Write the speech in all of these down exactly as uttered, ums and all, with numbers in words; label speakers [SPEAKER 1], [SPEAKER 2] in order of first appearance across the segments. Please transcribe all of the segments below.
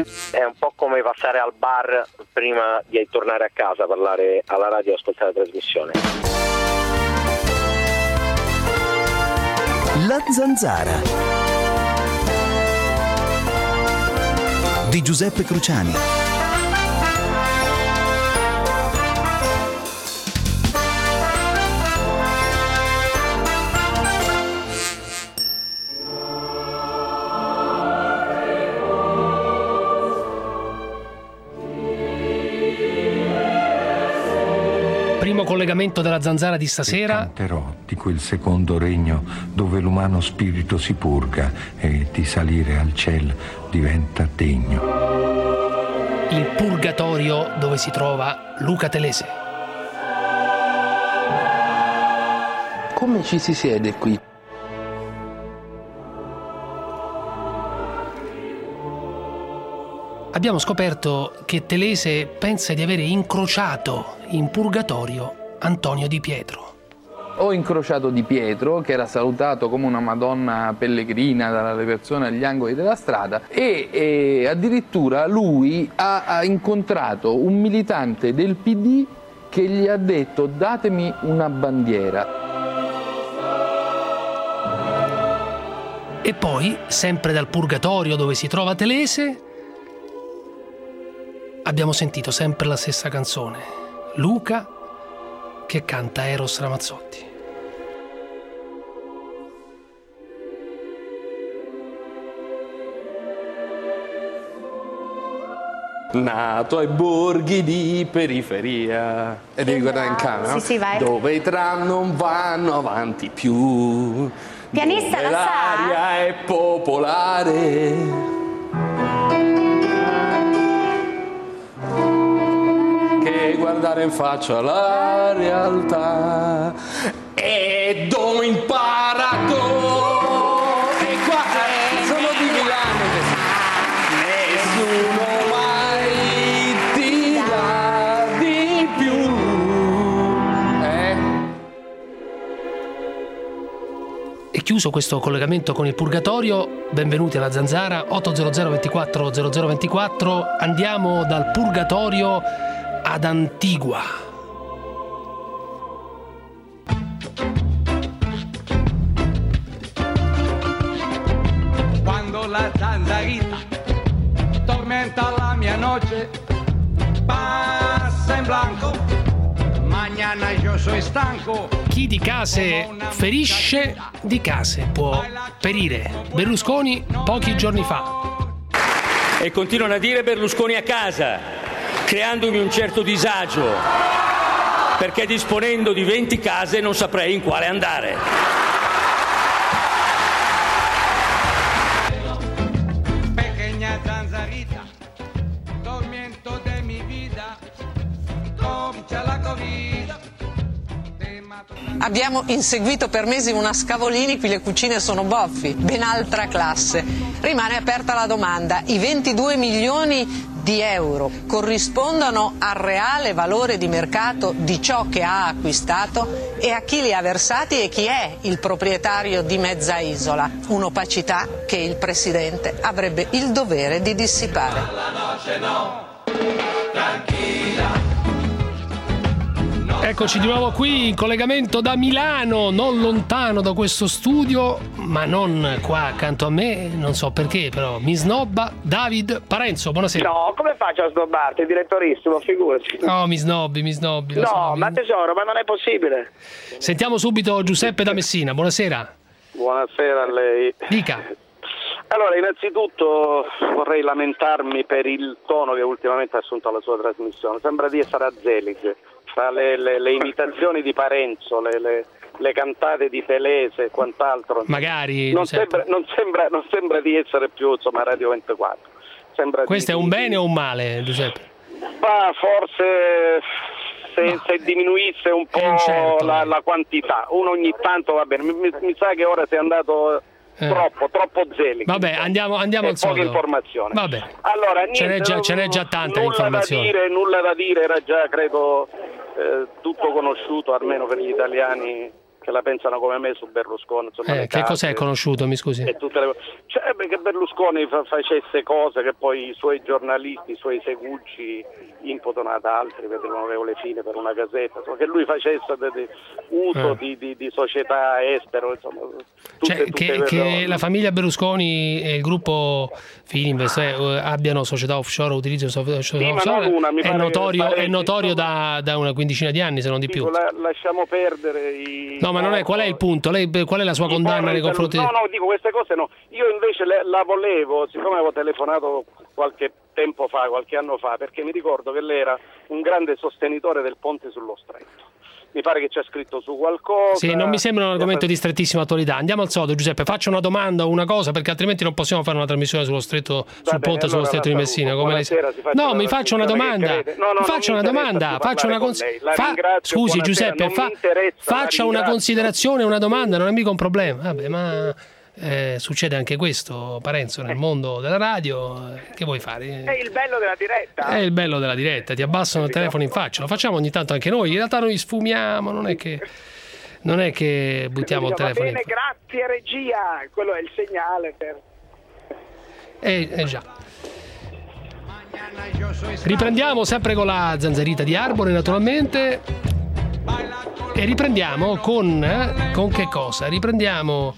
[SPEAKER 1] È un po' come passare al bar prima di tornare a casa, parlare alla radio e ascoltare la trasmissione.
[SPEAKER 2] La Zanzara di Giuseppe Cruciani.
[SPEAKER 3] Primo collegamento della Zanzara di stasera.
[SPEAKER 4] E canterò di quel secondo regno dove l'umano spirito si purga e di salire al ciel diventa degno.
[SPEAKER 3] Il purgatorio dove si trova Luca Telese.
[SPEAKER 5] Come ci si siede qui?
[SPEAKER 3] Abbiamo scoperto che Telese pensa di avere incrociato in purgatorio Antonio Di Pietro.
[SPEAKER 5] Ho incrociato Di Pietro, che era salutato come una Madonna pellegrina dalle persone agli angoli della strada, e, e addirittura lui ha, ha incontrato un militante del P D che gli ha detto: datemi una bandiera.
[SPEAKER 3] E poi, sempre dal purgatorio dove si trova Telese, abbiamo sentito sempre la stessa canzone, Luca che canta Eros Ramazzotti.
[SPEAKER 6] Nato ai borghi di periferia. E devi guardare in camera, no?
[SPEAKER 7] Sì, sì, vai.
[SPEAKER 6] Dove i tram non vanno avanti più.
[SPEAKER 7] Pianista,
[SPEAKER 6] dove
[SPEAKER 7] la sa?
[SPEAKER 6] l'aria è popolare. Che guardare in faccia la realtà. Ed ho imparato. E qua eh, sono di Milano. Nessuno mai ti dà di più. Eh?
[SPEAKER 3] E chiuso questo collegamento con il purgatorio, benvenuti alla Zanzara. Otto zero zero ventiquattro zero zero ventiquattro. Andiamo dal purgatorio ad Antigua.
[SPEAKER 8] Quando la zanzarita tormenta la mia noche, passa in blanco, mañana io sono stanco.
[SPEAKER 3] Chi di case ferisce, di case può perire. Berlusconi pochi giorni fa.
[SPEAKER 9] E continuano a dire Berlusconi a casa, creandomi un certo disagio, perché disponendo di venti case non saprei in quale andare.
[SPEAKER 8] Pequeña zanzarita, tormento de mi vida, comincia la corrida.
[SPEAKER 10] Abbiamo inseguito per mesi una Scavolini, qui le cucine sono boffi, ben altra classe. Rimane aperta la domanda: i ventidue milioni di euro corrispondono al reale valore di mercato di ciò che ha acquistato e a chi li ha versati e chi è il proprietario di mezza isola? Un'opacità che il Presidente avrebbe il dovere di dissipare.
[SPEAKER 3] Eccoci di nuovo qui in collegamento da Milano, non lontano da questo studio, ma non qua accanto a me, non so perché, però mi snobba David Parenzo. Buonasera.
[SPEAKER 1] No, come faccio a snobbarti, direttorissimo? Figurati.
[SPEAKER 3] No, mi snobbi, mi snobbi.
[SPEAKER 1] No,
[SPEAKER 3] so,
[SPEAKER 1] ma
[SPEAKER 3] mi...
[SPEAKER 1] tesoro, ma non è possibile.
[SPEAKER 3] Sentiamo subito Giuseppe da Messina. Buonasera.
[SPEAKER 1] Buonasera a lei.
[SPEAKER 3] Dica.
[SPEAKER 1] Allora, innanzitutto vorrei lamentarmi per il tono che ultimamente ha assunto la sua trasmissione. Sembra di essere a Zelig, fra le, le, le imitazioni di Parenzo, le, le, le cantate di Telese e quant'altro.
[SPEAKER 3] Magari
[SPEAKER 1] non sembra, non, sembra, non sembra di essere più, insomma, Radio ventiquattro. Sembra
[SPEAKER 3] Questo
[SPEAKER 1] di,
[SPEAKER 3] è un
[SPEAKER 1] di,
[SPEAKER 3] bene o un male, Giuseppe?
[SPEAKER 1] Ma forse se,
[SPEAKER 3] no.
[SPEAKER 1] se diminuisse un po'
[SPEAKER 3] incerto,
[SPEAKER 1] la,
[SPEAKER 3] eh.
[SPEAKER 1] la quantità, uno ogni tanto va bene. Mi, mi, mi sa che ora sei andato...
[SPEAKER 3] Eh.
[SPEAKER 1] Troppo, troppo zelico.
[SPEAKER 3] Vabbè, andiamo, andiamo
[SPEAKER 1] e
[SPEAKER 3] al
[SPEAKER 1] poca
[SPEAKER 3] solito.
[SPEAKER 1] informazione.
[SPEAKER 3] Vabbè.
[SPEAKER 1] Allora, niente,
[SPEAKER 3] ce n'è già, ce n'è già tanta
[SPEAKER 1] nulla
[SPEAKER 3] informazione.
[SPEAKER 1] Da dire, nulla da dire, era già, credo, eh, tutto conosciuto, almeno per gli italiani, che la pensano come me su Berlusconi. Insomma,
[SPEAKER 3] eh, che
[SPEAKER 1] case,
[SPEAKER 3] cos'è conosciuto, mi scusi?
[SPEAKER 1] E tutte le... Cioè, che Berlusconi fa- facesse cose che poi i suoi giornalisti, i suoi segugi imputano ad altri, per l'onorevole Fine, per una gazzetta, insomma, che lui facesse de- de- uso eh. di, di, di società estero, insomma, tutte,
[SPEAKER 3] cioè,
[SPEAKER 1] tutte
[SPEAKER 3] che, che la famiglia Berlusconi e il gruppo Fininvest eh, abbiano società offshore, utilizzo società
[SPEAKER 1] sì,
[SPEAKER 3] offshore,
[SPEAKER 1] una,
[SPEAKER 3] è notorio, è notorio da, da una quindicina di anni, se non di più.
[SPEAKER 1] La, lasciamo perdere i...
[SPEAKER 3] No, ma non è, qual è il punto? Lei, qual è la sua condanna nei confronti?
[SPEAKER 1] No, no, dico queste cose no. Io invece le, la volevo, siccome avevo telefonato qualche tempo fa, qualche anno fa, perché mi ricordo che lei era un grande sostenitore del ponte sullo Stretto. Mi pare che c'è scritto su qualcosa.
[SPEAKER 3] Sì, non mi sembra un argomento di strettissima attualità. Andiamo al sodo, Giuseppe, faccia una domanda o una cosa, perché altrimenti non possiamo fare una trasmissione sullo stretto, sul
[SPEAKER 1] bene,
[SPEAKER 3] ponte
[SPEAKER 1] allora
[SPEAKER 3] sullo Stretto di Messina. Come lei... No, mi faccia una domanda.
[SPEAKER 1] No, no,
[SPEAKER 3] mi faccia una domanda, faccia una cons... fa... Scusi Giuseppe, fa... faccia una considerazione, una domanda, non è mica un problema. Vabbè, ma eh, succede anche questo, Parenzo, nel mondo della radio. Che vuoi fare?
[SPEAKER 7] È il bello della diretta.
[SPEAKER 3] È il bello della diretta, ti abbassano il telefono in faccia. Lo facciamo ogni tanto anche noi. In realtà noi sfumiamo, non è che non è che buttiamo il telefono.
[SPEAKER 7] Va bene, grazie regia, quello è il segnale per...
[SPEAKER 3] Eh, eh già. Riprendiamo sempre con la zanzarita di Arbore, naturalmente. E riprendiamo con eh, con che cosa? Riprendiamo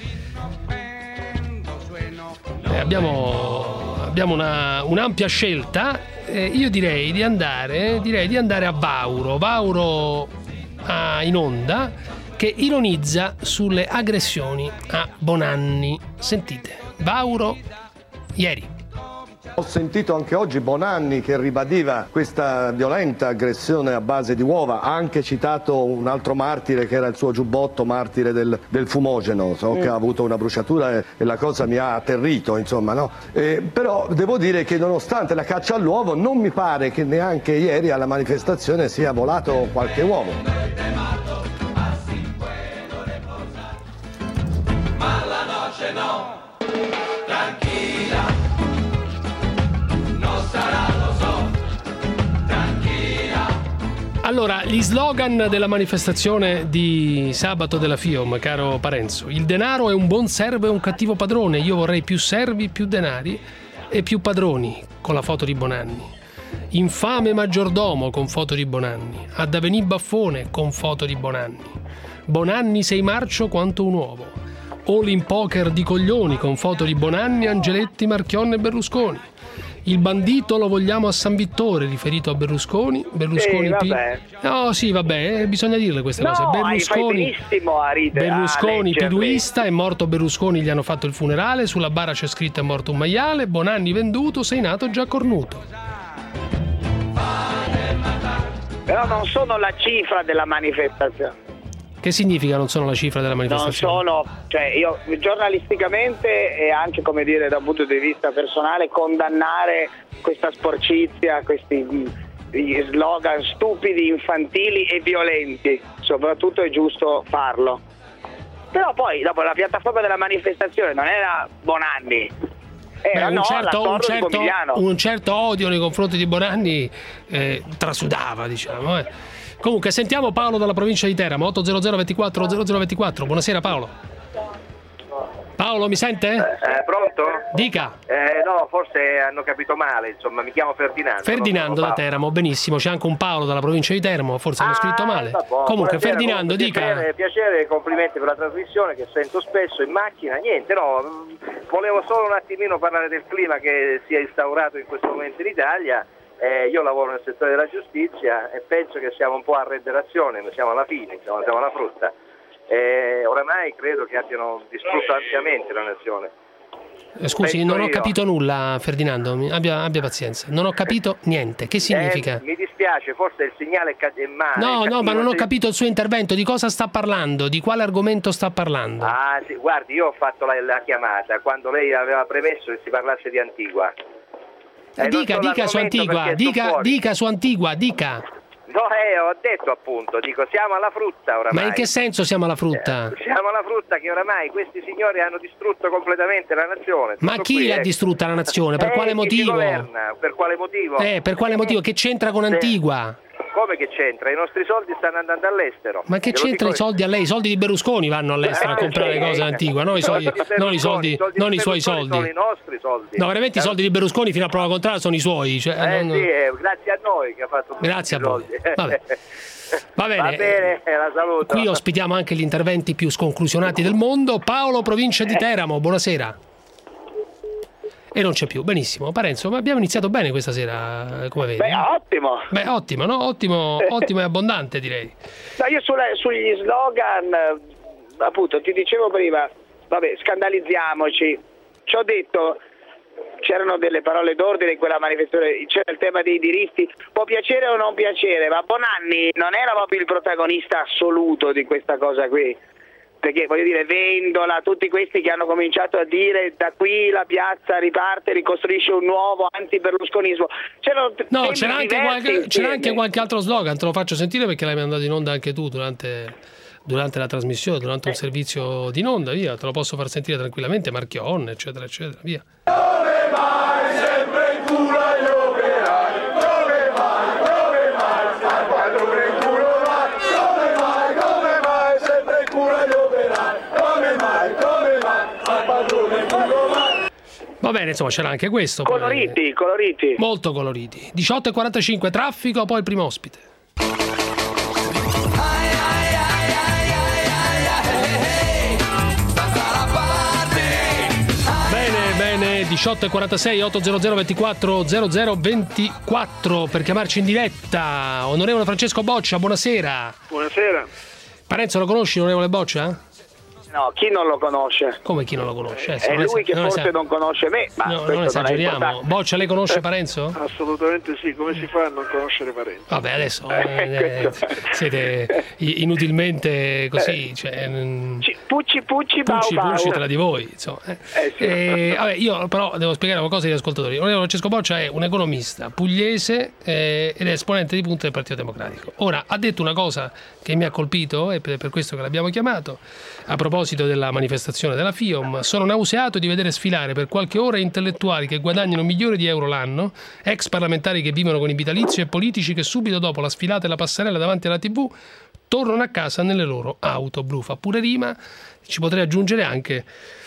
[SPEAKER 3] eh, abbiamo abbiamo una, un'ampia scelta. Eh, io direi di andare direi di andare a Vauro, Vauro a, in onda, che ironizza sulle aggressioni a Bonanni. Sentite, Vauro ieri.
[SPEAKER 11] Ho sentito anche oggi Bonanni che ribadiva questa violenta aggressione a base di uova, ha anche citato un altro martire che era il suo giubbotto, martire del, del fumogeno, so che ha avuto una bruciatura e, e la cosa mi ha atterrito, insomma, no? Eh, però devo dire che nonostante la caccia all'uovo non mi pare che neanche ieri alla manifestazione sia volato qualche uovo.
[SPEAKER 12] Ma la noce no, tranquilla.
[SPEAKER 3] Allora, gli slogan della manifestazione di sabato della FIOM, caro Parenzo: il denaro è un buon servo e un cattivo padrone, io vorrei più servi, più denari e più padroni, con la foto di Bonanni. Infame maggiordomo, con foto di Bonanni. Ad avvenì baffone, con foto di Bonanni. Bonanni sei marcio quanto un uovo. All in poker di coglioni, con foto di Bonanni, Angeletti, Marchionne e Berlusconi. Il bandito lo vogliamo a San Vittore, riferito a Berlusconi. Berlusconi
[SPEAKER 7] sì, vabbè.
[SPEAKER 3] P... No, sì, vabbè, eh, bisogna dirle queste
[SPEAKER 7] no,
[SPEAKER 3] cose. Berlusconi,
[SPEAKER 7] fai benissimo a ridere.
[SPEAKER 3] Berlusconi
[SPEAKER 7] ah,
[SPEAKER 3] piduista, è morto Berlusconi, gli hanno fatto il funerale. Sulla bara c'è scritto è morto un maiale. Bonanni venduto, sei nato già cornuto.
[SPEAKER 7] Però non sono la cifra della manifestazione.
[SPEAKER 3] Che significa non sono la cifra della manifestazione?
[SPEAKER 7] Non sono, cioè io giornalisticamente e anche, come dire, da un punto di vista personale, condannare questa sporcizia, questi gli slogan stupidi, infantili e violenti, soprattutto è giusto farlo. Però poi dopo la piattaforma della manifestazione non era Bonanni, era
[SPEAKER 3] Beh, un,
[SPEAKER 7] no,
[SPEAKER 3] certo, un, certo,
[SPEAKER 7] di
[SPEAKER 3] un certo odio nei confronti di Bonanni eh, trasudava, diciamo. Eh. Comunque sentiamo Paolo dalla provincia di Teramo, otto zero zero ventiquattro zero zero ventiquattro. Buonasera Paolo. Paolo, mi sente?
[SPEAKER 13] Eh, pronto?
[SPEAKER 3] Dica.
[SPEAKER 13] Eh, no, forse hanno capito male, insomma, mi chiamo Ferdinando.
[SPEAKER 3] Ferdinando da Teramo, benissimo, c'è anche un Paolo dalla provincia di Teramo, forse hanno scritto male.
[SPEAKER 13] Ah,
[SPEAKER 3] comunque
[SPEAKER 13] buonasera,
[SPEAKER 3] Ferdinando,
[SPEAKER 13] comunque,
[SPEAKER 3] dica.
[SPEAKER 13] Piacere, piacere, complimenti per la trasmissione che sento spesso in macchina. Niente, no, volevo solo un attimino parlare del clima che si è instaurato in questo momento in Italia. Eh, io lavoro nel settore della giustizia e penso che siamo un po' a redderazione, siamo alla fine, siamo, siamo alla frutta. Eh, oramai credo che abbiano distrutto ampiamente la nazione.
[SPEAKER 3] Eh, scusi, penso non ho io. capito nulla, Ferdinando, abbia, abbia pazienza. Non ho capito niente. Che significa?
[SPEAKER 13] Eh, mi dispiace, forse il segnale è male.
[SPEAKER 3] No,
[SPEAKER 13] è
[SPEAKER 3] no, ma non ho
[SPEAKER 13] se...
[SPEAKER 3] capito il suo intervento. Di cosa sta parlando? Di quale argomento sta parlando?
[SPEAKER 13] Ah, sì, guardi, io ho fatto la, la chiamata quando lei aveva premesso che si parlasse di Antigua.
[SPEAKER 3] Eh, dica, dica su Antigua, dica, dica su Antigua, dica.
[SPEAKER 13] No, eh, ho detto appunto, dico, siamo alla frutta oramai.
[SPEAKER 3] Ma in che senso siamo alla frutta?
[SPEAKER 13] Eh, siamo alla frutta che oramai questi signori hanno distrutto completamente la nazione.
[SPEAKER 3] Ma chi
[SPEAKER 13] qui,
[SPEAKER 3] l'ha
[SPEAKER 13] eh.
[SPEAKER 3] distrutta la nazione? Per
[SPEAKER 13] eh,
[SPEAKER 3] quale motivo?
[SPEAKER 13] Governa, per quale motivo?
[SPEAKER 3] Eh, per quale motivo? Che c'entra con Antigua?
[SPEAKER 13] come che c'entra? I nostri soldi stanno andando all'estero.
[SPEAKER 3] Ma che c'entra i soldi a lei? I soldi di Berlusconi vanno all'estero a comprare cose antiche, non i soldi, non i soldi, non i suoi soldi.
[SPEAKER 13] Sono i nostri soldi.
[SPEAKER 3] No, veramente i soldi di Berlusconi fino a prova contraria sono i suoi. Cioè,
[SPEAKER 13] eh
[SPEAKER 3] non...
[SPEAKER 13] sì, eh, grazie a noi che ha fatto
[SPEAKER 3] grazie a voi. Vabbè. Va bene.
[SPEAKER 13] Va bene, la saluto.
[SPEAKER 3] Qui ospitiamo anche gli interventi più sconclusionati del mondo. Paolo, provincia di Teramo, buonasera. E non c'è più, benissimo. Parenzo, ma abbiamo iniziato bene questa sera, come vedi?
[SPEAKER 7] Beh, ottimo.
[SPEAKER 3] Beh, ottimo, no? Ottimo, ottimo e abbondante, direi.
[SPEAKER 7] No, io sulla, sugli slogan, appunto, ti dicevo prima, vabbè, scandalizziamoci. Ci ho detto, c'erano delle parole d'ordine in quella manifestazione, c'era il tema dei diritti, può piacere o non piacere, ma Bonanni non era proprio il protagonista assoluto di questa cosa qui. Perché voglio dire, Vendola, tutti questi che hanno cominciato a dire da qui la piazza riparte, ricostruisce un nuovo anti-berlusconismo. C'erano
[SPEAKER 3] no, c'era anche, qualche, c'era anche qualche altro slogan, te lo faccio sentire perché l'hai mandato in onda anche tu durante, durante la trasmissione, durante un servizio di onda, via, te lo posso far sentire tranquillamente, Marchionne, eccetera, eccetera, via.
[SPEAKER 12] Dove mai sempre in culo agli operai? Dove mai, dove mai, al padrone in culo vai? Dove mai, dove mai, sempre in culo agli operai? Come mai, come mai, al padrone in culo vai?
[SPEAKER 3] Va bene, insomma, c'era anche questo.
[SPEAKER 7] Coloriti,
[SPEAKER 3] poi,
[SPEAKER 7] coloriti.
[SPEAKER 3] Molto coloriti. diciotto e quarantacinque, traffico, poi il primo ospite. diciotto e quarantasei, ottocento ventiquattro zero zero ventiquattro per chiamarci in diretta. Onorevole Francesco Boccia, buonasera.
[SPEAKER 14] Buonasera.
[SPEAKER 3] Parenzo, lo conosci, onorevole Boccia?
[SPEAKER 7] No, chi non lo conosce?
[SPEAKER 3] Come chi non lo conosce? Eh,
[SPEAKER 7] è lui
[SPEAKER 3] es-
[SPEAKER 7] che
[SPEAKER 3] non
[SPEAKER 7] forse
[SPEAKER 3] es-
[SPEAKER 7] non conosce me, ma
[SPEAKER 3] no,
[SPEAKER 7] non
[SPEAKER 3] esageriamo.
[SPEAKER 7] Non
[SPEAKER 3] Boccia, lei conosce Parenzo?
[SPEAKER 14] Assolutamente sì, come si fa a non conoscere Parenzo?
[SPEAKER 3] Vabbè, adesso eh, siete inutilmente così, cioè,
[SPEAKER 7] pucci pucci bau
[SPEAKER 3] pucci,
[SPEAKER 7] bau.
[SPEAKER 3] pucci tra di voi, insomma. Eh.
[SPEAKER 7] Eh, sì.
[SPEAKER 3] eh, vabbè, io però devo spiegare qualcosa agli ascoltatori. Onorevole Francesco Boccia è un economista pugliese eh, ed è esponente di punta del Partito Democratico. Ora, ha detto una cosa che mi ha colpito e per questo che l'abbiamo chiamato, a proposito della manifestazione della FIOM. Sono nauseato di vedere sfilare per qualche ora intellettuali che guadagnano milioni di euro l'anno, ex parlamentari che vivono con i vitalizi e politici che subito dopo la sfilata e la passerella davanti alla tivù tornano a casa nelle loro auto blu. Fa pure rima, ci potrei aggiungere anche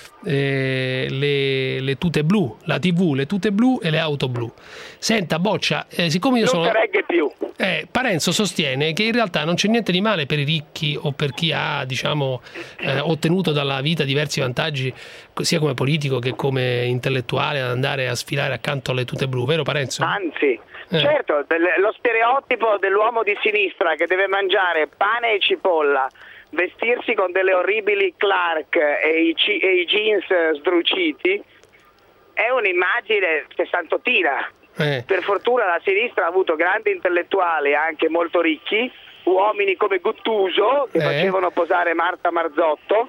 [SPEAKER 3] eh, le, le tute blu, la tivù, le tute blu e le auto blu. Senta Boccia, eh, siccome io
[SPEAKER 7] non
[SPEAKER 3] sono...
[SPEAKER 7] più.
[SPEAKER 3] Eh, Parenzo sostiene che in realtà non c'è niente di male per i ricchi o per chi ha, diciamo, eh, ottenuto dalla vita diversi vantaggi sia come politico che come intellettuale ad andare a sfilare accanto alle tute blu, vero Parenzo?
[SPEAKER 7] Anzi,
[SPEAKER 3] eh.
[SPEAKER 7] certo, lo stereotipo dell'uomo di sinistra che deve mangiare pane e cipolla, vestirsi con delle orribili Clark e i, c- e i jeans sdruciti è un'immagine sessantottina.
[SPEAKER 3] Eh.
[SPEAKER 7] Per fortuna la sinistra ha avuto grandi intellettuali anche molto ricchi, uomini come Guttuso che
[SPEAKER 3] eh.
[SPEAKER 7] facevano posare Marta Marzotto,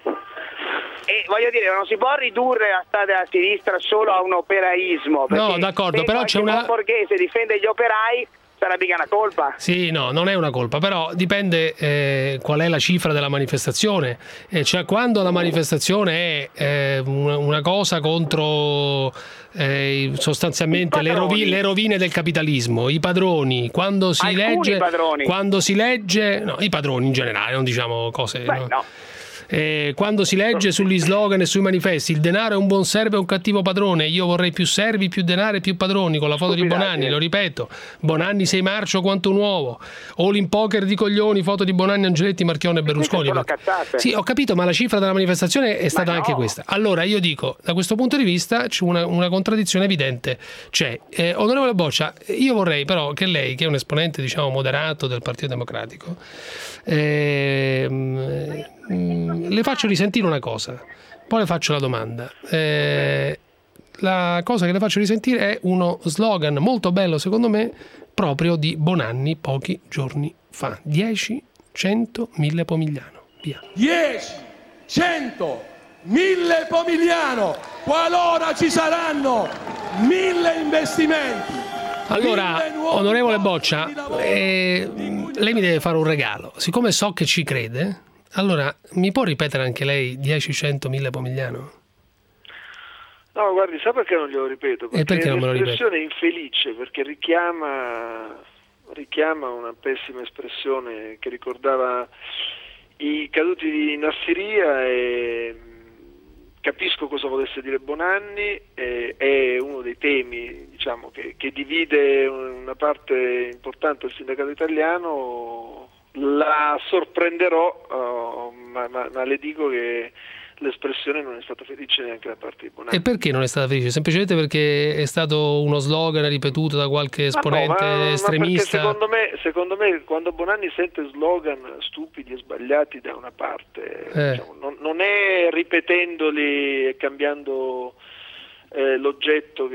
[SPEAKER 7] e voglio dire non si può ridurre la strada della sinistra solo a un operaismo,
[SPEAKER 3] no, d'accordo, però c'è una
[SPEAKER 7] un borghese difende gli operai sarà mica una colpa.
[SPEAKER 3] Sì, no, non è una colpa, però dipende eh, qual è la cifra della manifestazione, eh, cioè quando la manifestazione è eh, una, una cosa contro eh, sostanzialmente le, rovi- le rovine del capitalismo, i padroni, quando si
[SPEAKER 7] Alcuni
[SPEAKER 3] legge
[SPEAKER 7] padroni.
[SPEAKER 3] quando si legge, no, i padroni in generale, non diciamo cose.
[SPEAKER 7] Beh,
[SPEAKER 3] no.
[SPEAKER 7] no.
[SPEAKER 3] Eh, quando si legge sugli slogan e sui manifesti il denaro è un buon servo e un cattivo padrone, io vorrei più servi, più denaro e più padroni, con la foto di Bonanni, lo ripeto, Bonanni sei marcio quanto un uovo, all in poker di coglioni, foto di Bonanni, Angeletti, Marchionne e Berlusconi. Sì, ho capito, ma la cifra della manifestazione è stata
[SPEAKER 7] ma
[SPEAKER 3] anche
[SPEAKER 7] no.
[SPEAKER 3] questa. Allora io dico, da questo punto di vista c'è una, una contraddizione evidente, c'è. Eh, onorevole Boccia, io vorrei però che lei, che è un esponente diciamo moderato del Partito Democratico, eh, le faccio risentire una cosa, poi le faccio la domanda. Eh, la cosa che le faccio risentire è uno slogan molto bello secondo me proprio di Bonanni pochi giorni fa: dieci, cento, mille Pomigliano. Via.
[SPEAKER 15] dieci, cento, mille Pomigliano, qualora ci saranno mille investimenti.
[SPEAKER 3] Allora, onorevole Boccia, eh, lei mi deve fare un regalo, siccome so che ci crede. Allora, mi può ripetere anche lei dieci, cento, mille Pomigliano?
[SPEAKER 14] No, guardi, sa perché non glielo ripeto? Perché,
[SPEAKER 3] e perché non me lo ripeto?
[SPEAKER 14] È un'espressione infelice, perché richiama richiama una pessima espressione che ricordava i caduti di Nassiria e capisco cosa volesse dire Bonanni, eh, è uno dei temi, diciamo, che, che divide una parte importante del sindacato italiano. La sorprenderò, uh, ma, ma, ma le dico che l'espressione non è stata felice neanche da parte di Bonanni.
[SPEAKER 3] E perché non è stata felice? Semplicemente perché è stato uno slogan ripetuto da qualche esponente
[SPEAKER 14] ma no, ma,
[SPEAKER 3] estremista?
[SPEAKER 14] Ma secondo me, secondo me quando Bonanni sente slogan stupidi e sbagliati da una parte,
[SPEAKER 3] eh.
[SPEAKER 14] diciamo, non, non è ripetendoli e cambiando eh, l'oggetto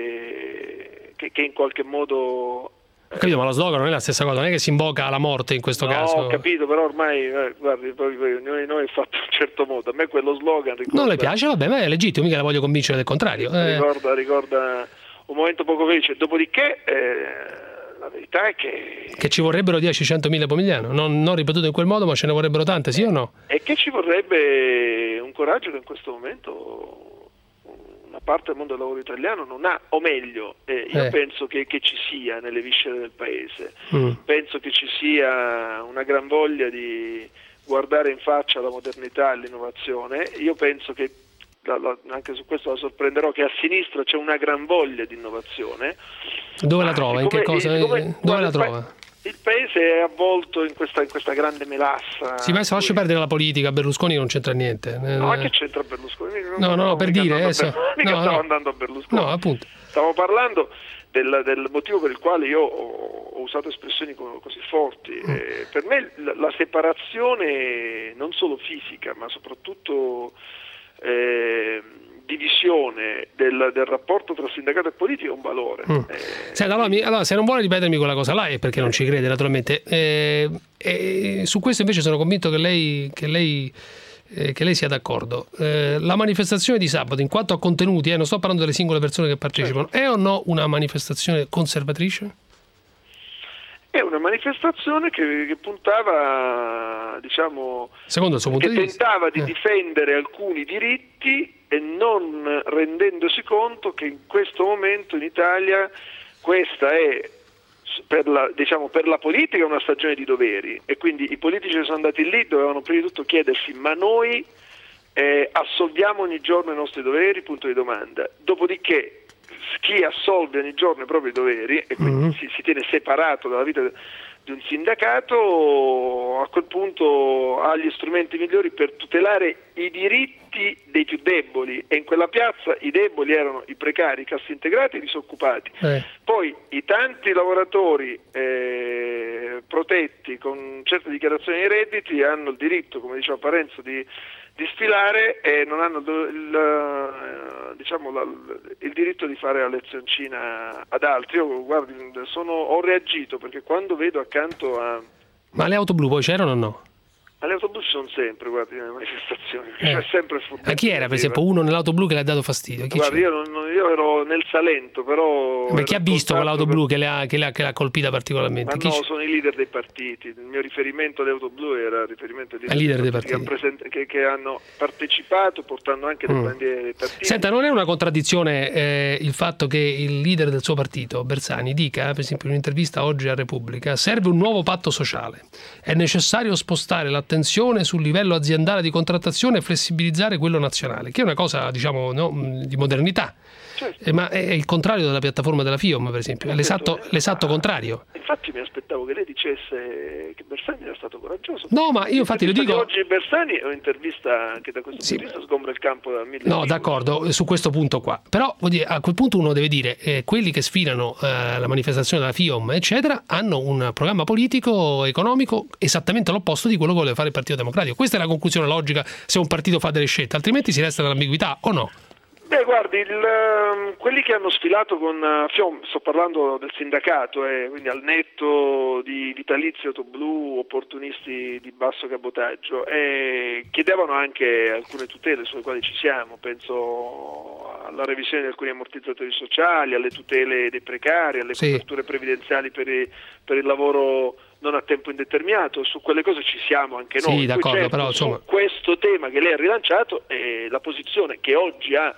[SPEAKER 14] che, che, che in qualche modo...
[SPEAKER 3] Ho capito, ma lo slogan non è la stessa cosa, non è che si invoca la morte in questo
[SPEAKER 14] no,
[SPEAKER 3] caso.
[SPEAKER 14] Ho capito, però ormai, eh, guardi, poi, poi, noi, noi è fatto in un certo modo. A me quello slogan ricorda...
[SPEAKER 3] Non le piace? Vabbè, ma è legittimo, mica la voglio convincere del contrario. Eh.
[SPEAKER 14] Ricorda, ricorda un momento poco felice. Dopodiché, eh, la verità è che...
[SPEAKER 3] Che ci vorrebbero dieci centomila Pomigliano, non, non ripetuto in quel modo, ma ce ne vorrebbero tante, sì o no?
[SPEAKER 14] E che ci vorrebbe un coraggio che in questo momento... una parte del mondo del lavoro italiano non ha, o meglio, eh, io
[SPEAKER 3] eh.
[SPEAKER 14] penso che, che ci sia nelle viscere del paese,
[SPEAKER 3] mm.
[SPEAKER 14] penso che ci sia una gran voglia di guardare in faccia la modernità e l'innovazione. Io penso che, la, la, anche su questo la sorprenderò, che a sinistra c'è una gran voglia di innovazione.
[SPEAKER 3] Dove la trova? In che cosa?
[SPEAKER 14] Siccome,
[SPEAKER 3] Dove la
[SPEAKER 14] il
[SPEAKER 3] trova?
[SPEAKER 14] Pa- il paese è avvolto in questa, in questa grande melassa.
[SPEAKER 3] Sì, ma adesso lasci perdere la politica, Berlusconi non c'entra niente.
[SPEAKER 14] No, ma che c'entra Berlusconi?
[SPEAKER 3] No, no, no, per dire adesso.
[SPEAKER 14] Per... Mica
[SPEAKER 3] no,
[SPEAKER 14] stavo
[SPEAKER 3] no.
[SPEAKER 14] andando a Berlusconi.
[SPEAKER 3] No, appunto.
[SPEAKER 14] Stavo parlando del, del motivo per il quale io ho, ho usato espressioni co- così forti. Mm. Eh, per me la, la separazione non solo fisica, ma soprattutto eh, divisione del, del rapporto tra sindacato e politica è un valore.
[SPEAKER 3] Mm.
[SPEAKER 14] Eh,
[SPEAKER 3] Senta, allora, mi, allora, se non vuole ripetermi quella cosa là è perché non ci crede, naturalmente. Eh, eh, su questo invece sono convinto che lei, che lei, eh, che lei sia d'accordo. Eh, la manifestazione di sabato, in quanto a contenuti, eh, non sto parlando delle singole persone che partecipano, certo. È o no una manifestazione conservatrice?
[SPEAKER 14] È una manifestazione che, che puntava, diciamo,
[SPEAKER 3] secondo il suo punto
[SPEAKER 14] che
[SPEAKER 3] di vista,
[SPEAKER 14] tentava di
[SPEAKER 3] eh.
[SPEAKER 14] difendere alcuni diritti e non rendendosi conto che in questo momento in Italia questa è, per la, diciamo, per la politica una stagione di doveri, e quindi i politici che sono andati lì dovevano prima di tutto chiedersi: ma noi eh, assolviamo ogni giorno i nostri doveri? Punto di domanda. Dopodiché chi assolve ogni giorno i propri doveri e quindi mm-hmm. si, si tiene separato dalla vita di un sindacato, a quel punto ha gli strumenti migliori per tutelare i diritti dei più deboli, e in quella piazza i deboli erano i precari, i cassaintegrati e i disoccupati. Eh. Poi i tanti lavoratori eh, protetti con certe dichiarazioni di redditi hanno il diritto, come diceva Parenzo, di di sfilare e non hanno il, diciamo, la, il diritto di fare la lezioncina ad altri. Io guardi, sono, ho reagito perché quando vedo accanto a...
[SPEAKER 3] Ma le auto blu poi c'erano o no?
[SPEAKER 14] Alle autobus sono sempre, guardi, nelle manifestazioni,
[SPEAKER 3] eh.
[SPEAKER 14] c'è sempre il
[SPEAKER 3] A chi era per esempio uno nell'auto blu che le ha dato fastidio? Chi
[SPEAKER 14] guardi, io, non, io ero nel Salento, però...
[SPEAKER 3] Ma chi ha visto quell'auto blu che le ha, che le ha, che l'ha colpita particolarmente?
[SPEAKER 14] Ma
[SPEAKER 3] chi
[SPEAKER 14] no,
[SPEAKER 3] c-
[SPEAKER 14] sono i leader dei partiti. Il mio riferimento alle auto blu era riferimento ai leader,
[SPEAKER 3] leader
[SPEAKER 14] dei
[SPEAKER 3] dei
[SPEAKER 14] partiti,
[SPEAKER 3] partiti.
[SPEAKER 14] Che, han present- che, che hanno partecipato portando anche le
[SPEAKER 3] mm.
[SPEAKER 14] bandiere dei partiti.
[SPEAKER 3] Senta, non è una contraddizione eh, il fatto che il leader del suo partito, Bersani, dica, per esempio in un'intervista oggi a Repubblica: serve un nuovo patto sociale, è necessario spostare l'attenzione sul livello aziendale di contrattazione e flessibilizzare quello nazionale, che è una cosa, diciamo, no, di modernità.
[SPEAKER 14] Certo.
[SPEAKER 3] Eh, ma è il contrario della piattaforma della FIOM, per esempio, è l'esatto, l'esatto contrario.
[SPEAKER 14] Infatti mi aspettavo che lei dicesse che Bersani era stato coraggioso.
[SPEAKER 3] No, ma io infatti lo dico...
[SPEAKER 14] Oggi Bersani è un'intervista anche da questo
[SPEAKER 3] sì.
[SPEAKER 14] punto di vista, sgombra il campo da mille.
[SPEAKER 3] No, d'accordo, su questo punto qua. Però a quel punto uno deve dire eh, quelli che sfilano eh, la manifestazione della FIOM, eccetera, hanno un programma politico, economico esattamente l'opposto di quello che vuole fare il Partito Democratico. Questa è la conclusione logica se un partito fa delle scelte, altrimenti si resta nell'ambiguità, o no?
[SPEAKER 14] Beh, guardi, il, um, quelli che hanno sfilato con uh, FIOM, sto parlando del sindacato, eh, quindi al netto di vitalizi autoblu, opportunisti di basso cabotaggio, eh, chiedevano anche alcune tutele sulle quali ci siamo, penso alla revisione di alcuni ammortizzatori sociali, alle tutele dei precari, alle
[SPEAKER 3] sì.
[SPEAKER 14] coperture previdenziali per, i, per il lavoro non a tempo indeterminato. Su quelle cose ci siamo anche noi.
[SPEAKER 3] Sì, d'accordo,
[SPEAKER 14] certo,
[SPEAKER 3] però insomma...
[SPEAKER 14] su questo tema che lei ha rilanciato, eh, la posizione che oggi ha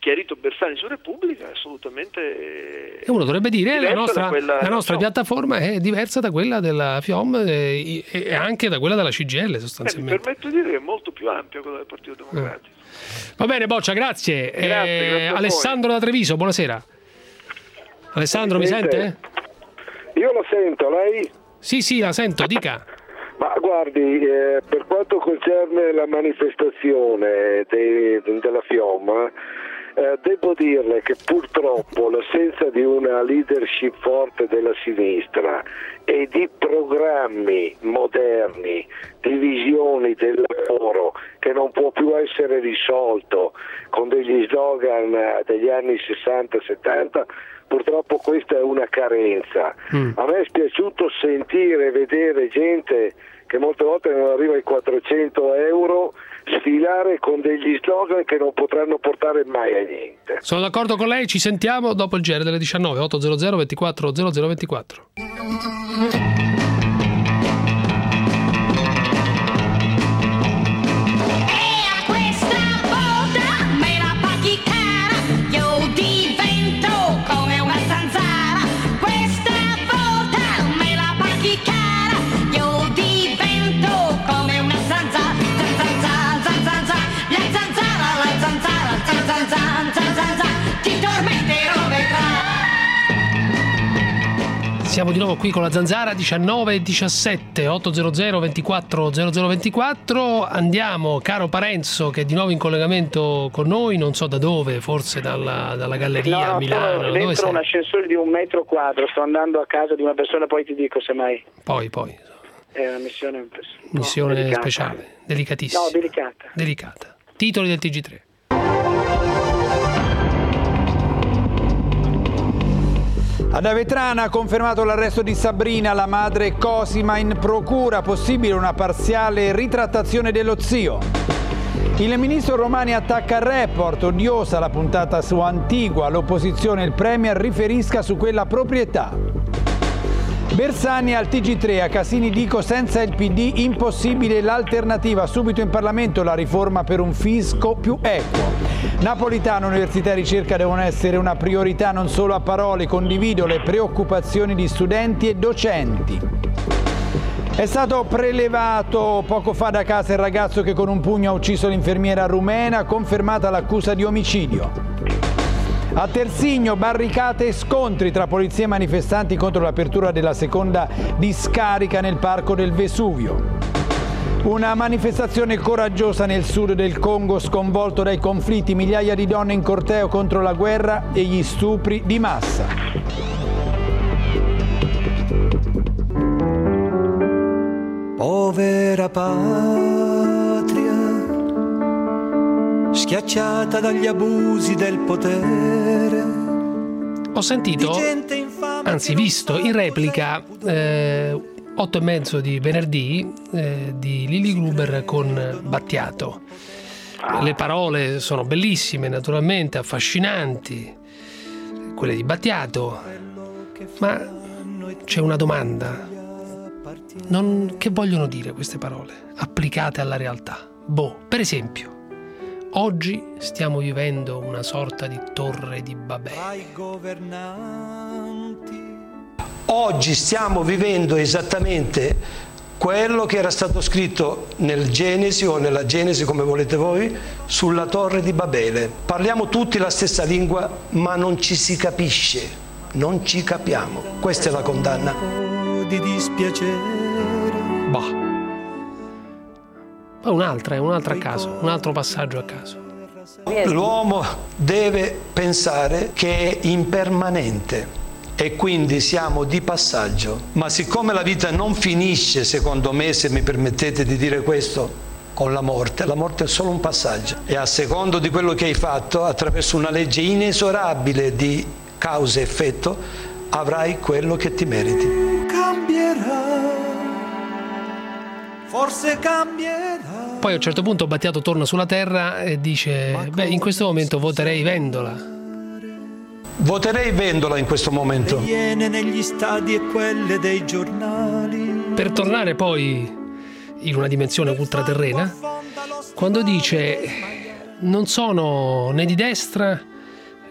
[SPEAKER 14] chiarito Bersani su Repubblica è assolutamente
[SPEAKER 3] e uno dovrebbe dire la nostra,
[SPEAKER 14] quella,
[SPEAKER 3] la nostra
[SPEAKER 14] no.
[SPEAKER 3] piattaforma è diversa da quella della FIOM e, e anche da quella della C G I L sostanzialmente.
[SPEAKER 14] Eh, mi permetto di dire che è molto più ampia quella del Partito Democratico.
[SPEAKER 3] Eh. Va bene Boccia, grazie.
[SPEAKER 14] Grazie,
[SPEAKER 3] eh,
[SPEAKER 14] grazie a
[SPEAKER 3] Alessandro da Treviso, buonasera. Alessandro, mi sente?
[SPEAKER 16] Io la sento, lei?
[SPEAKER 3] Sì, sì, la sento, dica.
[SPEAKER 16] Ma guardi, eh, per quanto concerne la manifestazione dei, della FIOM, eh, devo dirle che purtroppo l'assenza di una leadership forte della sinistra e di programmi moderni, di visioni del lavoro che non può più essere risolto con degli slogan degli anni sessanta settanta, purtroppo questa è una carenza. Mm. A me è spiaciuto sentire e vedere gente che molte volte non arriva ai quattrocento euro sfilare con degli slogan che non potranno portare mai a niente.
[SPEAKER 3] Sono d'accordo con lei, ci sentiamo dopo il G R delle diciannove, ottocento ventiquattro zero zero ventiquattro. Siamo di nuovo qui con la Zanzara, diciannove e diciassette, ottocento ventiquattro zero zero ventiquattro. Andiamo, caro Parenzo, che è di nuovo in collegamento con noi, non so da dove, forse dalla, dalla galleria
[SPEAKER 7] no, no,
[SPEAKER 3] a Milano.
[SPEAKER 7] Sono dentro
[SPEAKER 3] dove
[SPEAKER 7] un ascensore di un metro quadro, sto andando a casa di una persona, poi ti dico semmai.
[SPEAKER 3] Poi, poi.
[SPEAKER 7] È una missione,
[SPEAKER 3] missione
[SPEAKER 7] no, delicata.
[SPEAKER 3] speciale, delicatissima.
[SPEAKER 7] No, delicata.
[SPEAKER 3] Delicata. Titoli del T G tre.
[SPEAKER 17] Ad Avetrana ha confermato l'arresto di Sabrina, la madre Cosima in procura, possibile una parziale ritrattazione dello zio. Il ministro Romani attacca il report, odiosa la puntata su Antigua, l'opposizione e il premier riferisca su quella proprietà. Bersani al T G tre, a Casini dico senza il P D impossibile l'alternativa, subito in Parlamento la riforma per un fisco più equo. Napolitano, università e ricerca devono essere una priorità non solo a parole, condivido le preoccupazioni di studenti e docenti. È stato prelevato poco fa da casa il ragazzo che con un pugno ha ucciso l'infermiera rumena, confermata l'accusa di omicidio. A Tersigno, barricate e scontri tra polizia e manifestanti contro l'apertura della seconda discarica nel parco del Vesuvio. Una manifestazione coraggiosa nel sud del Congo, sconvolto dai conflitti, migliaia di donne in corteo contro la guerra e gli stupri di massa.
[SPEAKER 18] Povera patria, schiacciata dagli abusi del potere.
[SPEAKER 3] Ho sentito, anzi visto in replica eh, otto e mezzo di venerdì eh, di Lili Gruber con Battiato. Le parole sono bellissime, naturalmente, affascinanti, quelle di Battiato, ma c'è una domanda. Non, che vogliono dire queste parole applicate alla realtà? Boh, per esempio, oggi stiamo vivendo una sorta di torre di Babele.
[SPEAKER 18] Oggi stiamo vivendo esattamente quello che era stato scritto nel Genesi o nella Genesi, come volete voi, sulla torre di Babele. Parliamo tutti la stessa lingua, ma non ci si capisce, non ci capiamo. Questa è la condanna. Di dispiacere.
[SPEAKER 3] Bah. Poi un'altra, un altro a caso, un altro passaggio a caso.
[SPEAKER 18] L'uomo deve pensare che è impermanente e quindi siamo di passaggio, ma siccome la vita non finisce, secondo me, se mi permettete di dire questo, con la morte, la morte è solo un passaggio e a secondo di quello che hai fatto, attraverso una legge inesorabile di causa e effetto, avrai quello che ti meriti. Cambierà, forse cambierà.
[SPEAKER 3] Poi a un certo punto Battiato torna sulla terra e dice: beh, in questo momento voterei Vendola.
[SPEAKER 18] Voterei Vendola in questo momento. Viene negli stadi e quelle dei giornali.
[SPEAKER 3] Per tornare poi in una dimensione ultraterrena, quando dice: non sono né di destra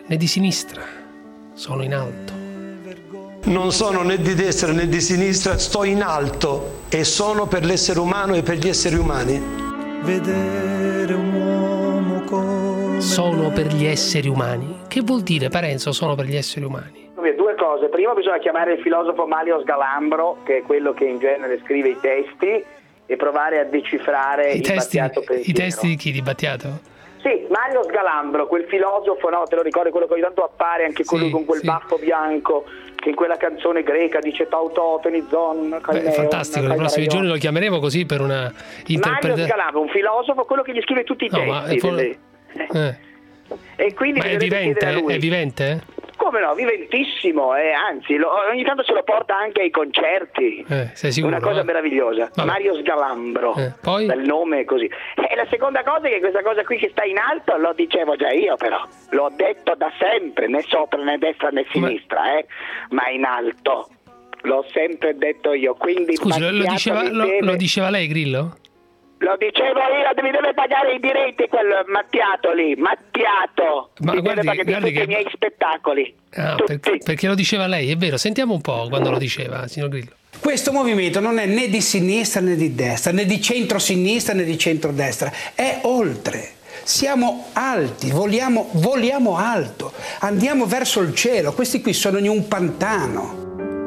[SPEAKER 3] né di sinistra, sono in alto.
[SPEAKER 18] Non sono né di destra né di sinistra, sto in alto e sono per l'essere umano e per gli esseri umani.
[SPEAKER 2] Vedere un uomo come
[SPEAKER 3] Sono per gli esseri umani. Che vuol dire, Parenzo, sono per gli esseri umani?
[SPEAKER 7] Due cose. Prima bisogna chiamare il filosofo Manlio Sgalambro, che è quello che in genere scrive i testi, e provare a decifrare
[SPEAKER 3] I
[SPEAKER 7] il
[SPEAKER 3] testi,
[SPEAKER 7] Battiato pensiero.
[SPEAKER 3] I testi di chi? Di Battiato?
[SPEAKER 7] Sì, Manlio Sgalambro, quel filosofo, no, te lo ricordi, quello che ogni tanto appare, anche colui
[SPEAKER 3] Sì,
[SPEAKER 7] con quel
[SPEAKER 3] sì.
[SPEAKER 7] baffo bianco, che in quella canzone greca dice Tautoteni, Zon,
[SPEAKER 3] Beh, fantastico, nei prossimi giorni lo chiameremo così per una
[SPEAKER 7] Manlio
[SPEAKER 3] interpretazione.
[SPEAKER 7] Scalabro, un filosofo, quello che gli scrive tutti i
[SPEAKER 3] No,
[SPEAKER 7] testi.
[SPEAKER 3] ma è, for-
[SPEAKER 7] delle-
[SPEAKER 3] eh.
[SPEAKER 7] E quindi
[SPEAKER 3] Ma è
[SPEAKER 7] bisognerebbe
[SPEAKER 3] vivente?
[SPEAKER 7] chiedere a lui.
[SPEAKER 3] È vivente?
[SPEAKER 7] Come no, viventissimo, eh, anzi lo- ogni tanto se lo porta anche ai concerti.
[SPEAKER 3] Eh, sei sicuro?
[SPEAKER 7] Una cosa
[SPEAKER 3] eh?
[SPEAKER 7] meravigliosa.
[SPEAKER 3] Vabbè.
[SPEAKER 7] Mario Sgalambro,
[SPEAKER 3] Eh, poi?
[SPEAKER 7] dal nome è così. E la seconda cosa è che questa cosa qui che sta in alto lo dicevo già io, però l'ho detto da sempre, né sopra né destra né sinistra, eh, ma in alto. L'ho sempre detto io, quindi
[SPEAKER 3] Scusi, lo, lo
[SPEAKER 7] Battiato
[SPEAKER 3] diceva,
[SPEAKER 7] mi
[SPEAKER 3] lo,
[SPEAKER 7] deve-
[SPEAKER 3] lo diceva lei, Grillo?
[SPEAKER 7] Lo dicevo io, mi deve pagare i diritti quel Mattiato lì, Mattiato.
[SPEAKER 3] Ma
[SPEAKER 7] mi
[SPEAKER 3] guardi-
[SPEAKER 7] deve pagare
[SPEAKER 3] guardi
[SPEAKER 7] tutti
[SPEAKER 3] che-
[SPEAKER 7] i miei spettacoli.
[SPEAKER 3] Ah, per- perché lo diceva lei, è vero. Sentiamo un po' quando lo diceva, signor Grillo.
[SPEAKER 19] Questo movimento non è né di sinistra né di destra, né di centro-sinistra né di centrodestra, è oltre. Siamo alti, voliamo, voliamo alto, andiamo verso il cielo, questi qui sono in un pantano.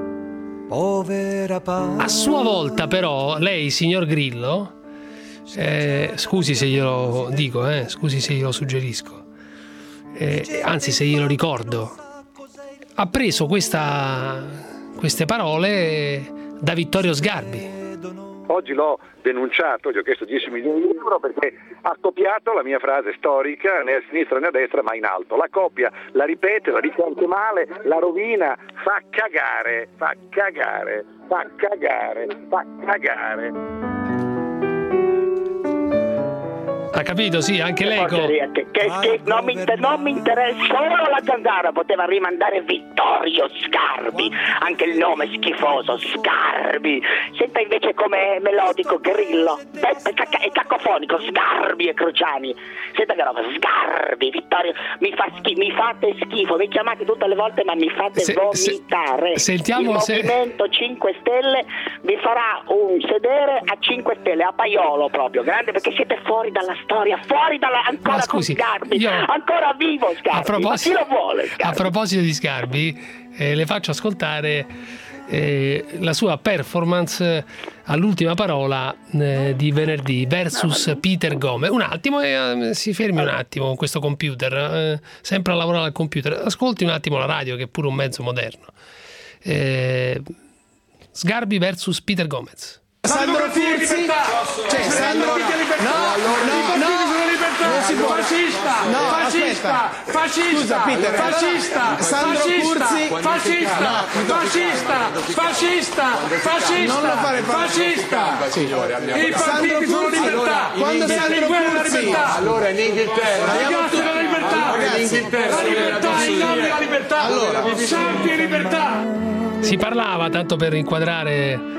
[SPEAKER 2] povera pace.
[SPEAKER 3] A sua volta, però, lei, signor Grillo, eh, scusi se glielo dico, eh, scusi se glielo suggerisco, eh, anzi se glielo ricordo, ha preso questa, queste parole da Vittorio Sgarbi.
[SPEAKER 20] Oggi l'ho denunciato, gli ho chiesto dieci milioni di euro perché ha copiato la mia frase storica né a sinistra né a destra ma in alto. La copia, la ripete, la dice anche male, la rovina, fa cagare, fa cagare, fa cagare, fa cagare.
[SPEAKER 3] Ha capito? Sì, anche lei. co-
[SPEAKER 7] Che, che, che non, mi, inter- non mi interessa, solo la zanzara poteva rimandare Vittorio Sgarbi, anche il nome schifoso, Sgarbi. Senta invece com'è melodico, Grillo, Beh, è, cac- è cacofonico, Sgarbi e Cruciani. Senta che roba, Sgarbi, Vittorio, mi, fa schi- mi fate schifo, mi chiamate tutte le volte ma mi fate
[SPEAKER 3] Se-
[SPEAKER 7] vomitare.
[SPEAKER 3] se- sentiamo
[SPEAKER 7] Il
[SPEAKER 3] se-
[SPEAKER 7] Movimento cinque Stelle vi farà un sedere a cinque Stelle, a paiolo proprio, grande, perché siete fuori dalla storia, fuori dalla, ancora
[SPEAKER 3] Ma scusi,
[SPEAKER 7] con Sgarbi,
[SPEAKER 3] io-
[SPEAKER 7] ancora vivo Sgarbi,
[SPEAKER 3] A proposito,
[SPEAKER 7] ma chi lo vuole Sgarbi?
[SPEAKER 3] a proposito di Sgarbi, eh, le faccio ascoltare eh, la sua performance all'ultima parola eh, di venerdì versus Peter Gomez. Un attimo, eh, si fermi un attimo con questo computer, eh, sempre a lavorare al computer. Ascolti un attimo la radio, che è pure un mezzo moderno. Eh, Sgarbi versus Peter Gomez.
[SPEAKER 15] Sandro Curzi, cioè Sandro, no, no, no, non si può, fascista,
[SPEAKER 19] No,
[SPEAKER 15] fascista,
[SPEAKER 19] aspetta.
[SPEAKER 15] fascista,
[SPEAKER 19] Scusa, Peter,
[SPEAKER 15] fascista,
[SPEAKER 19] Sandro
[SPEAKER 15] fascista,
[SPEAKER 19] Curzi-
[SPEAKER 15] fascista,
[SPEAKER 19] No,
[SPEAKER 15] fascista, fascista, fascista,
[SPEAKER 19] Non lo fare parlare.
[SPEAKER 15] fascista.
[SPEAKER 19] Signore, abbiamo-
[SPEAKER 15] I
[SPEAKER 19] Sandro
[SPEAKER 15] partiti sono
[SPEAKER 19] Curzi-
[SPEAKER 15] libertà,
[SPEAKER 19] allora, quando
[SPEAKER 15] della
[SPEAKER 19] Sandro
[SPEAKER 15] guerra alla
[SPEAKER 19] Curzi-
[SPEAKER 15] libertà.
[SPEAKER 19] allora in Inghilterra-
[SPEAKER 15] Ragazzi, la libertà,
[SPEAKER 19] Allora, in Inghilterra-
[SPEAKER 15] la libertà, in nome della libertà,
[SPEAKER 19] Allora-
[SPEAKER 15] santi e libertà.
[SPEAKER 3] Si parlava, tanto per inquadrare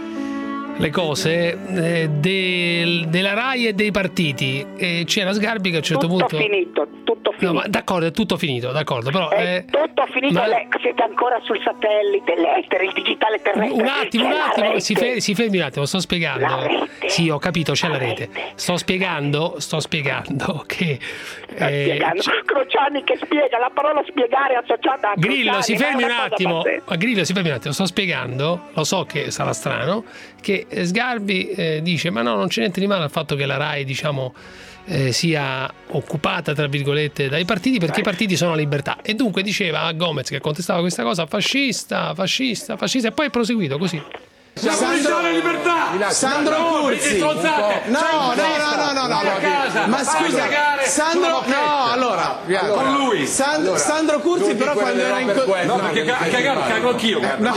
[SPEAKER 3] le cose, eh, del- della RAI e dei partiti. E c'era Sgarbi che a un certo
[SPEAKER 7] Tutto
[SPEAKER 3] punto.
[SPEAKER 7] finito, tutto finito.
[SPEAKER 3] No, ma d'accordo, è tutto finito, d'accordo, però.
[SPEAKER 7] È
[SPEAKER 3] eh,
[SPEAKER 7] tutto finito,
[SPEAKER 3] ma-
[SPEAKER 7] le- siete ancora sul satellite, l'etere, il digitale terrestre.
[SPEAKER 3] Un attimo, un
[SPEAKER 7] C'è la
[SPEAKER 3] attimo,
[SPEAKER 7] rete.
[SPEAKER 3] si, fe- si fermi un attimo, sto spiegando.
[SPEAKER 7] La rete.
[SPEAKER 3] Sì, ho capito, c'è la rete. Sto spiegando, sto spiegando che. eh,
[SPEAKER 7] Spiegando.
[SPEAKER 3] c-
[SPEAKER 7] Cruciani che spiega, la parola spiegare è associata a
[SPEAKER 3] Grillo,
[SPEAKER 7] Cruciani,
[SPEAKER 3] si
[SPEAKER 7] ma è
[SPEAKER 3] fermi un
[SPEAKER 7] una cosa
[SPEAKER 3] attimo.
[SPEAKER 7] pazzesca.
[SPEAKER 3] Ma Grillo, si fermi un attimo. Sto spiegando, lo so che sarà strano, che eh, Sgarbi eh, dice: ma no, non c'è niente di male al fatto che la RAI, diciamo, eh, sia occupata, tra virgolette, dai partiti, perché i partiti sono la libertà. E dunque diceva a Gomez, che contestava questa cosa, fascista, fascista, fascista, e poi è proseguito così.
[SPEAKER 15] Siamo in libertà.
[SPEAKER 19] Sandro
[SPEAKER 15] No,
[SPEAKER 19] Curzi.
[SPEAKER 15] no,
[SPEAKER 19] No, no, no, no, no, no.
[SPEAKER 15] a casa,
[SPEAKER 19] Ma
[SPEAKER 15] vai
[SPEAKER 19] scusa,
[SPEAKER 15] a cagare
[SPEAKER 19] Sandro,
[SPEAKER 15] sulla moquette.
[SPEAKER 19] no, allora,
[SPEAKER 15] Con lui.
[SPEAKER 19] San-
[SPEAKER 15] Allora,
[SPEAKER 19] Sandro Curzi
[SPEAKER 15] lui
[SPEAKER 19] però
[SPEAKER 15] di
[SPEAKER 19] quando
[SPEAKER 15] quelle
[SPEAKER 19] era in
[SPEAKER 15] robe
[SPEAKER 19] co-
[SPEAKER 15] que- No,
[SPEAKER 19] no,
[SPEAKER 15] perché ca- cagare cago anch'io.
[SPEAKER 19] No.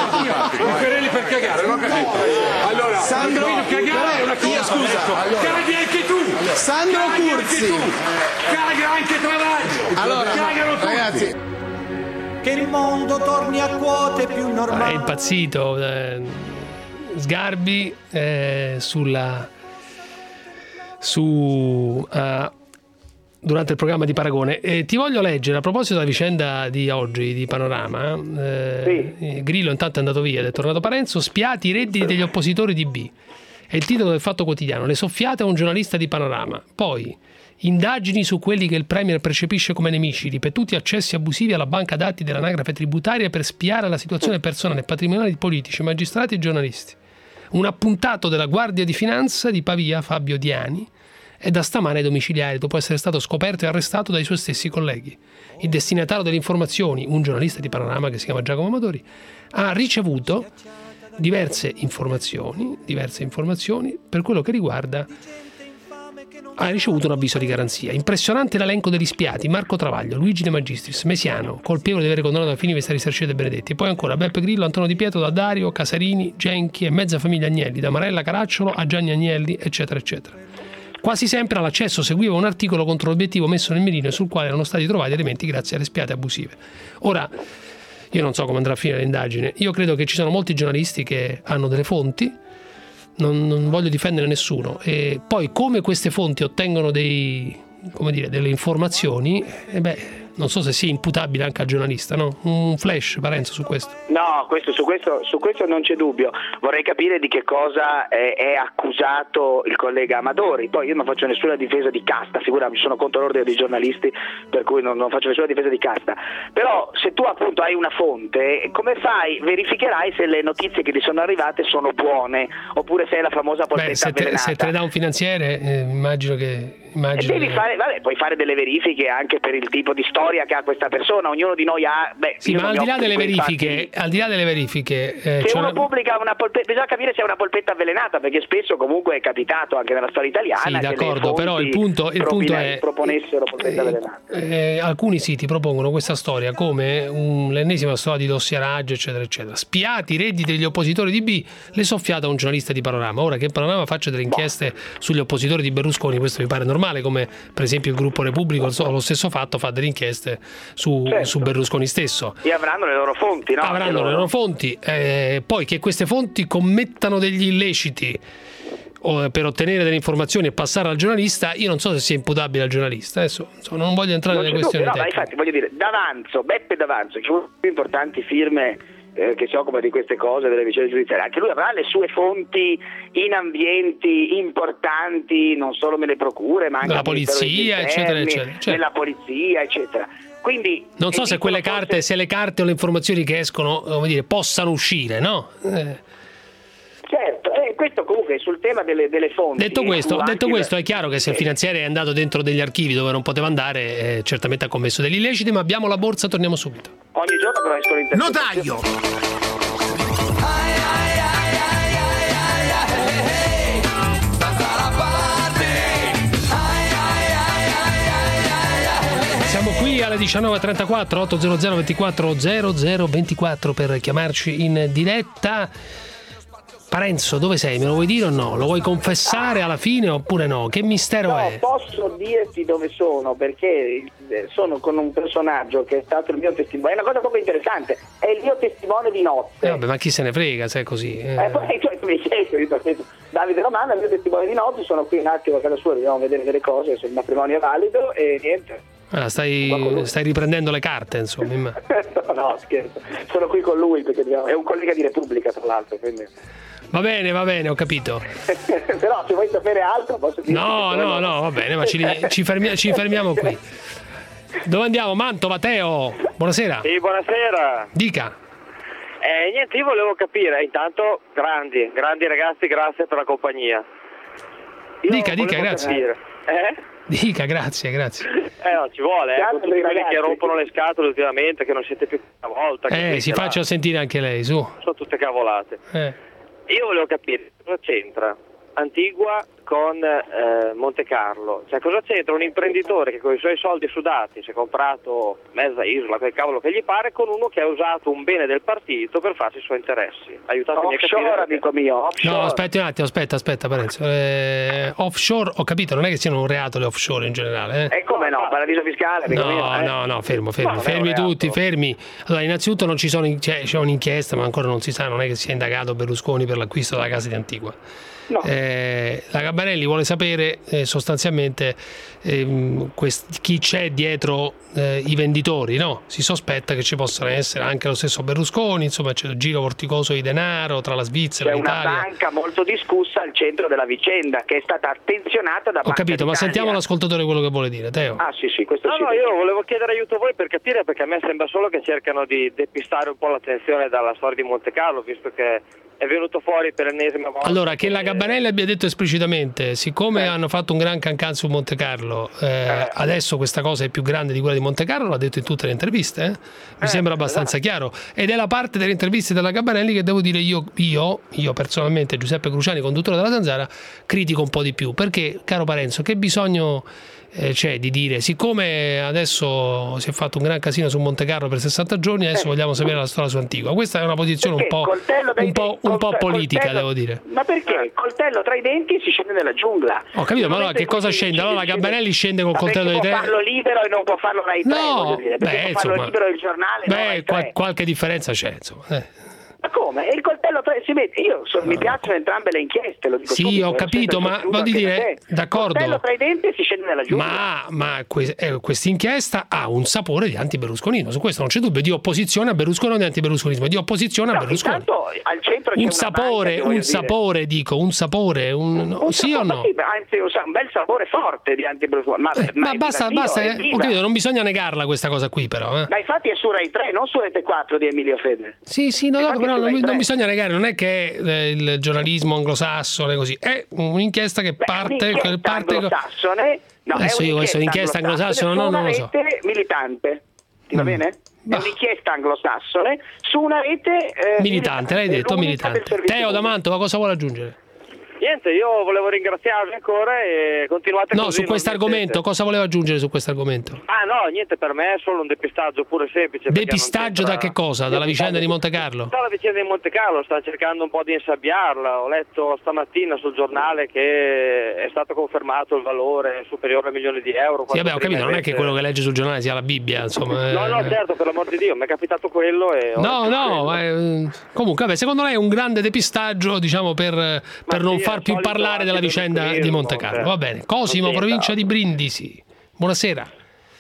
[SPEAKER 15] Mi quereli per cagare, non ho capito. Allora,
[SPEAKER 19] Sandro,
[SPEAKER 15] ho capito, cagare è una
[SPEAKER 19] però io,
[SPEAKER 15] cosa.
[SPEAKER 19] scusa,
[SPEAKER 15] ecco.
[SPEAKER 19] allora-
[SPEAKER 15] Caghi anche tu.
[SPEAKER 19] Sandro
[SPEAKER 15] Caghi
[SPEAKER 19] Curzi.
[SPEAKER 15] anche tu. Caga anche Travaglio.
[SPEAKER 19] Allora,
[SPEAKER 15] Cagano tutti.
[SPEAKER 19] ragazzi,
[SPEAKER 2] Che il mondo torni a quote più
[SPEAKER 3] È
[SPEAKER 2] normali.
[SPEAKER 3] impazzito eh, Sgarbi eh, sulla su eh, durante il programma di Paragone. E ti voglio leggere, a proposito della vicenda di oggi di Panorama, eh, sì. Grillo intanto è andato via ed è tornato Parenzo. Spiati i redditi degli oppositori di B. È il titolo del Fatto Quotidiano. Le soffiate a un giornalista di Panorama. Poi indagini su quelli che il Premier percepisce come nemici, ripetuti accessi abusivi alla banca dati dell'anagrafe tributaria per spiare la situazione personale e patrimoniale di politici, magistrati e giornalisti. Un appuntato della Guardia di Finanza di Pavia, Fabio Diani, è da stamane ai domiciliari dopo essere stato scoperto e arrestato dai suoi stessi colleghi. Il destinatario delle informazioni, un giornalista di Panorama che si chiama Giacomo Amadori, ha ricevuto diverse informazioni, diverse informazioni per quello che riguarda ha ricevuto un avviso di garanzia. Impressionante l'elenco degli spiati: Marco Travaglio, Luigi De Magistris, Mesiano, colpevole di aver condannato a fini per stare risarcito De Benedetti, e poi ancora Beppe Grillo, Antonio Di Pietro, da Dario, Casarini, Genchi e mezza famiglia Agnelli, da Marella Caracciolo a Gianni Agnelli, eccetera eccetera. Quasi sempre all'accesso seguiva un articolo contro l'obiettivo messo nel mirino sul quale erano stati trovati elementi grazie alle spiate abusive. Ora, io non so come andrà a finire l'indagine, io credo che ci sono molti giornalisti che hanno delle fonti. Non, non voglio difendere nessuno, e poi come queste fonti ottengono dei, come dire, delle informazioni, eh beh, non so se sia imputabile anche al giornalista, no? Un flash, Parenzo, su questo.
[SPEAKER 7] No, questo, su, questo, su questo non c'è dubbio. Vorrei capire di che cosa è, è accusato il collega Amadori. Poi io non faccio nessuna difesa di casta, figurati, sono contro l'ordine dei giornalisti, per cui non, non faccio nessuna difesa di casta. Però se tu appunto hai una fonte, come fai? Verificherai se le notizie che ti sono arrivate sono buone, oppure se è la famosa polpetta
[SPEAKER 3] Beh, se te,
[SPEAKER 7] avvelenata.
[SPEAKER 3] Se te ne dà un finanziere, eh, immagino che... Immagino
[SPEAKER 7] e devi
[SPEAKER 3] che...
[SPEAKER 7] fare, vabbè, puoi fare delle verifiche anche per il tipo di storia che ha questa persona, ognuno di noi ha. Beh,
[SPEAKER 3] sì, ma al di là delle verifiche, al di là delle verifiche, eh,
[SPEAKER 7] se uno
[SPEAKER 3] una...
[SPEAKER 7] pubblica una polpetta, bisogna capire se è una polpetta avvelenata, perché spesso comunque è capitato anche nella storia italiana.
[SPEAKER 3] Sì,
[SPEAKER 7] che
[SPEAKER 3] d'accordo, però il punto, il punto è
[SPEAKER 7] proponessero polpetta avvelenata.
[SPEAKER 3] Eh, alcuni siti propongono questa storia come un, l'ennesima storia di dossieraggio, eccetera, eccetera. Spiati i redditi degli oppositori di B, le soffiate a un giornalista di Panorama. Ora che Panorama faccia delle inchieste boh. sugli oppositori di Berlusconi, questo mi pare normale, come per esempio il gruppo Repubblico lo stesso fatto fa delle inchieste su, certo. su Berlusconi stesso.
[SPEAKER 7] E avranno le loro fonti, no?
[SPEAKER 3] Avranno le loro fonti, eh, poi che queste fonti commettano degli illeciti o, per ottenere delle informazioni e passare al giornalista, io non so se sia imputabile al giornalista. Adesso insomma, non voglio entrare nelle questioni
[SPEAKER 7] dubbio, no, ma infatti voglio dire, D'Avanzo, Beppe D'Avanzo, che è una delle più importanti firme eh, che si occupa di queste cose, delle vicende giudiziarie, anche lui avrà le sue fonti in ambienti importanti, non solo nelle procure, ma anche
[SPEAKER 3] nella polizia, eccetera, eccetera, eccetera.
[SPEAKER 7] Nella polizia, eccetera. Quindi
[SPEAKER 3] non so se quelle carte, forse... se le carte o le informazioni che escono, come dire, possano uscire, no? Eh.
[SPEAKER 7] Certo, eh, questo comunque sul tema delle, delle fonti.
[SPEAKER 3] Detto questo, detto questo è chiaro che se il finanziere è andato dentro degli archivi dove non poteva andare, eh, certamente ha commesso degli illeciti, ma abbiamo la borsa, torniamo subito.
[SPEAKER 7] Ogni giorno però escono intercettazioni.
[SPEAKER 2] Notaio!
[SPEAKER 3] Siamo qui alle diciannove e trentaquattro, ottocento ventiquattro zero zero ventiquattro per chiamarci in diretta. Parenzo, dove sei? Me lo vuoi dire o no? Lo vuoi confessare alla fine oppure no? Che mistero
[SPEAKER 7] no,
[SPEAKER 3] è?
[SPEAKER 7] Posso dirti dove sono, perché sono con un personaggio che è stato il mio testimone. È una cosa proprio interessante, è il mio testimone di notte.
[SPEAKER 3] Eh, vabbè, ma chi se ne frega se è così? Eh.
[SPEAKER 7] Eh, poi tu mi chiedi, Davide Romano è il mio testimone di notte, sono qui un attimo a casa sua, dobbiamo vedere delle cose, se il matrimonio è valido e niente.
[SPEAKER 3] Ah, stai, stai riprendendo le carte, insomma.
[SPEAKER 7] no, no, scherzo. Sono qui con lui perché è un collega di Repubblica, tra l'altro, quindi...
[SPEAKER 3] Va bene, va bene, ho capito.
[SPEAKER 7] Però se vuoi sapere altro posso dire.
[SPEAKER 3] No, no, no, va bene, ma ci, ci, fermi, ci fermiamo qui. Dove andiamo? Mantova, Teo. Buonasera.
[SPEAKER 21] Sì, buonasera.
[SPEAKER 3] Dica.
[SPEAKER 21] Eh, niente, io volevo capire, intanto grandi, grandi ragazzi, grazie per la compagnia. Io
[SPEAKER 3] dica, dica, grazie.
[SPEAKER 21] Capire. Eh?
[SPEAKER 3] Dica, grazie, grazie.
[SPEAKER 21] Eh, no, ci vuole, eh, con tutti quelli che rompono le scatole ultimamente, che non siete più una volta.
[SPEAKER 3] Eh, si faccia sentire anche lei, su.
[SPEAKER 21] Sono tutte cavolate.
[SPEAKER 3] Eh.
[SPEAKER 21] Io volevo capire cosa c'entra Antigua con eh, Monte Carlo, cioè cosa c'entra un imprenditore che con i suoi soldi sudati si è comprato mezza isola, quel cavolo che gli pare, con uno che ha usato un bene del partito per farsi i suoi interessi. Aiutatemi a capire.
[SPEAKER 7] Offshore, amico mio, offshore.
[SPEAKER 3] No, aspetti un attimo, aspetta, aspetta, Parenzo. Eh, offshore, ho capito, non è che siano un reato le offshore in generale. Eh?
[SPEAKER 7] E come no, paradiso fiscale.
[SPEAKER 3] No,
[SPEAKER 7] mio, eh?
[SPEAKER 3] no, no, fermo, fermo,
[SPEAKER 7] no,
[SPEAKER 3] fermi tutti, fermi. Allora, innanzitutto non ci sono, c'è, c'è un'inchiesta, ma ancora non si sa, non è che sia indagato Berlusconi per l'acquisto della casa di Antigua.
[SPEAKER 7] No.
[SPEAKER 3] Eh, la Gabanelli vuole sapere eh, sostanzialmente ehm, quest- chi c'è dietro eh, i venditori, no? Si sospetta che ci possano essere anche lo stesso Berlusconi, insomma c'è il giro vorticoso di denaro tra la Svizzera e
[SPEAKER 7] C'è
[SPEAKER 3] l'Italia.
[SPEAKER 7] una banca molto discussa al centro della vicenda che è stata attenzionata da
[SPEAKER 3] Ho capito,
[SPEAKER 7] Banca
[SPEAKER 3] ma
[SPEAKER 7] d'Italia.
[SPEAKER 3] sentiamo l'ascoltatore quello che vuole dire, Teo.
[SPEAKER 7] Ah sì sì, questo
[SPEAKER 21] No,
[SPEAKER 7] sì.
[SPEAKER 21] no, io volevo chiedere aiuto a voi per capire, perché a me sembra solo che cercano di depistare un po' l'attenzione dalla storia di Monte Carlo, visto che è venuto fuori per l'ennesima volta.
[SPEAKER 3] Allora, che la Gabanelli abbia detto esplicitamente, siccome eh. hanno fatto un gran cancan su Monte Carlo, eh, eh. adesso questa cosa è più grande di quella di Monte Carlo, l'ha detto in tutte le interviste, eh? mi eh, sembra abbastanza esatto. chiaro, ed è la parte delle interviste della Gabanelli che devo dire io, io, io personalmente, Giuseppe Cruciani, conduttore della Zanzara, critico un po' di più, perché, caro Parenzo, che bisogno eh, c'è di dire, siccome adesso si è fatto un gran casino su Monte Carlo per sessanta giorni, adesso eh. vogliamo sapere la storia sua antigua. Questa è una posizione
[SPEAKER 7] Perché?
[SPEAKER 3] un po', un po', un po' politica,
[SPEAKER 7] coltello,
[SPEAKER 3] devo dire.
[SPEAKER 7] Ma perché? Coltello tra i denti e si scende nella giungla.
[SPEAKER 3] Ho capito, ma allora che cosa scende? Allora la Gabanelli scende col coltello di tre.
[SPEAKER 7] Può farlo libero e non può farlo Rai tre,
[SPEAKER 3] no,
[SPEAKER 7] voglio dire.
[SPEAKER 3] beh,
[SPEAKER 7] può
[SPEAKER 3] insomma,
[SPEAKER 7] farlo libero il giornale,
[SPEAKER 3] beh, qual- qualche differenza c'è, insomma. Eh.
[SPEAKER 7] Ma come? E il coltello tra... si mette, io so, mi piacciono entrambe le inchieste, lo dico
[SPEAKER 3] sì,
[SPEAKER 7] subito,
[SPEAKER 3] ho capito, ma voglio dire, d'accordo.
[SPEAKER 7] Coltello tra i denti e si scende nella giungla.
[SPEAKER 3] Ma, ma que- eh, questa inchiesta ha un sapore di anti-berlusconismo, su questo non c'è dubbio, di opposizione a Berlusconi o di anti-berlusconismo, di opposizione
[SPEAKER 7] no,
[SPEAKER 3] a Berlusconi.
[SPEAKER 7] Intanto al centro c'è
[SPEAKER 3] un
[SPEAKER 7] una
[SPEAKER 3] sapore,
[SPEAKER 7] banca,
[SPEAKER 3] un sapore, dire. dico, un sapore, un, no,
[SPEAKER 7] un
[SPEAKER 3] sì
[SPEAKER 7] sapore,
[SPEAKER 3] o no?
[SPEAKER 7] Sì, anzi, un bel sapore forte di anti-berlusconi. Ma,
[SPEAKER 3] eh,
[SPEAKER 7] ma,
[SPEAKER 3] ma basta,
[SPEAKER 7] viva,
[SPEAKER 3] basta,
[SPEAKER 7] è
[SPEAKER 3] ho capito, non bisogna negarla questa cosa qui però. Eh.
[SPEAKER 7] Ma infatti è su Rai tre, non su Rete quattro di Emilio Fede.
[SPEAKER 3] Sì, sì, no, no, però non, non bisogna negare, non è che eh, il giornalismo anglosassone così, è un'inchiesta che
[SPEAKER 7] Beh,
[SPEAKER 3] parte...
[SPEAKER 7] un'inchiesta
[SPEAKER 3] parte
[SPEAKER 7] anglosassone, no,
[SPEAKER 3] adesso io questo l'inchiesta anglosassone no, non lo so.
[SPEAKER 7] Rete militante, ti va
[SPEAKER 3] mm.
[SPEAKER 7] bene?
[SPEAKER 3] Bah.
[SPEAKER 7] È un'inchiesta anglosassone su una rete eh,
[SPEAKER 3] militante, l'hai detto, militante. Teo da Mantova, cosa vuole aggiungere?
[SPEAKER 21] Niente, io volevo ringraziarvi ancora e continuate
[SPEAKER 3] no,
[SPEAKER 21] così.
[SPEAKER 3] No, su questo argomento, cosa voleva aggiungere su questo argomento?
[SPEAKER 21] Ah no, niente, per me è solo un depistaggio pure semplice.
[SPEAKER 3] Depistaggio da che cosa? Dalla vicenda di Monte Carlo?
[SPEAKER 21] Dalla vicenda di Monte Carlo, stanno cercando un po' di insabbiarla. Ho letto stamattina sul giornale che è stato confermato il valore superiore a milioni di euro.
[SPEAKER 3] Sì, vabbè, ho capito, non è che quello che legge sul giornale sia la Bibbia, insomma.
[SPEAKER 21] No, no, certo, per l'amor di Dio, mi è capitato quello e...
[SPEAKER 3] No, no, ma è... comunque, vabbè, secondo lei è un grande depistaggio, diciamo, per, per non
[SPEAKER 21] sì,
[SPEAKER 3] far più parlare della vicenda di Monte Carlo. Va bene. Cosimo, provincia di Brindisi. Buonasera.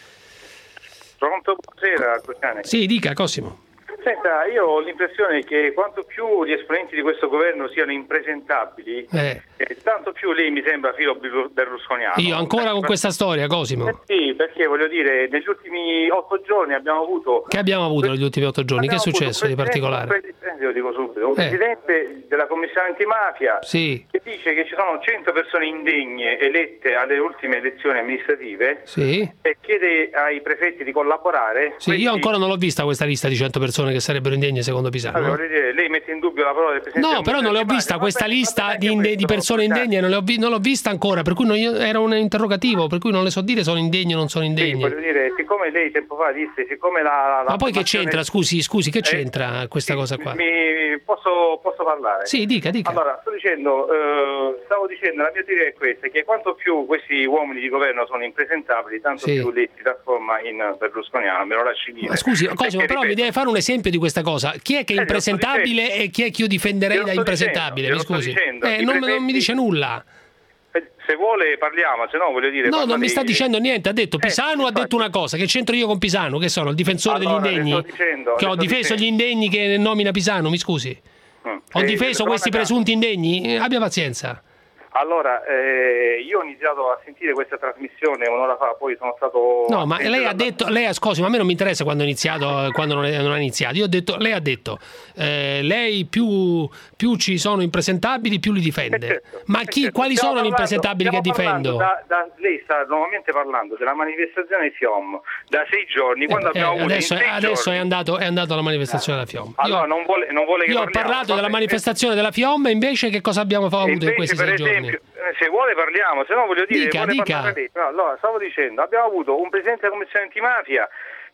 [SPEAKER 4] Pronto? Buonasera, Cruciani.
[SPEAKER 3] Sì, dica, Cosimo.
[SPEAKER 4] Senta, io ho l'impressione che quanto più gli esponenti di questo governo siano impresentabili,
[SPEAKER 3] eh.
[SPEAKER 4] eh, tanto più lei mi sembra filo berlusconiano.
[SPEAKER 3] Io ancora con questa storia, Cosimo?
[SPEAKER 4] Eh sì, perché voglio dire, negli ultimi otto giorni abbiamo avuto...
[SPEAKER 3] Che abbiamo avuto negli ultimi otto giorni? Che è successo di particolare?
[SPEAKER 4] Un presidente, io dico subito, un
[SPEAKER 3] eh.
[SPEAKER 4] presidente della Commissione Antimafia
[SPEAKER 3] sì.
[SPEAKER 4] che dice che ci sono cento persone indegne elette alle ultime elezioni amministrative
[SPEAKER 3] sì.
[SPEAKER 4] e chiede ai prefetti di collaborare.
[SPEAKER 3] Sì, questi... io ancora non l'ho vista questa lista di cento persone che sarebbero indegne secondo Pisano.
[SPEAKER 4] Allora, voglio dire, lei mette in dubbio la parola del Presidente.
[SPEAKER 3] No, però non l'ho vista questa bene, lista di, inde- di persone indegne, non, le ho vi- non l'ho vista ancora, per cui non, io, era un interrogativo, per cui non le so dire sono indegni o non sono indegni.
[SPEAKER 4] Sì, voglio dire, siccome lei tempo fa disse, siccome la... la
[SPEAKER 3] Ma poi che c'entra, scusi, scusi, che c'entra eh, questa
[SPEAKER 4] sì,
[SPEAKER 3] cosa qua?
[SPEAKER 4] Mi, posso, posso parlare?
[SPEAKER 3] Sì, dica, dica.
[SPEAKER 4] Allora, sto dicendo, eh, stavo dicendo, la mia teoria è questa, che quanto più questi uomini di governo sono impresentabili, tanto sì. più li si trasforma in berlusconiano, me lo lasci dire.
[SPEAKER 3] Ma scusi, Cosimo, però ripeto, mi deve fare un esempio di questa cosa. Chi è che è impresentabile e chi è che io difenderei da impresentabile? Mi scusi. Eh, non, non mi dice nulla.
[SPEAKER 4] Se vuole parliamo, se no voglio dire...
[SPEAKER 3] No, non mi
[SPEAKER 4] di...
[SPEAKER 3] sta dicendo niente, ha detto Pisano, eh, ha detto una cosa, che c'entro io con Pisano, che sono il difensore
[SPEAKER 4] allora,
[SPEAKER 3] degli indegni,
[SPEAKER 4] dicendo,
[SPEAKER 3] che ho difeso
[SPEAKER 4] dicendo.
[SPEAKER 3] gli indegni che nomina Pisano, mi scusi. Mm. Ho
[SPEAKER 4] eh,
[SPEAKER 3] difeso questi presunti indegni, eh, abbia pazienza.
[SPEAKER 4] Allora, eh, io ho iniziato a sentire questa trasmissione un'ora fa, poi sono stato...
[SPEAKER 3] No, ma lei ha detto, lei scusi, ma a me non mi interessa quando è iniziato, quando non, è, non ha iniziato. Io ho detto, lei ha detto, eh, lei più, più ci sono impresentabili, più li difende.
[SPEAKER 4] Certo,
[SPEAKER 3] ma chi,
[SPEAKER 4] certo.
[SPEAKER 3] quali
[SPEAKER 4] stiamo
[SPEAKER 3] sono gli
[SPEAKER 4] parlando,
[SPEAKER 3] impresentabili che difendo?
[SPEAKER 4] Da, da, lei sta nuovamente parlando della manifestazione FIOM da sei giorni, quando
[SPEAKER 3] eh,
[SPEAKER 4] abbiamo
[SPEAKER 3] eh,
[SPEAKER 4] avuto
[SPEAKER 3] adesso,
[SPEAKER 4] in sei
[SPEAKER 3] adesso
[SPEAKER 4] giorni...
[SPEAKER 3] è, andato, è andato alla manifestazione della FIOM.
[SPEAKER 4] Allora,
[SPEAKER 3] io,
[SPEAKER 4] non vuole, non vuole che
[SPEAKER 3] io ho
[SPEAKER 4] parliamo,
[SPEAKER 3] parlato della
[SPEAKER 4] vabbè,
[SPEAKER 3] manifestazione della FIOM e invece che cosa abbiamo avuto
[SPEAKER 4] invece,
[SPEAKER 3] in questi
[SPEAKER 4] per
[SPEAKER 3] sei
[SPEAKER 4] esempio,
[SPEAKER 3] giorni?
[SPEAKER 4] Se vuole parliamo, se no voglio dire...
[SPEAKER 3] Dica, dica.
[SPEAKER 4] No, allora, stavo dicendo, abbiamo avuto un presidente della Commissione Antimafia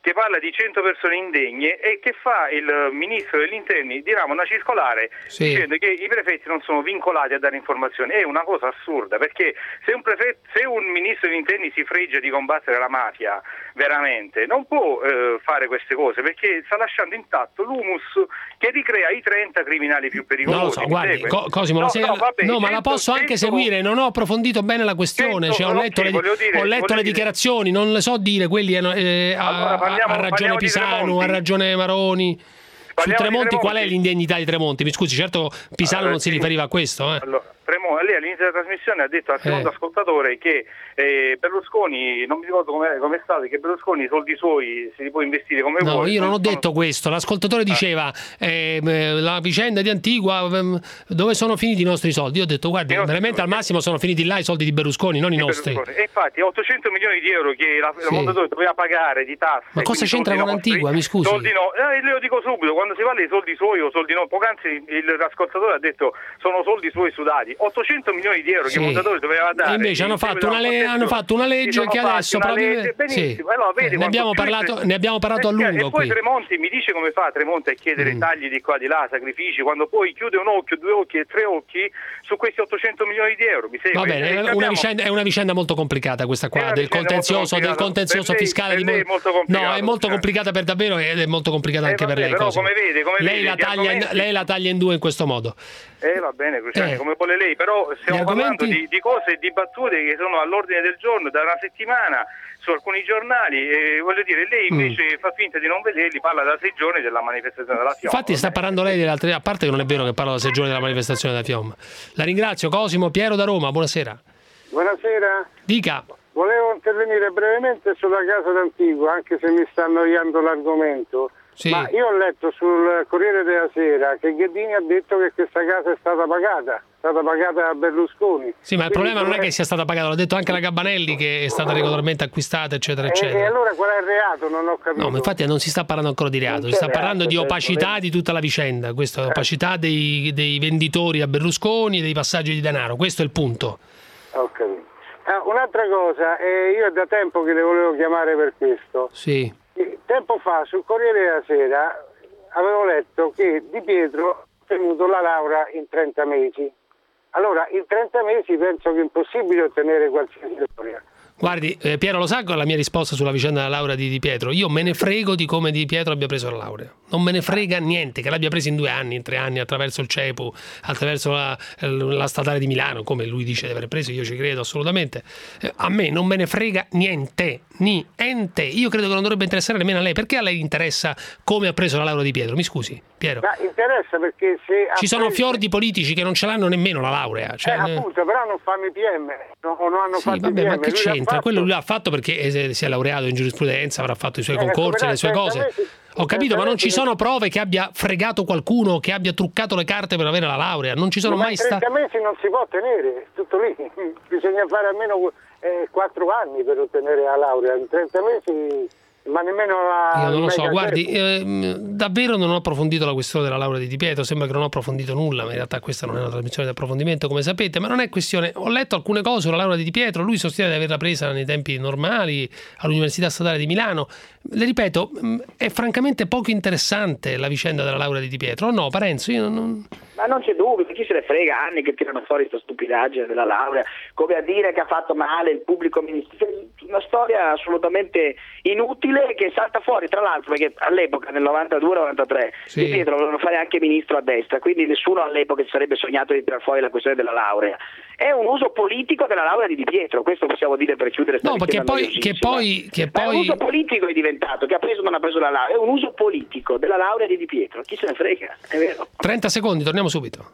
[SPEAKER 4] che parla di cento persone indegne e che fa il ministro degli interni, dirama una circolare
[SPEAKER 3] sì.
[SPEAKER 4] dicendo che i prefetti non sono vincolati a dare informazioni. È una cosa assurda, perché se un, prefetto, se un ministro degli interni si fregia di combattere la mafia veramente non può eh, fare queste cose, perché sta lasciando intatto l'humus che ricrea i trenta criminali più pericolosi.
[SPEAKER 3] Non lo so, guardi, Co- Cosimo,
[SPEAKER 4] no,
[SPEAKER 3] se...
[SPEAKER 4] no, vabbè,
[SPEAKER 3] no, ma
[SPEAKER 4] cento,
[SPEAKER 3] la posso anche
[SPEAKER 4] cento...
[SPEAKER 3] seguire, non ho approfondito bene la questione,
[SPEAKER 4] cento,
[SPEAKER 3] cioè, ho letto,
[SPEAKER 4] okay,
[SPEAKER 3] le,
[SPEAKER 4] dire,
[SPEAKER 3] ho letto le
[SPEAKER 4] dire...
[SPEAKER 3] dichiarazioni, non le so dire, quelli hanno, eh,
[SPEAKER 4] allora, parliamo,
[SPEAKER 3] ha ragione Pisanu, ha ragione Maroni. Su Tremonti,
[SPEAKER 4] Tremonti,
[SPEAKER 3] qual è l'indegnità di Tremonti? Mi scusi, certo Pisanu allora, non si riferiva a questo. Eh.
[SPEAKER 4] Allora, Tremonti, lei all'inizio della trasmissione ha detto al secondo
[SPEAKER 3] eh.
[SPEAKER 4] ascoltatore che eh, Berlusconi, non mi ricordo come è stato, che Berlusconi i soldi suoi si li può investire come
[SPEAKER 3] no,
[SPEAKER 4] vuole.
[SPEAKER 3] No, io non ho
[SPEAKER 4] sono...
[SPEAKER 3] detto questo, l'ascoltatore diceva eh, la vicenda di Antigua, dove sono finiti i nostri soldi? Io ho detto guardi, veramente al massimo sono finiti là i soldi di Berlusconi, non i nostri.
[SPEAKER 4] E infatti ottocento milioni di euro che la, sì. Mondadori doveva pagare di tasse.
[SPEAKER 3] Ma cosa c'entra con nostri, Antigua, mi scusi?
[SPEAKER 4] Soldi no, eh, le lo dico subito, quando si parla di soldi suoi o soldi no, poc'anzi l'ascoltatore ha detto sono soldi suoi sudati, ottocento milioni di euro sì. che Mondadori doveva dare.
[SPEAKER 3] E invece hanno fatto una, le- hanno fatto una legge che adesso proprio sì.
[SPEAKER 4] allora, vedi,
[SPEAKER 3] ne, abbiamo parlato, tre... ne abbiamo parlato a lungo
[SPEAKER 4] e poi
[SPEAKER 3] qui.
[SPEAKER 4] Tremonti mi dice come fa Tremonti a chiedere
[SPEAKER 3] mm.
[SPEAKER 4] tagli di qua di là, sacrifici, quando poi chiude un occhio, due occhi e tre occhi su questi ottocento milioni di euro. Mi segue?
[SPEAKER 3] Va bene, è una,
[SPEAKER 4] abbiamo...
[SPEAKER 3] vicenda, è una vicenda molto complicata questa qua, del contenzioso, del contenzioso fiscale
[SPEAKER 4] di
[SPEAKER 3] lei
[SPEAKER 4] è molto complicato,
[SPEAKER 3] no, è molto complicata per davvero ed è molto complicata
[SPEAKER 4] eh,
[SPEAKER 3] anche
[SPEAKER 4] vabbè,
[SPEAKER 3] per lei.
[SPEAKER 4] Però
[SPEAKER 3] Cosimo.
[SPEAKER 4] come vede, come
[SPEAKER 3] lei,
[SPEAKER 4] vede,
[SPEAKER 3] la taglia in, lei la taglia in due in questo modo.
[SPEAKER 4] Eh va bene, Cruciani,
[SPEAKER 3] eh.
[SPEAKER 4] come vuole lei, però stiamo parlando di, di cose, di battute che sono all'ordine del giorno da una settimana su alcuni giornali e voglio dire, lei invece mm. fa finta di non vederli, parla da sei giorni della manifestazione della Fiomma.
[SPEAKER 3] Infatti sta parlando lei delle altre, a parte che non è vero che parla da sei giorni della manifestazione della Fiomma. La ringrazio, Cosimo. Piero da Roma, buonasera.
[SPEAKER 5] Buonasera.
[SPEAKER 3] Dica.
[SPEAKER 5] Volevo intervenire brevemente sulla casa d'Antigua, anche se mi sta annoiando l'argomento. Sì. Ma io ho letto sul Corriere della Sera che Ghedini ha detto che questa casa è stata pagata, è stata pagata da Berlusconi.
[SPEAKER 3] Sì, ma il Quindi, problema non è che sia stata pagata, l'ha detto anche la Gabanelli che è stata regolarmente acquistata, eccetera, eccetera.
[SPEAKER 5] E, e allora qual è il reato? Non ho capito.
[SPEAKER 3] No, ma infatti non si sta parlando ancora di reato, si sta parlando di opacità di tutta la vicenda, questa eh. opacità dei, dei venditori a Berlusconi, dei passaggi di denaro, questo è il punto.
[SPEAKER 5] Ho capito. Ah, un'altra cosa, eh, io è da tempo che le volevo chiamare per questo.
[SPEAKER 3] Sì.
[SPEAKER 5] Tempo fa sul Corriere della Sera avevo letto che Di Pietro ha ottenuto la laurea in trenta mesi. Allora, in trenta mesi penso che è impossibile ottenere qualsiasi laurea.
[SPEAKER 3] Guardi, eh, Piero lo sa con la mia risposta sulla vicenda della laurea di Di Pietro. Io me ne frego di come Di Pietro abbia preso la laurea. Non me ne frega niente, che l'abbia presa in due anni, in tre anni, attraverso il CEPU, attraverso la, la statale di Milano, come lui dice di aver preso, io ci credo assolutamente. Eh, a me non me ne frega niente, niente. Io credo che non dovrebbe interessare nemmeno a lei. Perché a lei interessa come ha preso la laurea di Pietro? Mi scusi, Piero.
[SPEAKER 5] Ma interessa perché se...
[SPEAKER 3] Ci sono preso... fior di politici che non ce l'hanno nemmeno la laurea. Cioè...
[SPEAKER 5] Eh, appunto, però non fanno i P M, no, non hanno
[SPEAKER 3] sì,
[SPEAKER 5] fatto
[SPEAKER 3] vabbè,
[SPEAKER 5] i P M.
[SPEAKER 3] Ma che
[SPEAKER 5] lui
[SPEAKER 3] c'entra?
[SPEAKER 5] Fatto...
[SPEAKER 3] Quello lui l'ha fatto perché si è laureato in giurisprudenza, avrà fatto i suoi
[SPEAKER 5] eh,
[SPEAKER 3] concorsi, le sue cose.
[SPEAKER 5] Mesi,
[SPEAKER 3] Ho capito, ma non ci sono prove che abbia fregato qualcuno, che abbia truccato le carte per avere la laurea. Non ci sono
[SPEAKER 5] ma
[SPEAKER 3] mai stati.
[SPEAKER 5] In trenta mesi non si può ottenere, tutto lì. Bisogna fare almeno eh, quattro anni per ottenere la laurea. In trenta mesi... Ma nemmeno la...
[SPEAKER 3] Io non lo so, guardi, eh, davvero non ho approfondito la questione della laurea di Di Pietro, sembra che non ho approfondito nulla, ma in realtà questa non è una trasmissione di approfondimento, come sapete, ma non è questione, ho letto alcune cose sulla laurea di Di Pietro, lui sostiene di averla presa nei tempi normali all'Università Statale di Milano. Le ripeto, è francamente poco interessante la vicenda della laurea di Di Pietro, o no, Parenzo? Io non...
[SPEAKER 7] Ma non c'è dubbio, chi se ne frega, anni che tirano fuori questa stupidaggine della laurea, come a dire che ha fatto male il pubblico ministero, una storia assolutamente inutile che salta fuori, tra l'altro perché all'epoca nel novantadue novantatré sì. Di Pietro volevano fare anche ministro a destra, quindi nessuno all'epoca si sarebbe sognato di tirar fuori la questione della laurea. È un uso politico della laurea di Di Pietro, questo possiamo dire per chiudere sta
[SPEAKER 3] no, perché poi, che poi, che poi...
[SPEAKER 7] Ma è un uso politico è diventato, che ha preso o non ha preso la laurea, è un uso politico della laurea di Di Pietro, chi se ne frega, è vero.
[SPEAKER 3] trenta secondi, torniamo subito.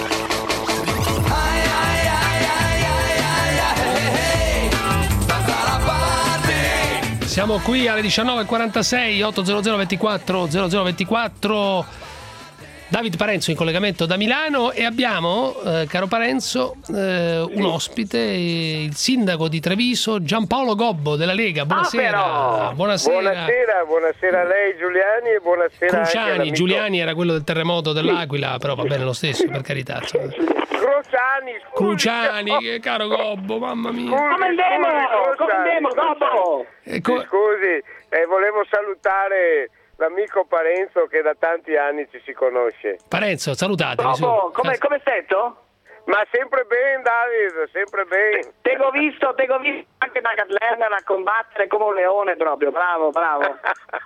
[SPEAKER 3] Siamo qui alle diciannove e quarantasei, ottocento ventiquattro zero zero ventiquattro. David Parenzo in collegamento da Milano e abbiamo, eh, caro Parenzo, eh, un ospite, il sindaco di Treviso, Giampaolo Gobbo della Lega. Buonasera.
[SPEAKER 5] Ah,
[SPEAKER 3] buonasera.
[SPEAKER 5] Buonasera, buonasera a lei Giuliani e buonasera
[SPEAKER 3] Cruciani,
[SPEAKER 5] anche
[SPEAKER 3] Giuliani era quello del terremoto dell'Aquila, però va bene lo stesso, per carità. Cioè.
[SPEAKER 6] Cruciani, scusi.
[SPEAKER 3] Cruciani, caro Gobbo, mamma mia.
[SPEAKER 6] Scusi,
[SPEAKER 7] Come andiamo?
[SPEAKER 6] scusi,
[SPEAKER 7] Come andiamo, Gobbo?
[SPEAKER 6] Sì, scusi, eh, volevo salutare l'amico Parenzo che da tanti anni ci si conosce.
[SPEAKER 3] Parenzo, salutate.
[SPEAKER 7] Gobbo, come, come stai tu?
[SPEAKER 6] Ma sempre bene, Davide, sempre bene.
[SPEAKER 7] Te l'ho visto, te l'ho visto anche da Gatlerner a combattere come un leone proprio, bravo, bravo.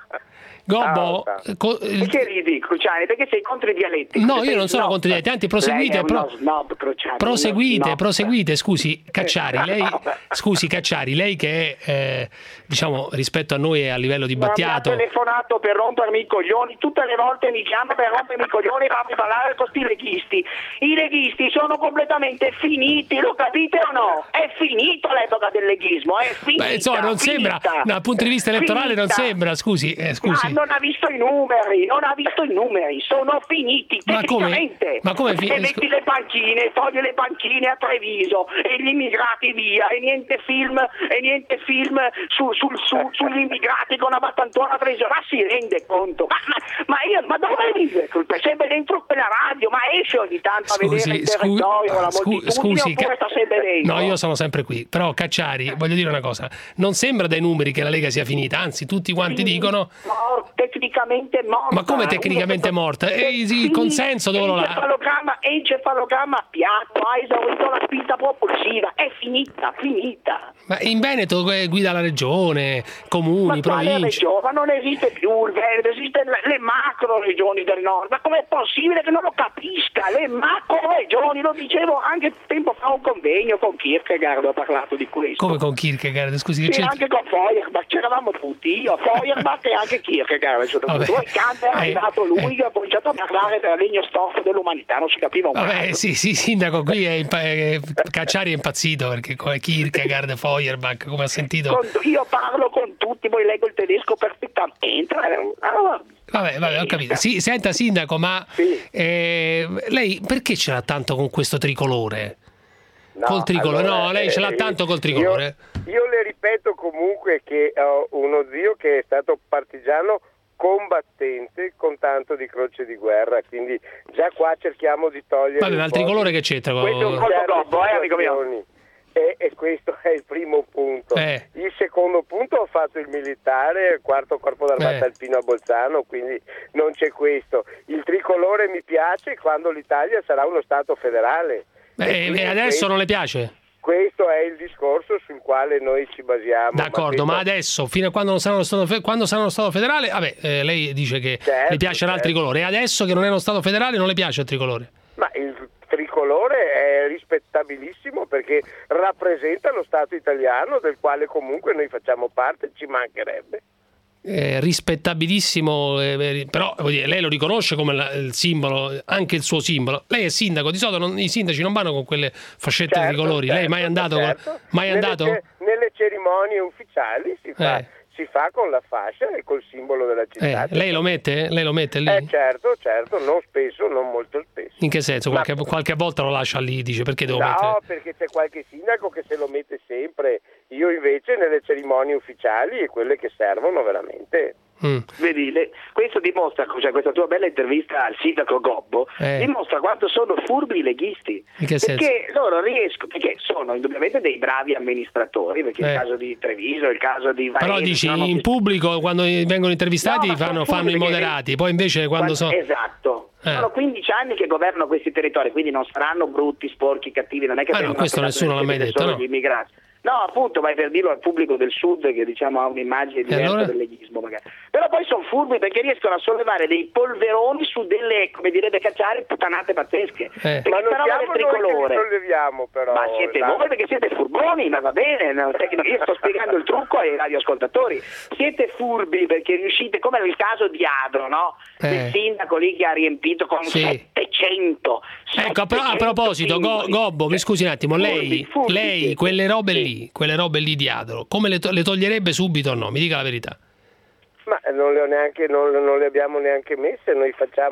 [SPEAKER 3] Gobbo, co-
[SPEAKER 7] perché ridi, Cruciani? Perché sei contro i dialetti?
[SPEAKER 3] No, io non sono no. contro i dialetti, anzi proseguite, pro-
[SPEAKER 7] snob, Cruciani,
[SPEAKER 3] proseguite, proseguite, scusi, Cacciari, lei, scusi Cacciari, lei che è, eh, diciamo, rispetto a noi è a livello di Battiato.
[SPEAKER 7] Mi ha telefonato per rompermi i coglioni, tutte le volte mi chiama per rompermi i coglioni e farmi parlare con sti leghisti. I leghisti sono completamente finiti, lo capite o no? È finito l'epoca del leghismo, è finita.
[SPEAKER 3] Beh, insomma, non
[SPEAKER 7] finita,
[SPEAKER 3] sembra, dal punto di vista elettorale
[SPEAKER 7] finita.
[SPEAKER 3] non sembra, scusi, eh, scusi.
[SPEAKER 7] Ma non ha visto i numeri, non ha visto i numeri, sono finiti
[SPEAKER 3] ma
[SPEAKER 7] tecnicamente.
[SPEAKER 3] Come? Ma come fi-
[SPEAKER 7] e metti le panchine, togli le panchine a Treviso e gli immigrati via e niente film e niente film su, sul, su, sugli immigrati con una battantona a Treviso, ma si rende conto? Ma, ma, ma io, ma dove vive? Sempre dentro quella radio, ma esce ogni tanto a
[SPEAKER 3] scusi,
[SPEAKER 7] vedere il
[SPEAKER 3] scu-
[SPEAKER 7] territorio, la
[SPEAKER 3] scu-
[SPEAKER 7] moltitudine,
[SPEAKER 3] scusi,
[SPEAKER 7] oppure sta sempre dentro?
[SPEAKER 3] No, io sono sempre qui, però Cacciari, voglio dire una cosa, non sembra dai numeri che la Lega sia finita, anzi tutti quanti
[SPEAKER 7] sì,
[SPEAKER 3] dicono
[SPEAKER 7] no, tecnicamente morta.
[SPEAKER 3] Ma come tecnicamente morta? E il consenso dove lo ha?
[SPEAKER 7] Encefalogramma, encefalogramma piatto, ha esaurito la spinta propulsiva, è finita, finita.
[SPEAKER 3] Ma in Veneto guida la regione, comuni,
[SPEAKER 7] ma province. Regione? Ma non esiste più il Veneto, esistono le, le macro regioni del nord. Ma com'è possibile che non lo capisca? Le macro regioni, lo dicevo anche tempo fa un convegno con Kierkegaard, ho parlato di questo.
[SPEAKER 3] Come con Kierkegaard? Scusi,
[SPEAKER 7] sì,
[SPEAKER 3] che c'è?
[SPEAKER 7] Anche con Feuerbach, c'eravamo tutti, io, Feuerbach e anche Kierkegaard. Poi Kant è arrivato lui eh. che ha cominciato a parlare della legno storta dell'umanità, non si capiva un
[SPEAKER 3] Vabbè, sì, sì, sindaco, qui è impa- è, Cacciari è impazzito perché come Kierkegaard, Feuerbach, come ha sentito.
[SPEAKER 7] Con, io parlo con tutti, poi leggo il tedesco perfettamente. Allora,
[SPEAKER 3] vabbè, vabbè, ho capito. Sì, senta, sindaco, ma sì. eh, lei perché ce l'ha tanto con questo tricolore? No, col tricolore, allora, no, lei ce l'ha tanto col tricolore.
[SPEAKER 6] Io, io le ripeto comunque che ho uno zio che è stato partigiano combattente con tanto di croce di guerra, quindi già qua cerchiamo di togliere.
[SPEAKER 3] Vabbè, ma il tricolore che c'entra?
[SPEAKER 6] Questo è un po' eh, amico mio. E, e questo è il primo punto.
[SPEAKER 3] Eh.
[SPEAKER 6] Il secondo punto, ho fatto il militare, il quarto corpo d'armata
[SPEAKER 3] eh.
[SPEAKER 6] alpino a Bolzano, quindi non c'è questo. Il tricolore mi piace quando l'Italia sarà uno Stato federale.
[SPEAKER 3] E, e adesso questo, non le piace?
[SPEAKER 6] Questo è il discorso sul quale noi ci basiamo.
[SPEAKER 3] D'accordo, ma, questo... ma adesso, fino a quando non saranno stato, fe- quando saranno stato federale, vabbè, eh, lei dice che certo, le piacerà certo. il tricolore, e adesso che non è uno Stato federale non le piace il tricolore?
[SPEAKER 6] Ma il tricolore è rispettabilissimo perché rappresenta lo Stato italiano del quale comunque noi facciamo parte, ci mancherebbe.
[SPEAKER 3] Eh, rispettabilissimo, eh, però vuol dire, lei lo riconosce come la, il simbolo, anche il suo simbolo. Lei è sindaco, di solito non, i sindaci non vanno con quelle fascette
[SPEAKER 6] certo,
[SPEAKER 3] tricolori.
[SPEAKER 6] Certo,
[SPEAKER 3] lei mai è andato?
[SPEAKER 6] Certo.
[SPEAKER 3] Con, mai
[SPEAKER 6] nelle,
[SPEAKER 3] andato?
[SPEAKER 6] Ce, nelle cerimonie ufficiali si fa.
[SPEAKER 3] Eh.
[SPEAKER 6] Si fa con la fascia e col simbolo della città.
[SPEAKER 3] Eh, lei lo mette? Lei lo mette lì?
[SPEAKER 6] Eh certo, certo, non spesso, non molto spesso.
[SPEAKER 3] In che senso? Qualche, Ma... qualche volta lo lascia lì, dice, perché devo
[SPEAKER 6] no,
[SPEAKER 3] mettere?
[SPEAKER 6] No, perché c'è qualche sindaco che se lo mette sempre. Io invece nelle cerimonie ufficiali e quelle che servono veramente.
[SPEAKER 3] Mm.
[SPEAKER 7] Vedi, le, questo dimostra, cioè, questa tua bella intervista al sindaco Gobbo eh. dimostra quanto sono furbi i leghisti.
[SPEAKER 3] In che senso?
[SPEAKER 7] Perché loro riescono, perché sono indubbiamente dei bravi amministratori, perché eh. il caso di Treviso, il caso di Varese.
[SPEAKER 3] Però dici,
[SPEAKER 7] no,
[SPEAKER 3] in pubblico quando vengono intervistati
[SPEAKER 7] no,
[SPEAKER 3] fanno, fanno i moderati, poi invece quando, quando sono...
[SPEAKER 7] Esatto.
[SPEAKER 3] Eh.
[SPEAKER 7] Sono quindici anni che governano questi territori, quindi non saranno brutti, sporchi, cattivi, non è che
[SPEAKER 3] ah, no, questo nessuno l'ha mai detto, no?
[SPEAKER 7] Gli immigrati. No, appunto, vai per dirlo al pubblico del sud che diciamo ha un'immagine diversa
[SPEAKER 3] allora?
[SPEAKER 7] del leghismo magari. Però poi sono furbi perché riescono a sollevare dei polveroni su delle, come direbbe Cacciari, puttanate pazzesche.
[SPEAKER 3] Eh.
[SPEAKER 6] Ma non siamo
[SPEAKER 7] del tricolore.
[SPEAKER 6] Noi che li solleviamo però.
[SPEAKER 7] Ma siete dai. Voi perché siete furboni, ma va bene, no? Io sto spiegando il trucco ai radioascoltatori. Siete furbi perché riuscite, come nel caso di Adro, no?
[SPEAKER 3] Eh.
[SPEAKER 7] Il sindaco lì che ha riempito con sì. settecento.
[SPEAKER 3] Ecco, a, a proposito, Go, Gobbo, mi scusi un attimo,
[SPEAKER 7] furbi,
[SPEAKER 3] lei,
[SPEAKER 7] furbi,
[SPEAKER 3] lei
[SPEAKER 7] sì.
[SPEAKER 3] quelle robe
[SPEAKER 7] sì.
[SPEAKER 3] lì, quelle robe lì di Adro, come le, to- le toglierebbe subito o no? Mi dica la verità.
[SPEAKER 6] Ma non le, ho neanche, non, non le abbiamo neanche messe, noi facciamo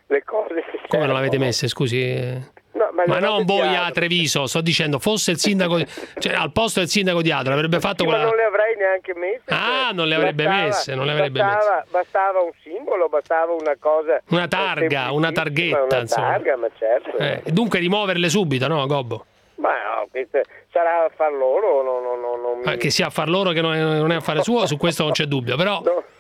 [SPEAKER 6] le cose che
[SPEAKER 3] Come non
[SPEAKER 6] servono.
[SPEAKER 3] l'avete messe, scusi?
[SPEAKER 6] No, ma
[SPEAKER 3] Ma non voi
[SPEAKER 6] Adria
[SPEAKER 3] a Treviso, sto dicendo, fosse il sindaco, cioè al posto del sindaco di Adria avrebbe fatto
[SPEAKER 6] Sì,
[SPEAKER 3] quella...
[SPEAKER 6] ma non le avrei neanche messe.
[SPEAKER 3] Ah,
[SPEAKER 6] cioè,
[SPEAKER 3] non le avrebbe
[SPEAKER 6] bastava-
[SPEAKER 3] messe, non le avrebbe
[SPEAKER 6] bastava,
[SPEAKER 3] messe.
[SPEAKER 6] Bastava un simbolo, bastava una cosa...
[SPEAKER 3] Una
[SPEAKER 6] eh,
[SPEAKER 3] targa, una
[SPEAKER 6] semplicissima,
[SPEAKER 3] targhetta,
[SPEAKER 6] una
[SPEAKER 3] insomma.
[SPEAKER 6] targa, ma certo.
[SPEAKER 3] Eh, dunque rimuoverle subito, no, Gobbo?
[SPEAKER 6] Ma no, questo sarà a far loro, no, no, no, non mi...
[SPEAKER 3] Eh, che sia a far loro che non è, non è affare suo, su questo non c'è dubbio, però...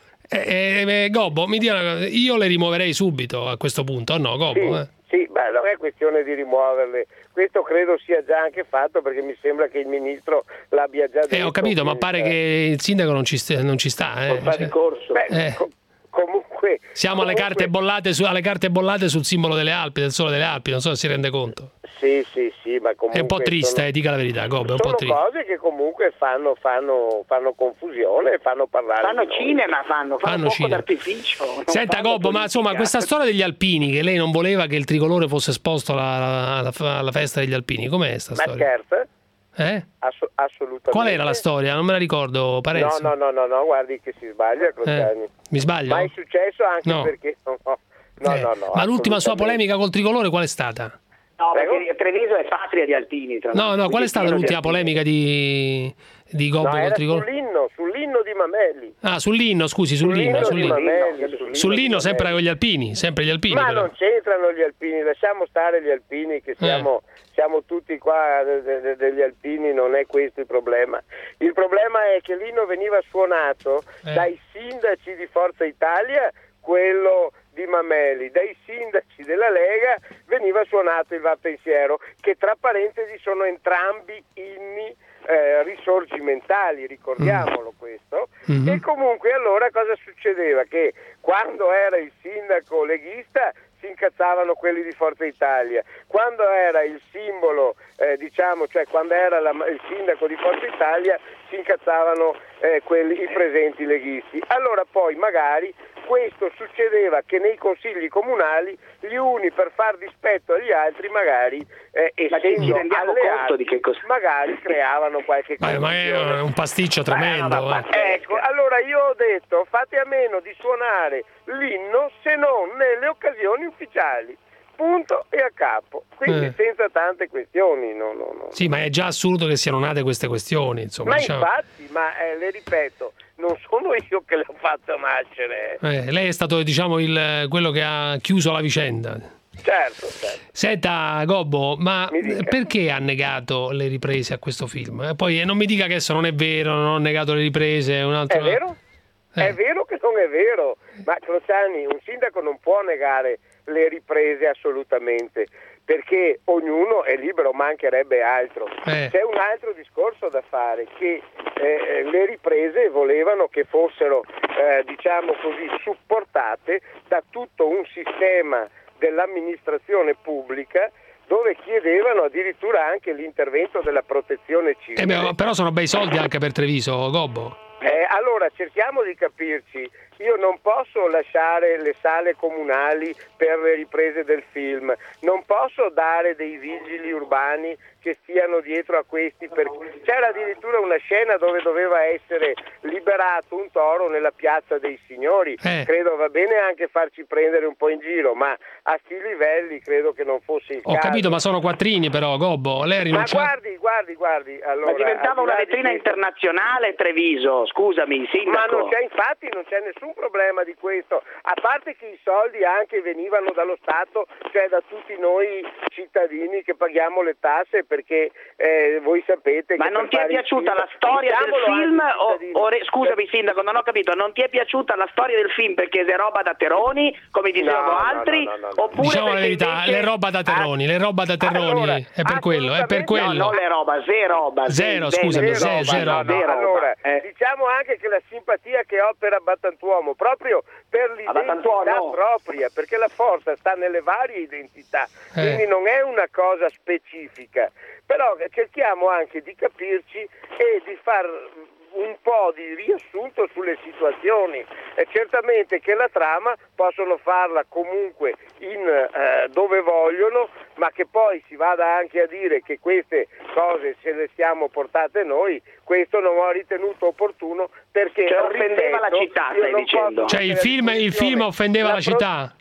[SPEAKER 3] Eh, eh, Gobbo, mi dia una cosa, io le rimuoverei subito a questo punto, o no, Gobbo?
[SPEAKER 6] Sì,
[SPEAKER 3] eh?
[SPEAKER 6] sì, beh, non è questione di rimuoverle, questo credo sia già anche fatto perché mi sembra che il ministro l'abbia già detto.
[SPEAKER 3] Eh, ho capito, ma pare che il sindaco non ci, sta, non ci sta. Eh.
[SPEAKER 6] Fa ricorso. Beh,
[SPEAKER 3] Eh.
[SPEAKER 6] co- comunque...
[SPEAKER 3] Siamo alle carte, bollate su, alle carte bollate sul simbolo delle Alpi, del sole delle Alpi, non so se si rende conto.
[SPEAKER 6] Sì, sì, sì, ma comunque...
[SPEAKER 3] È un po' triste,
[SPEAKER 6] sono,
[SPEAKER 3] eh, dica la verità, Gobbo, è un po'
[SPEAKER 6] sono
[SPEAKER 3] triste.
[SPEAKER 6] cose che comunque fanno, fanno, fanno confusione, fanno parlare
[SPEAKER 7] Fanno
[SPEAKER 6] di noi.
[SPEAKER 7] cinema, fanno, fanno,
[SPEAKER 3] Fanno
[SPEAKER 7] fuoco
[SPEAKER 3] cinema.
[SPEAKER 7] d'artificio. non
[SPEAKER 3] Senta
[SPEAKER 7] fanno
[SPEAKER 3] Gobbo, ma
[SPEAKER 7] politica.
[SPEAKER 3] insomma questa storia degli alpini, che lei non voleva che il tricolore fosse esposto alla, alla- alla festa degli alpini, com'è sta
[SPEAKER 6] Ma
[SPEAKER 3] storia?
[SPEAKER 6] scherza?
[SPEAKER 3] Eh?
[SPEAKER 6] Ass- assolutamente.
[SPEAKER 3] Qual era la storia? Non me la ricordo, Parenzo.
[SPEAKER 6] No, no, no, no, no, guardi che si sbaglia, Crociani.
[SPEAKER 3] Eh, mi sbaglio?
[SPEAKER 6] Ma è successo anche
[SPEAKER 3] No.
[SPEAKER 6] perché... No, no, no,
[SPEAKER 3] Eh,
[SPEAKER 6] no, no,
[SPEAKER 3] ma l'ultima sua
[SPEAKER 6] assolutamente.
[SPEAKER 3] polemica col tricolore qual è stata?
[SPEAKER 7] No, perché Treviso è patria di alpini. Tra
[SPEAKER 3] No,
[SPEAKER 7] l'altro.
[SPEAKER 3] no, qual è stata
[SPEAKER 7] Pieno di
[SPEAKER 3] l'ultima
[SPEAKER 7] alpini.
[SPEAKER 3] polemica di, di Gobbo
[SPEAKER 6] No,
[SPEAKER 3] col
[SPEAKER 6] era
[SPEAKER 3] tricolore?
[SPEAKER 6] sull'inno, sull'inno di Mamelli.
[SPEAKER 3] Ah, sull'inno, scusi, sull'inno.
[SPEAKER 6] Sull'inno di
[SPEAKER 3] Sull'inno,
[SPEAKER 6] Mamelli, sull'inno
[SPEAKER 3] sull'inno
[SPEAKER 6] di
[SPEAKER 3] sempre
[SPEAKER 6] Mamelli.
[SPEAKER 3] con gli alpini, sempre gli alpini.
[SPEAKER 6] Ma
[SPEAKER 3] però.
[SPEAKER 6] non c'entrano gli alpini, lasciamo stare gli alpini che siamo, siamo tutti qua de- de- degli alpini, non è questo il problema. Il problema è che l'inno veniva suonato
[SPEAKER 3] Eh.
[SPEAKER 6] dai sindaci di Forza Italia, quello di Mamelli, dai sindaci della Lega veniva suonato il Va Pensiero, che tra parentesi sono entrambi inni eh, risorgimentali, ricordiamolo questo.
[SPEAKER 3] Mhm.
[SPEAKER 6] E comunque allora cosa succedeva? Che quando era il sindaco leghista si incazzavano quelli di Forza Italia, quando era il simbolo, eh, diciamo, cioè quando era la- il sindaco di Forza Italia si incazzavano eh, quelli, i presenti leghisti. Allora poi magari questo succedeva che nei consigli comunali gli uni per far dispetto agli altri magari eh,
[SPEAKER 7] Ma ci
[SPEAKER 6] essendo
[SPEAKER 7] rendiamo
[SPEAKER 6] alleati,
[SPEAKER 7] conto di che cosa-
[SPEAKER 6] magari creavano qualche
[SPEAKER 3] Ma, ma
[SPEAKER 6] confusione.
[SPEAKER 3] è un pasticcio tremendo. eh.
[SPEAKER 6] Ecco, allora io ho detto fate a meno di suonare l'inno se non nelle occasioni ufficiali, punto e a capo, quindi
[SPEAKER 3] Eh.
[SPEAKER 6] senza tante questioni. No, no, no.
[SPEAKER 3] Sì, ma è già assurdo che siano nate queste questioni, insomma.
[SPEAKER 6] Ma
[SPEAKER 3] diciamo.
[SPEAKER 6] infatti, ma eh, le ripeto, non sono io che le ho fatto nascere.
[SPEAKER 3] Eh, lei è stato, diciamo, il, quello che ha chiuso la vicenda.
[SPEAKER 6] Certo, certo.
[SPEAKER 3] Senta, Gobbo, ma
[SPEAKER 6] Mi dica.
[SPEAKER 3] perché ha negato le riprese a questo film? Eh, poi eh, non mi dica che adesso non è vero, non ho negato le riprese, è un altro...
[SPEAKER 6] È vero?
[SPEAKER 3] Eh.
[SPEAKER 6] È vero che non è vero, ma Crociani, un sindaco non può negare le riprese assolutamente, perché ognuno è libero, mancherebbe altro.
[SPEAKER 3] Eh.
[SPEAKER 6] C'è un altro discorso da fare, che eh, le riprese volevano che fossero, eh, diciamo così, supportate da tutto un sistema dell'amministrazione pubblica dove chiedevano addirittura anche l'intervento della protezione civile.
[SPEAKER 3] Eh, beh, però sono bei soldi anche per Treviso, Gobbo.
[SPEAKER 6] Eh, allora cerchiamo di capirci, io non posso lasciare le sale comunali per le riprese del film, non posso dare dei vigili urbani che stiano dietro a questi, per... c'era addirittura una scena dove doveva essere liberato un toro nella piazza dei signori,
[SPEAKER 3] Eh.
[SPEAKER 6] credo va bene anche farci prendere un po' in giro, ma a sti livelli credo che non fosse il
[SPEAKER 3] Ho
[SPEAKER 6] caso.
[SPEAKER 3] capito, ma sono quattrini però, Gobbo. Lei ha
[SPEAKER 6] Ma
[SPEAKER 3] rinunciato...
[SPEAKER 6] guardi, guardi, guardi, allora,
[SPEAKER 7] Ma diventava
[SPEAKER 6] al di là
[SPEAKER 7] una
[SPEAKER 6] di
[SPEAKER 7] vetrina
[SPEAKER 6] questo-
[SPEAKER 7] internazionale Treviso, scusami, sindaco.
[SPEAKER 6] Ma non c'è, infatti non c'è nessun problema di questo, a parte che i soldi anche venivano dallo Stato, cioè da tutti noi cittadini che paghiamo le tasse, perché eh, voi sapete
[SPEAKER 7] Ma
[SPEAKER 6] che
[SPEAKER 7] non
[SPEAKER 6] per
[SPEAKER 7] ti è
[SPEAKER 6] fare il
[SPEAKER 7] piaciuta
[SPEAKER 6] film-
[SPEAKER 7] la storia del
[SPEAKER 6] diciamolo anche
[SPEAKER 7] film?
[SPEAKER 6] ai
[SPEAKER 7] O,
[SPEAKER 6] cittadini.
[SPEAKER 7] o re- scusami sindaco, non ho capito, non ti è piaciuta la storia del film perché è roba da Teroni, come dicevano
[SPEAKER 6] No, no,
[SPEAKER 7] altri?
[SPEAKER 6] no, no, no, no.
[SPEAKER 7] Oppure
[SPEAKER 3] Diciamo la
[SPEAKER 7] perché
[SPEAKER 3] verità,
[SPEAKER 7] invece-
[SPEAKER 3] le roba da Terroni, le roba da Terroni,
[SPEAKER 6] Allora,
[SPEAKER 3] è per quello, è per
[SPEAKER 6] assolutamente-
[SPEAKER 3] quello.
[SPEAKER 7] No, non le roba, ze roba.
[SPEAKER 3] Zero,
[SPEAKER 7] ze-
[SPEAKER 3] scusami,
[SPEAKER 7] ze-
[SPEAKER 3] ze-
[SPEAKER 7] roba,
[SPEAKER 3] zero
[SPEAKER 7] no,
[SPEAKER 3] roba.
[SPEAKER 7] ze roba.
[SPEAKER 6] Allora,
[SPEAKER 7] Eh.
[SPEAKER 6] diciamo anche che la simpatia che ho per Abbattantuomo, proprio per l'identità
[SPEAKER 7] Abbattantuomo.
[SPEAKER 6] propria, perché la forza sta nelle varie identità,
[SPEAKER 3] Eh.
[SPEAKER 6] quindi non è una cosa specifica, però cerchiamo anche di capirci e di far un po' di riassunto sulle situazioni. E certamente che la trama possono farla comunque in eh, dove vogliono, ma che poi si vada anche a dire che queste cose se le siamo portate noi, questo non ho ritenuto opportuno perché
[SPEAKER 7] Cioè, offendeva
[SPEAKER 6] ripeto,
[SPEAKER 7] la città,
[SPEAKER 6] io
[SPEAKER 7] stai
[SPEAKER 6] non
[SPEAKER 7] dicendo.
[SPEAKER 6] posso
[SPEAKER 3] Cioè il
[SPEAKER 6] mettere a
[SPEAKER 3] film, il
[SPEAKER 6] disposizione
[SPEAKER 3] film offendeva la
[SPEAKER 6] pro-
[SPEAKER 3] città?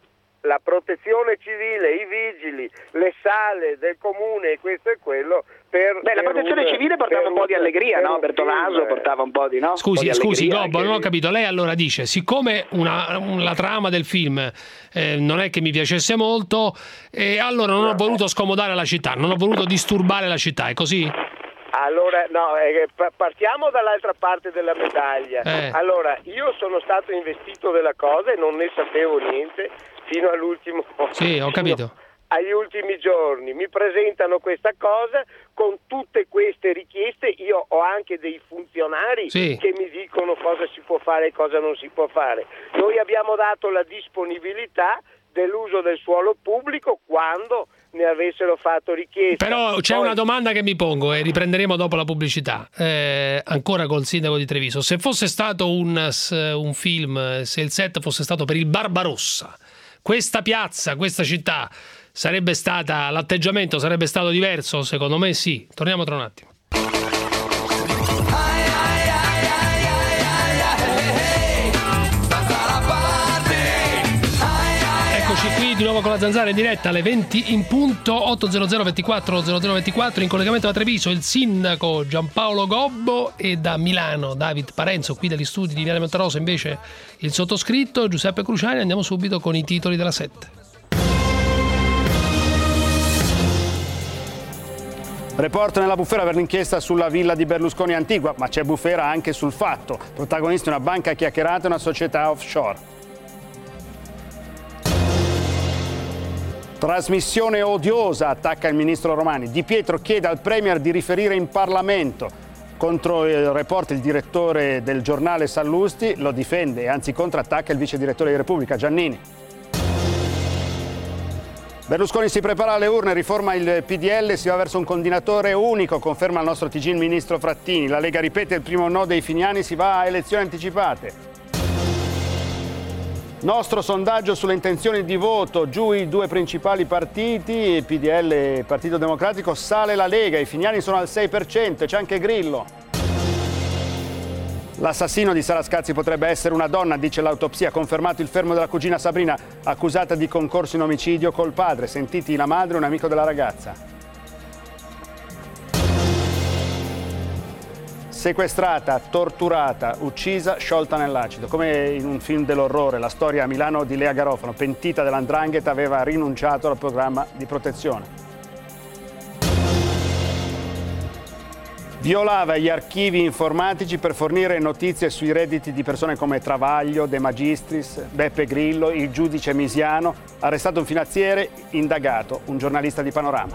[SPEAKER 6] la protezione civile, i vigili, le sale del comune, questo e quello. Per,
[SPEAKER 7] Beh, la protezione
[SPEAKER 6] un,
[SPEAKER 7] civile portava un po' di allegria, no? Bertolaso portava un po' di no?
[SPEAKER 3] Scusi,
[SPEAKER 7] di
[SPEAKER 3] scusi, Gobbo,
[SPEAKER 7] anche...
[SPEAKER 3] non ho capito. Lei allora dice, siccome una, un, la trama del film eh, non è che mi piacesse molto, eh, allora non ho voluto scomodare la città, non ho voluto disturbare la città, è così?
[SPEAKER 6] Allora, no, eh, partiamo dall'altra parte della medaglia.
[SPEAKER 3] Eh.
[SPEAKER 6] Allora, io sono stato investito della cosa e non ne sapevo niente fino all'ultimo
[SPEAKER 3] Sì, ho capito.
[SPEAKER 6] agli ultimi giorni. Mi presentano questa cosa con tutte queste richieste. Io ho anche dei funzionari
[SPEAKER 3] sì.
[SPEAKER 6] che mi dicono cosa si può fare e cosa non si può fare. Noi abbiamo dato la disponibilità dell'uso del suolo pubblico quando ne avessero fatto richiesta.
[SPEAKER 3] Però c'è
[SPEAKER 6] Poi...
[SPEAKER 3] una domanda che mi pongo e riprenderemo dopo la pubblicità, eh, ancora col sindaco di Treviso. Se fosse stato un, un film, se il set fosse stato per il Barbarossa, questa piazza, questa città sarebbe stata, l'atteggiamento sarebbe stato diverso? Secondo me sì. Torniamo tra un attimo. Eccoci qui di nuovo con la Zanzara in diretta alle venti in punto. Otto zero zero ventiquattro zero zero ventiquattro in collegamento da Treviso il sindaco Giampaolo Gobbo e da Milano David Parenzo. Qui dagli studi di Viale Monterosa invece il sottoscritto Giuseppe Cruciani. Andiamo subito con i titoli della sette.
[SPEAKER 9] Report nella bufera per l'inchiesta sulla villa di Berlusconi Antigua, ma c'è bufera anche sul fatto. Protagonisti una banca chiacchierata e una società offshore. Trasmissione odiosa, attacca il ministro Romani. Di Pietro chiede al Premier di riferire in Parlamento. Contro il report il direttore del giornale Sallusti lo difende e anzi contrattacca il vice direttore di Repubblica Giannini. Berlusconi si prepara alle urne, riforma il P D L, si va verso un coordinatore unico, conferma il nostro T G il ministro Frattini. La Lega ripete il primo no dei finiani, si va a elezioni anticipate. Nostro sondaggio sulle intenzioni di voto, giù i due principali partiti, P D L e Partito Democratico, sale la Lega, i finiani sono al sei per cento, c'è anche Grillo. L'assassino di Sara Scazzi potrebbe essere una donna, dice l'autopsia, confermato il fermo della cugina Sabrina, accusata di concorso in omicidio col padre, sentiti la madre e un amico della ragazza. Sequestrata, torturata, uccisa, sciolta nell'acido. Come in un film dell'orrore, la storia a Milano di Lea Garofano, pentita dell'andrangheta, aveva rinunciato al programma di protezione. Violava gli archivi informatici per fornire notizie sui redditi di persone come Travaglio, De Magistris, Beppe Grillo, il giudice Misiano, arrestato un finanziere, indagato un giornalista di Panorama.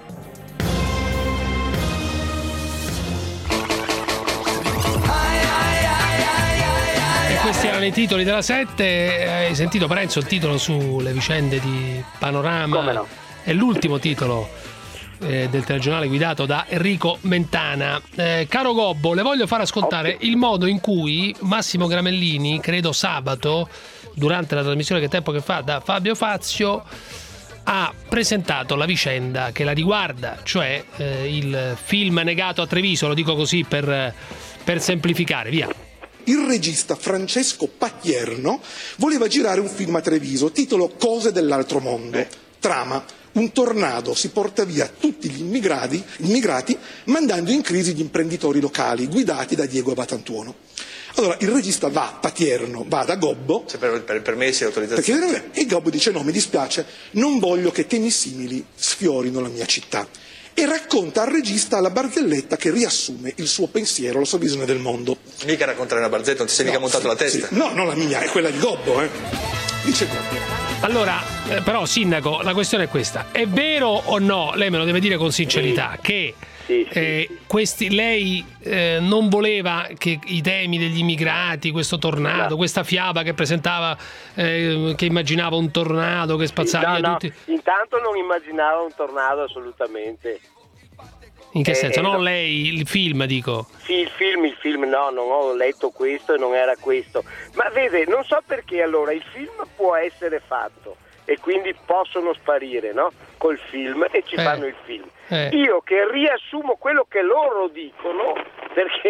[SPEAKER 3] E questi erano i titoli della sette. Hai sentito Parenzo il titolo sulle vicende di Panorama?
[SPEAKER 7] Come no?
[SPEAKER 3] È l'ultimo titolo Eh, del telegiornale guidato da Enrico Mentana. Eh, caro Gobbo, le voglio far ascoltare okay. il modo in cui Massimo Gramellini, credo sabato, durante la trasmissione Che tempo che fa da Fabio Fazio, ha presentato la vicenda che la riguarda, cioè eh, il film negato a Treviso, lo dico così per, per semplificare, via.
[SPEAKER 22] Il regista Francesco Pacchierno voleva girare un film a Treviso, titolo Cose dell'altro mondo. Eh. Trama: un tornado si porta via tutti gli immigrati, immigrati mandando in crisi gli imprenditori locali, guidati da Diego Abatantuono. Allora il regista va, Patierno, va da Gobbo,
[SPEAKER 23] se per, per permessi e autorizzazioni,
[SPEAKER 22] e Gobbo dice no, mi dispiace, non voglio che temi simili sfiorino la mia città. E racconta al regista la barzelletta che riassume il suo pensiero, la sua visione del mondo.
[SPEAKER 23] Mica raccontare una barzelletta, non ti sei
[SPEAKER 22] no,
[SPEAKER 23] mica montato
[SPEAKER 22] sì,
[SPEAKER 23] la testa.
[SPEAKER 22] Sì. No, non la mia, è quella di Gobbo, eh. Dice Gobbo.
[SPEAKER 3] Allora, eh, però sindaco, la questione è questa. È vero o no, lei me lo deve dire con sincerità, sì. che sì, sì. Eh, questi, lei eh, non voleva che i temi degli immigrati, questo tornado, no. questa fiaba che presentava, eh, che immaginava un tornado che spazzava
[SPEAKER 6] no,
[SPEAKER 3] via
[SPEAKER 6] no.
[SPEAKER 3] tutti.
[SPEAKER 6] Intanto non immaginava un tornado assolutamente.
[SPEAKER 3] In che
[SPEAKER 6] eh,
[SPEAKER 3] senso?
[SPEAKER 6] eh,
[SPEAKER 3] non
[SPEAKER 6] no.
[SPEAKER 3] lei, il film, dico.
[SPEAKER 6] Sì, il film, il film, no, non ho letto questo e non era questo. Ma vede, non so perché allora il film può essere fatto e quindi possono sparire, no? Col film e ci
[SPEAKER 3] eh.
[SPEAKER 6] fanno il film.
[SPEAKER 3] Eh.
[SPEAKER 6] Io che riassumo quello che loro dicono, perché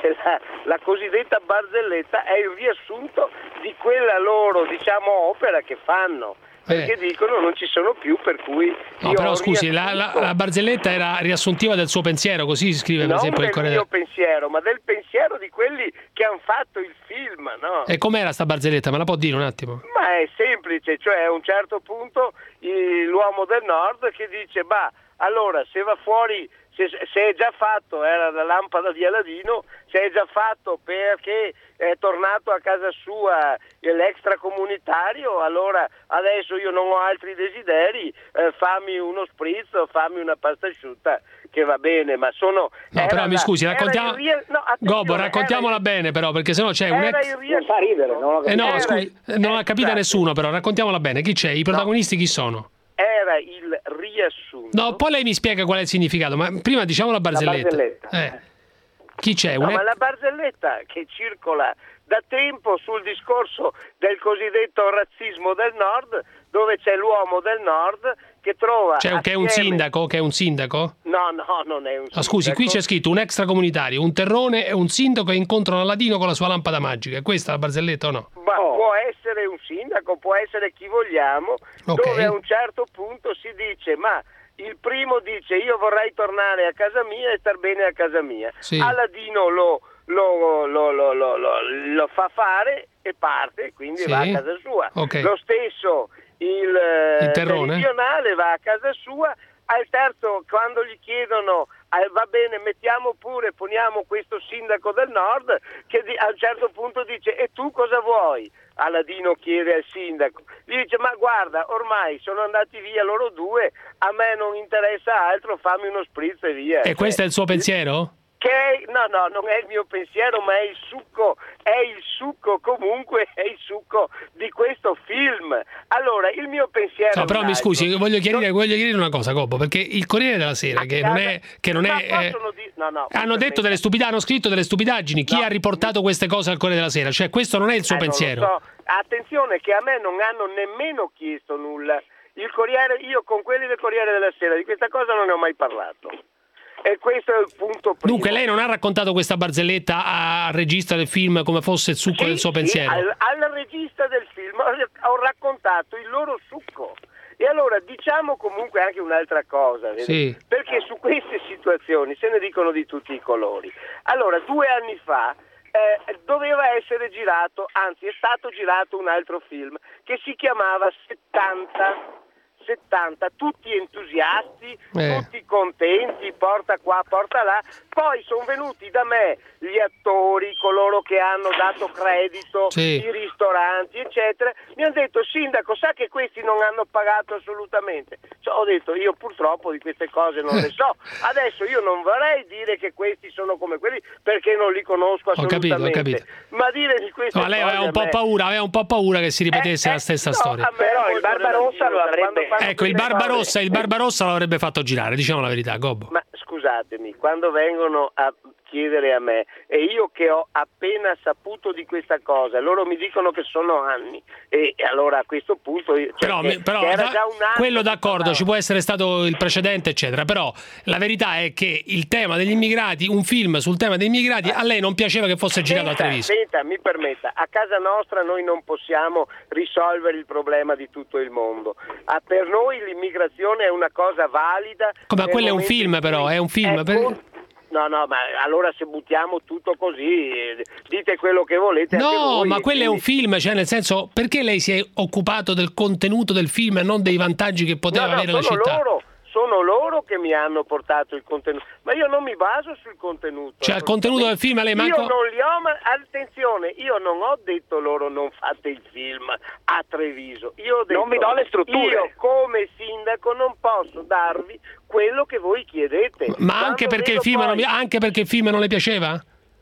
[SPEAKER 6] la, la cosiddetta barzelletta è il riassunto di quella loro, diciamo, opera che fanno. Perché eh. dicono non ci sono più, per cui
[SPEAKER 3] no,
[SPEAKER 6] io
[SPEAKER 3] però scusi, la, la, la barzelletta era riassuntiva del suo pensiero, così si scrive per
[SPEAKER 6] non
[SPEAKER 3] esempio il Corriere.
[SPEAKER 6] Non del mio pensiero, ma del pensiero di quelli che hanno fatto il film, no?
[SPEAKER 3] E com'era sta barzelletta? Me la può dire un attimo?
[SPEAKER 6] Ma è semplice, cioè a un certo punto il, l'uomo del nord che dice, bah, allora se va fuori, se, se è già fatto, era la lampada di Aladino, se è già fatto perché è tornato a casa sua l'extracomunitario, allora adesso io non ho altri desideri, eh, fammi uno spritz, fammi una pasta asciutta, che va bene, ma sono...
[SPEAKER 3] No, però mi scusi, raccontiamo...
[SPEAKER 6] Rie... No,
[SPEAKER 3] Gobbo, raccontiamola era... bene però, perché sennò c'è un ex...
[SPEAKER 6] Ries... fa ridere, non
[SPEAKER 3] eh no,
[SPEAKER 6] era...
[SPEAKER 3] scusi, non l'ha capita esatto. nessuno, però raccontiamola bene, chi c'è? I protagonisti no. chi sono?
[SPEAKER 6] Era il riassunto...
[SPEAKER 3] No, poi lei mi spiega qual è il significato, ma prima diciamo la barzelletta. La barzelletta. Eh. Chi c'è?
[SPEAKER 6] No,
[SPEAKER 3] un...
[SPEAKER 6] ma la barzelletta che circola da tempo sul discorso del cosiddetto razzismo del nord, dove c'è l'uomo del nord che trova
[SPEAKER 3] cioè,
[SPEAKER 6] assieme...
[SPEAKER 3] che è un sindaco? Che è un sindaco?
[SPEAKER 6] No, no, non è un sindaco.
[SPEAKER 3] Ah, scusi, qui c'è scritto un extracomunitario, un terrone e un sindaco che incontrano Aladino con la sua lampada magica. È questa la barzelletta o no?
[SPEAKER 6] Ma oh. può essere un sindaco, può essere chi vogliamo, okay. dove a un certo punto si dice, ma... il primo dice io vorrei tornare a casa mia e star bene a casa mia. Sì. Aladino lo, lo, lo, lo, lo, lo, lo fa fare e parte, quindi sì. va a casa sua.
[SPEAKER 3] Okay.
[SPEAKER 6] Lo stesso il, il meridionale va a casa sua. Al terzo, quando gli chiedono eh, va bene, mettiamo pure, poniamo questo sindaco del nord, che di, a un certo punto dice e tu cosa vuoi? Aladino chiede al sindaco, gli dice ma guarda ormai sono andati via loro due, a me non interessa altro, fammi uno spritz e via.
[SPEAKER 3] E questo è il suo pensiero?
[SPEAKER 6] Che è, no no non è il mio pensiero, ma è il succo, è il succo comunque è il succo di questo film. Allora il mio pensiero
[SPEAKER 3] no, però mi scusi, voglio chiarire, non... voglio chiarire una cosa, Gobbo, perché il Corriere della Sera che non è che non è eh,
[SPEAKER 6] di... no, no,
[SPEAKER 3] hanno detto delle stupidità, hanno scritto delle stupidaggini. Chi no. ha riportato queste cose al Corriere della Sera? Cioè questo non è il suo
[SPEAKER 6] eh,
[SPEAKER 3] pensiero.
[SPEAKER 6] Non lo so. Attenzione che a me non hanno nemmeno chiesto nulla. Il Corriere, io con quelli del Corriere della Sera di questa cosa non ne ho mai parlato. E questo è il punto primo.
[SPEAKER 3] Dunque lei non ha raccontato questa barzelletta al regista del film come fosse il succo
[SPEAKER 6] sì,
[SPEAKER 3] del suo
[SPEAKER 6] sì,
[SPEAKER 3] pensiero?
[SPEAKER 6] Al, al regista del film ho raccontato il loro succo. E allora diciamo comunque anche un'altra cosa,
[SPEAKER 3] sì.
[SPEAKER 6] perché su queste situazioni se ne dicono di tutti i colori. Allora, due anni fa eh, doveva essere girato, anzi è stato girato un altro film che si chiamava settanta. settanta, tutti entusiasti, eh. tutti contenti, porta qua, porta là, poi sono venuti da me gli attori, coloro che hanno dato credito,
[SPEAKER 3] sì.
[SPEAKER 6] i ristoranti, eccetera, mi hanno detto sindaco, sa che questi non hanno pagato assolutamente. Cioè, ho detto io purtroppo di queste cose non le so, adesso io non vorrei dire che questi sono come quelli perché non li conosco assolutamente,
[SPEAKER 3] ho capito, ho capito.
[SPEAKER 6] ma dire di queste
[SPEAKER 3] no, lei
[SPEAKER 6] cose
[SPEAKER 3] aveva un po'
[SPEAKER 6] me...
[SPEAKER 3] paura, aveva un po' paura che si ripetesse
[SPEAKER 6] eh,
[SPEAKER 3] la stessa
[SPEAKER 6] eh,
[SPEAKER 3] storia.
[SPEAKER 6] No, però il Barbarossa lo avrebbe
[SPEAKER 3] ecco, il Barbarossa, il Barbarossa lo avrebbe fatto girare, diciamo la verità, Gobbo.
[SPEAKER 6] Ma scusatemi, quando vengono a chiedere a me e io che ho appena saputo di questa cosa, loro mi dicono che sono anni e, e allora a questo punto cioè
[SPEAKER 3] però,
[SPEAKER 6] che,
[SPEAKER 3] però
[SPEAKER 6] che era
[SPEAKER 3] da,
[SPEAKER 6] già un anno
[SPEAKER 3] quello d'accordo, ci può essere stato il precedente eccetera, però la verità è che il tema degli immigrati, un film sul tema degli immigrati, a lei non piaceva che fosse girato
[SPEAKER 6] senta,
[SPEAKER 3] a Treviso.
[SPEAKER 6] Senta, mi permetta, a casa nostra noi non possiamo risolvere il problema di tutto il mondo. Ah, per noi l'immigrazione è una cosa valida.
[SPEAKER 3] Come quello è un film però, è un film.
[SPEAKER 6] È
[SPEAKER 3] per...
[SPEAKER 6] con... No, no, ma allora se buttiamo tutto così, dite quello che volete.
[SPEAKER 3] No,
[SPEAKER 6] anche voi,
[SPEAKER 3] ma quello
[SPEAKER 6] quindi...
[SPEAKER 3] è un film, cioè nel senso, perché lei si è occupato del contenuto del film e non dei vantaggi che poteva
[SPEAKER 6] no, no,
[SPEAKER 3] avere la
[SPEAKER 6] sono
[SPEAKER 3] città?
[SPEAKER 6] Loro. Sono loro che mi hanno portato il contenuto, ma io non mi baso sul contenuto.
[SPEAKER 3] Cioè il contenuto del film lei manco...
[SPEAKER 6] Io non li ho, ma attenzione, io non ho detto loro non fate il film a Treviso. Io ho detto,
[SPEAKER 7] non vi do le strutture.
[SPEAKER 6] Io come sindaco non posso darvi quello che voi chiedete.
[SPEAKER 3] Ma anche perché, il film poi... non, anche perché il film non le piaceva?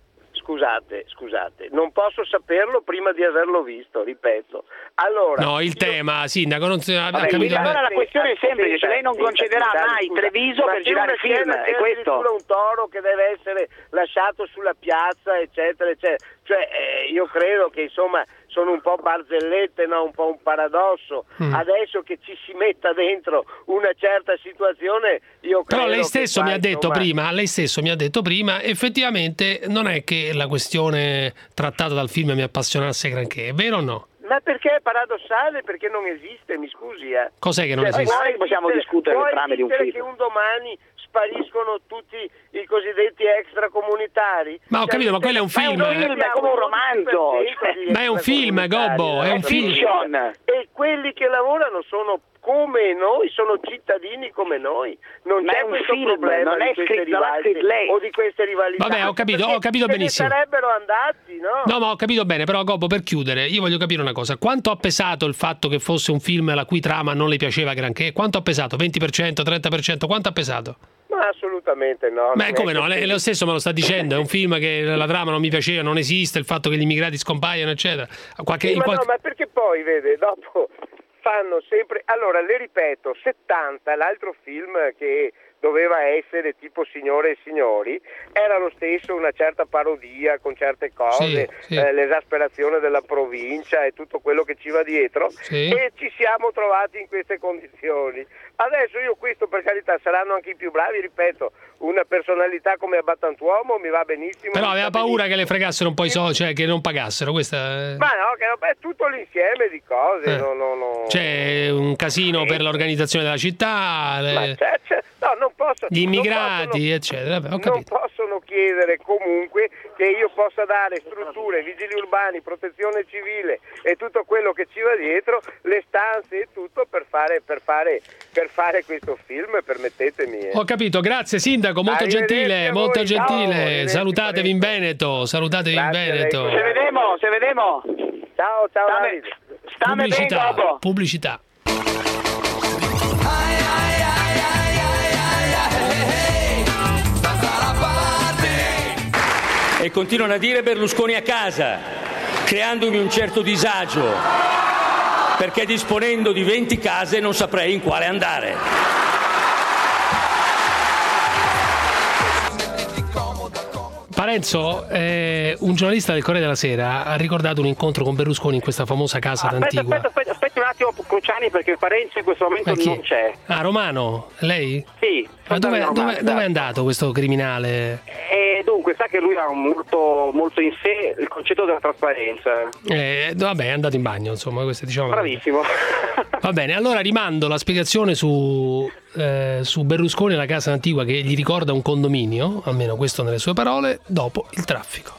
[SPEAKER 6] Scusate, scusate, non posso saperlo prima di averlo visto, ripeto. Allora,
[SPEAKER 3] no, il
[SPEAKER 6] io...
[SPEAKER 3] tema, sindaco, non si...
[SPEAKER 7] Vabbè, quindi allora la questione è semplice, cioè lei non concederà mai Treviso per girare il film, è questo.
[SPEAKER 6] Ma un toro che deve essere lasciato sulla piazza, eccetera, eccetera. Cioè, eh, io credo che insomma sono un po' barzellette, no? Un po' un paradosso. Mm. Adesso che ci si metta dentro una certa situazione, io credo.
[SPEAKER 3] Però lei stesso
[SPEAKER 6] che
[SPEAKER 3] mi
[SPEAKER 6] fa,
[SPEAKER 3] ha detto
[SPEAKER 6] insomma...
[SPEAKER 3] prima, lei stesso mi ha detto prima, effettivamente non è che la questione trattata dal film mi appassionasse granché, è vero o no?
[SPEAKER 6] Ma perché è paradossale? Perché non esiste, mi scusi, eh.
[SPEAKER 3] Cos'è che non
[SPEAKER 6] cioè,
[SPEAKER 3] esiste?
[SPEAKER 6] Noi possiamo discutere le trame di un film. Che un domani spariscono tutti i cosiddetti extracomunitari.
[SPEAKER 3] Ma ho capito, ma quello è un film.
[SPEAKER 6] Ma è un film, è come un romanzo.
[SPEAKER 3] Ma è un film, Gobbo, è un film.
[SPEAKER 6] E quelli che lavorano sono come noi, sono cittadini come noi. Non
[SPEAKER 7] ma
[SPEAKER 6] c'è
[SPEAKER 7] è un
[SPEAKER 6] questo
[SPEAKER 7] film,
[SPEAKER 6] problema
[SPEAKER 7] non
[SPEAKER 6] di
[SPEAKER 7] è
[SPEAKER 6] queste
[SPEAKER 7] scritto da
[SPEAKER 6] rivalse o di queste rivalità.
[SPEAKER 3] Vabbè, ho capito, ho capito
[SPEAKER 6] perché
[SPEAKER 3] benissimo.
[SPEAKER 6] Se ne sarebbero andati, no?
[SPEAKER 3] No, ma ho capito bene, però Gobbo, per chiudere, io voglio capire una cosa. Quanto ha pesato il fatto che fosse un film la cui trama non le piaceva granché? Quanto ha pesato? venti per cento, trenta per cento? Quanto ha pesato?
[SPEAKER 6] Ma assolutamente no.
[SPEAKER 3] Ma come no? Lei lo stesso me lo sta dicendo, è un film che la trama non mi piaceva, non esiste, il fatto che gli immigrati scompaiono, eccetera. Qualche,
[SPEAKER 6] sì, ma
[SPEAKER 3] qualche...
[SPEAKER 6] no, ma perché poi, vede, dopo fanno sempre... Allora, le ripeto, settanta, l'altro film che doveva essere tipo Signore e Signori, era lo stesso una certa parodia con certe cose,
[SPEAKER 3] sì, sì.
[SPEAKER 6] Eh, l'esasperazione della provincia e tutto quello che ci va dietro,
[SPEAKER 3] sì.
[SPEAKER 6] E ci siamo trovati in queste condizioni. Adesso io questo, per carità, saranno anche i più bravi, ripeto, una personalità come Abbattantuomo mi va benissimo.
[SPEAKER 3] Però aveva paura
[SPEAKER 6] benissimo.
[SPEAKER 3] che le fregassero un po' i soldi, cioè che non pagassero, questa...
[SPEAKER 6] Ma no, che è tutto l'insieme di cose,
[SPEAKER 3] eh.
[SPEAKER 6] no, no, no.
[SPEAKER 3] C'è un casino per l'organizzazione della città, le...
[SPEAKER 6] Ma c'è, c'è... No, non posso,
[SPEAKER 3] gli immigrati,
[SPEAKER 6] non possono,
[SPEAKER 3] eccetera. Vabbè, ho capito.
[SPEAKER 6] Non possono chiedere comunque che io possa dare strutture, vigili urbani, protezione civile e tutto quello che ci va dietro, le stanze e tutto per fare, per fare, per fare questo film, permettetemi. Eh.
[SPEAKER 3] Ho capito, grazie Sindaco, molto gentile, molto gentile. Ciao, salutatevi in Veneto, salutatevi grazie in Veneto.
[SPEAKER 7] Se vedemo, se vedemo.
[SPEAKER 6] Ciao, ciao.
[SPEAKER 7] Stammi
[SPEAKER 3] pubblicità,
[SPEAKER 7] ben,
[SPEAKER 3] pubblicità.
[SPEAKER 1] E continuano a dire Berlusconi a casa, creandomi un certo disagio, perché disponendo di venti case non saprei in quale andare.
[SPEAKER 3] Parenzo, eh, un giornalista del Corriere della Sera ha ricordato un incontro con Berlusconi in questa famosa casa
[SPEAKER 8] aspetta,
[SPEAKER 3] d'Antigua.
[SPEAKER 8] Aspetta, aspetta, aspetta un attimo, Cruciani, perché Parenzo in questo momento non c'è.
[SPEAKER 3] Ah, Romano? Lei?
[SPEAKER 8] Sì.
[SPEAKER 3] Ma dove,
[SPEAKER 8] Romano,
[SPEAKER 3] dove,
[SPEAKER 8] esatto.
[SPEAKER 3] dove è andato questo criminale?
[SPEAKER 8] Eh, dunque, sa che lui ha molto, molto in sé il concetto della trasparenza.
[SPEAKER 3] Eh, vabbè, è andato in bagno, insomma, questo diciamo.
[SPEAKER 8] Bravissimo.
[SPEAKER 3] Va bene, allora rimando la spiegazione su, eh, su Berlusconi e la casa d'Antigua che gli ricorda un condominio, almeno questo nelle sue parole, dopo il traffico.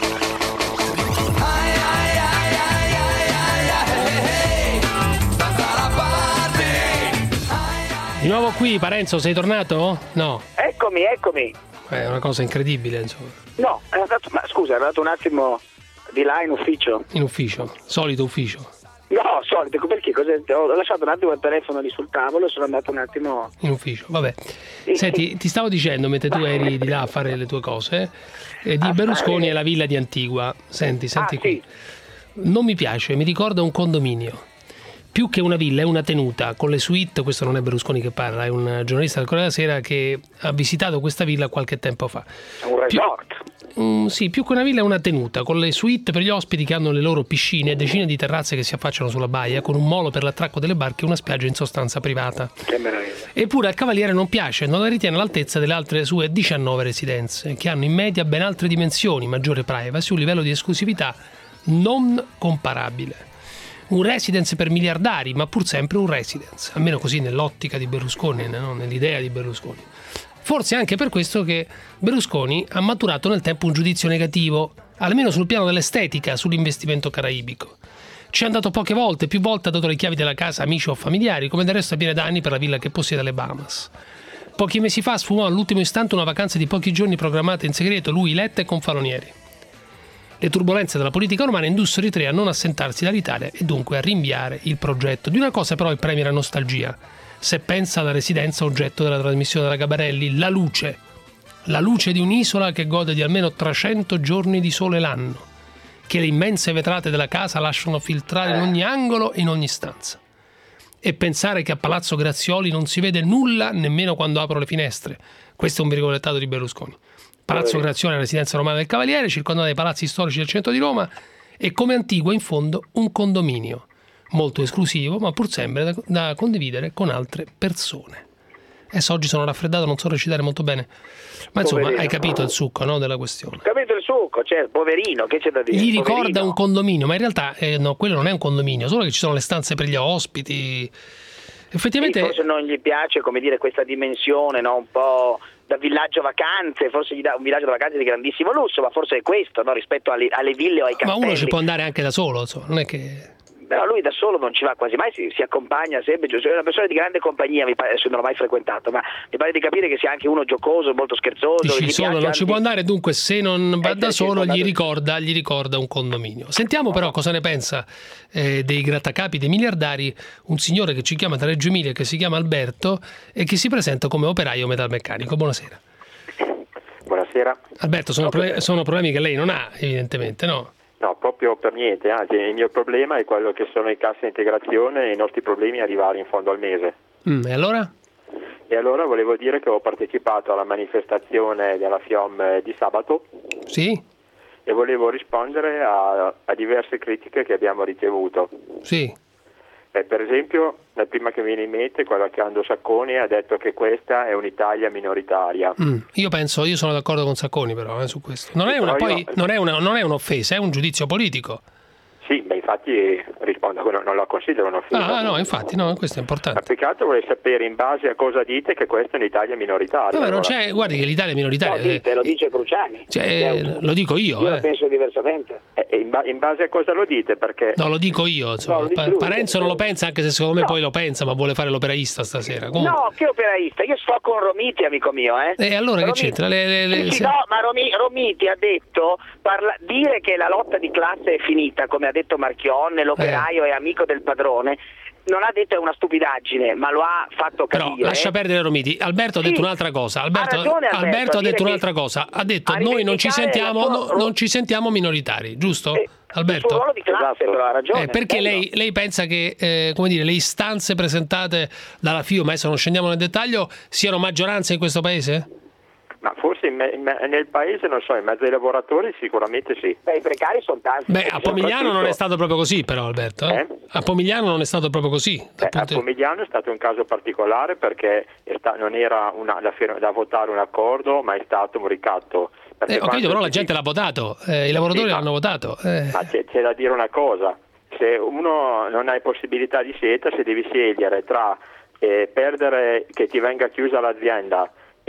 [SPEAKER 3] Di nuovo qui, Parenzo, sei tornato? No.
[SPEAKER 7] Eccomi, eccomi.
[SPEAKER 3] È una cosa incredibile, insomma.
[SPEAKER 7] No, è andato, ma scusa, è andato un attimo di là in ufficio.
[SPEAKER 3] In ufficio, solito ufficio.
[SPEAKER 7] No, solito, perché? Cos'è? Ho lasciato un attimo il telefono lì sul tavolo e sono andato un attimo...
[SPEAKER 3] In ufficio, vabbè. Senti, ti stavo dicendo, mentre tu eri di là a fare le tue cose, eh, di Berlusconi e la villa di Antigua. Senti, senti
[SPEAKER 7] ah,
[SPEAKER 3] qui.
[SPEAKER 7] Sì.
[SPEAKER 3] Non mi piace, mi ricorda un condominio. Più che una villa, è una tenuta con le suite. Questo non è Berlusconi che parla, è un giornalista del Corriere della Sera che ha visitato questa villa qualche tempo fa.
[SPEAKER 7] È un resort.
[SPEAKER 3] Più, um, sì, più che una villa è una tenuta con le suite per gli ospiti che hanno le loro piscine e decine di terrazze che si affacciano sulla baia, con un molo per l'attracco delle barche e una spiaggia in sostanza privata.
[SPEAKER 7] Che meraviglia.
[SPEAKER 3] Eppure al Cavaliere non piace, non la ritiene all'altezza delle altre sue diciannove residenze, che hanno in media ben altre dimensioni, maggiore privacy, un livello di esclusività non comparabile. Un residence per miliardari, ma pur sempre un residence, almeno così nell'ottica di Berlusconi, no? Nell'idea di Berlusconi. Forse anche per questo che Berlusconi ha maturato nel tempo un giudizio negativo, almeno sul piano dell'estetica, sull'investimento caraibico. Ci è andato poche volte, più volte ha dato le chiavi della casa a amici o familiari, come del resto avviene da anni per la villa che possiede alle Bahamas. Pochi mesi fa sfumò all'ultimo istante una vacanza di pochi giorni programmata in segreto, lui, Letta e Confalonieri. Le turbolenze della politica romana indussero i tre a non assentarsi dall'Italia e dunque a rinviare il progetto. Di una cosa però il premier ha nostalgia, se pensa alla residenza oggetto della trasmissione della Gabarelli, la luce. La luce di un'isola che gode di almeno trecento giorni di sole l'anno, che le immense vetrate della casa lasciano filtrare in ogni angolo e in ogni stanza. E pensare che a Palazzo Grazioli non si vede nulla nemmeno quando apro le finestre. Questo è un virgolettato di Berlusconi. Palazzo Grazioli è la residenza romana del Cavaliere, circondata dai palazzi storici del centro di Roma, e come Antigua in fondo un condominio, molto esclusivo ma pur sempre da, da condividere con altre persone. Adesso oggi sono raffreddato, non so recitare molto bene, ma insomma poverino. Hai capito il succo, no, della questione.
[SPEAKER 7] Capito il succo, cioè poverino, che c'è da dire?
[SPEAKER 3] Gli ricorda
[SPEAKER 7] poverino.
[SPEAKER 3] Un condominio, ma in realtà eh, no, quello non è un condominio, solo che ci sono le stanze per gli ospiti. Effettivamente
[SPEAKER 7] sì, forse non gli piace, come dire, questa dimensione, no, un po' da villaggio vacanze, forse gli dà un villaggio da vacanze di grandissimo lusso, ma forse è questo, no, rispetto alle, alle ville o ai castelli.
[SPEAKER 3] Ma uno ci può andare anche da solo, insomma, non è che...
[SPEAKER 7] Però lui da solo non ci va quasi mai, si, si accompagna sempre, è una persona di grande compagnia, mi pare, adesso non l'ho mai frequentato, ma mi pare di capire che sia anche uno giocoso, molto scherzoso.
[SPEAKER 3] Dici, solo non
[SPEAKER 7] anche...
[SPEAKER 3] ci può andare, dunque se non va
[SPEAKER 7] eh,
[SPEAKER 3] da
[SPEAKER 7] sì,
[SPEAKER 3] solo
[SPEAKER 7] sì,
[SPEAKER 3] gli ricorda, gli ricorda un condominio. Sentiamo però cosa ne pensa eh, dei grattacapi, dei miliardari, un signore che ci chiama da Reggio Emilia, che si chiama Alberto e che si presenta come operaio metalmeccanico. Buonasera.
[SPEAKER 10] Buonasera.
[SPEAKER 3] Alberto, sono, pro- sono problemi che lei non ha, evidentemente, no?
[SPEAKER 10] No, proprio per niente, anzi il mio problema è quello che sono i cassa integrazione e i nostri problemi arrivare in fondo al mese.
[SPEAKER 3] Mm, e allora?
[SPEAKER 10] E allora volevo dire che ho partecipato alla manifestazione della FIOM di sabato.
[SPEAKER 3] Sì.
[SPEAKER 10] E volevo rispondere a, a diverse critiche che abbiamo ricevuto.
[SPEAKER 3] Sì.
[SPEAKER 10] Eh, per esempio, la prima che mi viene in mente è quella che Ando Sacconi ha detto che questa è un'Italia minoritaria.
[SPEAKER 3] Mm, io penso, io sono d'accordo con Sacconi però eh, su questo. Non è, una,
[SPEAKER 10] Però
[SPEAKER 3] poi,
[SPEAKER 10] io...
[SPEAKER 3] non, è una, non è un'offesa, è un giudizio politico.
[SPEAKER 10] Sì, beh, infatti rispondo a quello, non la considero un'offesa.
[SPEAKER 3] Ah, no, infatti, no, questo è importante.
[SPEAKER 10] Ma più che altro vorrei sapere in base a cosa dite che questa è un'Italia minoritaria.
[SPEAKER 3] No,
[SPEAKER 10] allora.
[SPEAKER 3] non c'è, guardi che l'Italia è minoritaria.
[SPEAKER 7] No, dite, lo dice Cruciani.
[SPEAKER 3] Cioè, lo dico io.
[SPEAKER 7] Io
[SPEAKER 3] eh.
[SPEAKER 7] la penso diversamente.
[SPEAKER 10] Eh, in, ba- in base a cosa lo dite? Perché...
[SPEAKER 3] No, lo dico io. Insomma.
[SPEAKER 7] No,
[SPEAKER 3] Pa- Parenzo non lo pensa, anche se secondo me no. poi lo pensa, ma vuole fare l'operaista stasera. Comunque.
[SPEAKER 7] No, che operaista? Io sto con Romiti, amico mio. Eh,
[SPEAKER 3] e allora
[SPEAKER 7] Romiti.
[SPEAKER 3] Che c'entra? Le, le, le...
[SPEAKER 7] Sì, sì, no, ma Romi- Romiti ha detto, parla- dire che la lotta di classe è finita, come ha detto Marchionne, l'operaio eh. è amico del padrone, non ha detto è una stupidaggine, ma lo ha fatto capire.
[SPEAKER 3] Però lascia perdere Romiti. Alberto
[SPEAKER 7] sì.
[SPEAKER 3] ha detto un'altra cosa. Alberto ha,
[SPEAKER 7] ragione, Alberto,
[SPEAKER 3] Alberto ha detto un'altra
[SPEAKER 7] che...
[SPEAKER 3] cosa. Ha detto noi non ci sentiamo,
[SPEAKER 7] sua...
[SPEAKER 3] no, non ci sentiamo minoritari, giusto?
[SPEAKER 7] Eh,
[SPEAKER 3] Alberto?
[SPEAKER 7] Il suo ruolo di classe,
[SPEAKER 10] esatto.
[SPEAKER 7] però ha ragione.
[SPEAKER 3] Eh, perché lei, lei pensa che eh, come dire, le istanze presentate dalla FIOM, adesso non scendiamo nel dettaglio, siano maggioranza in questo paese?
[SPEAKER 10] Ma forse in me- in me- nel paese, non so, in mezzo ai lavoratori sicuramente sì.
[SPEAKER 7] Beh, i precari sono tanti.
[SPEAKER 3] Beh, a Pomigliano non è stato proprio così però, Alberto. Eh? Eh? A Pomigliano non è stato proprio così.
[SPEAKER 10] Eh, a Pomigliano è stato un caso particolare perché è sta- non era una, da, fir- da votare un accordo, ma è stato un ricatto.
[SPEAKER 3] Eh, ho capito, però la gente l'ha votato, eh, i lavoratori sì, l'hanno
[SPEAKER 10] ma,
[SPEAKER 3] votato. Eh.
[SPEAKER 10] Ma c'è, c'è da dire una cosa, se uno non hai possibilità di scelta, se devi scegliere tra eh, perdere che ti venga chiusa l'azienda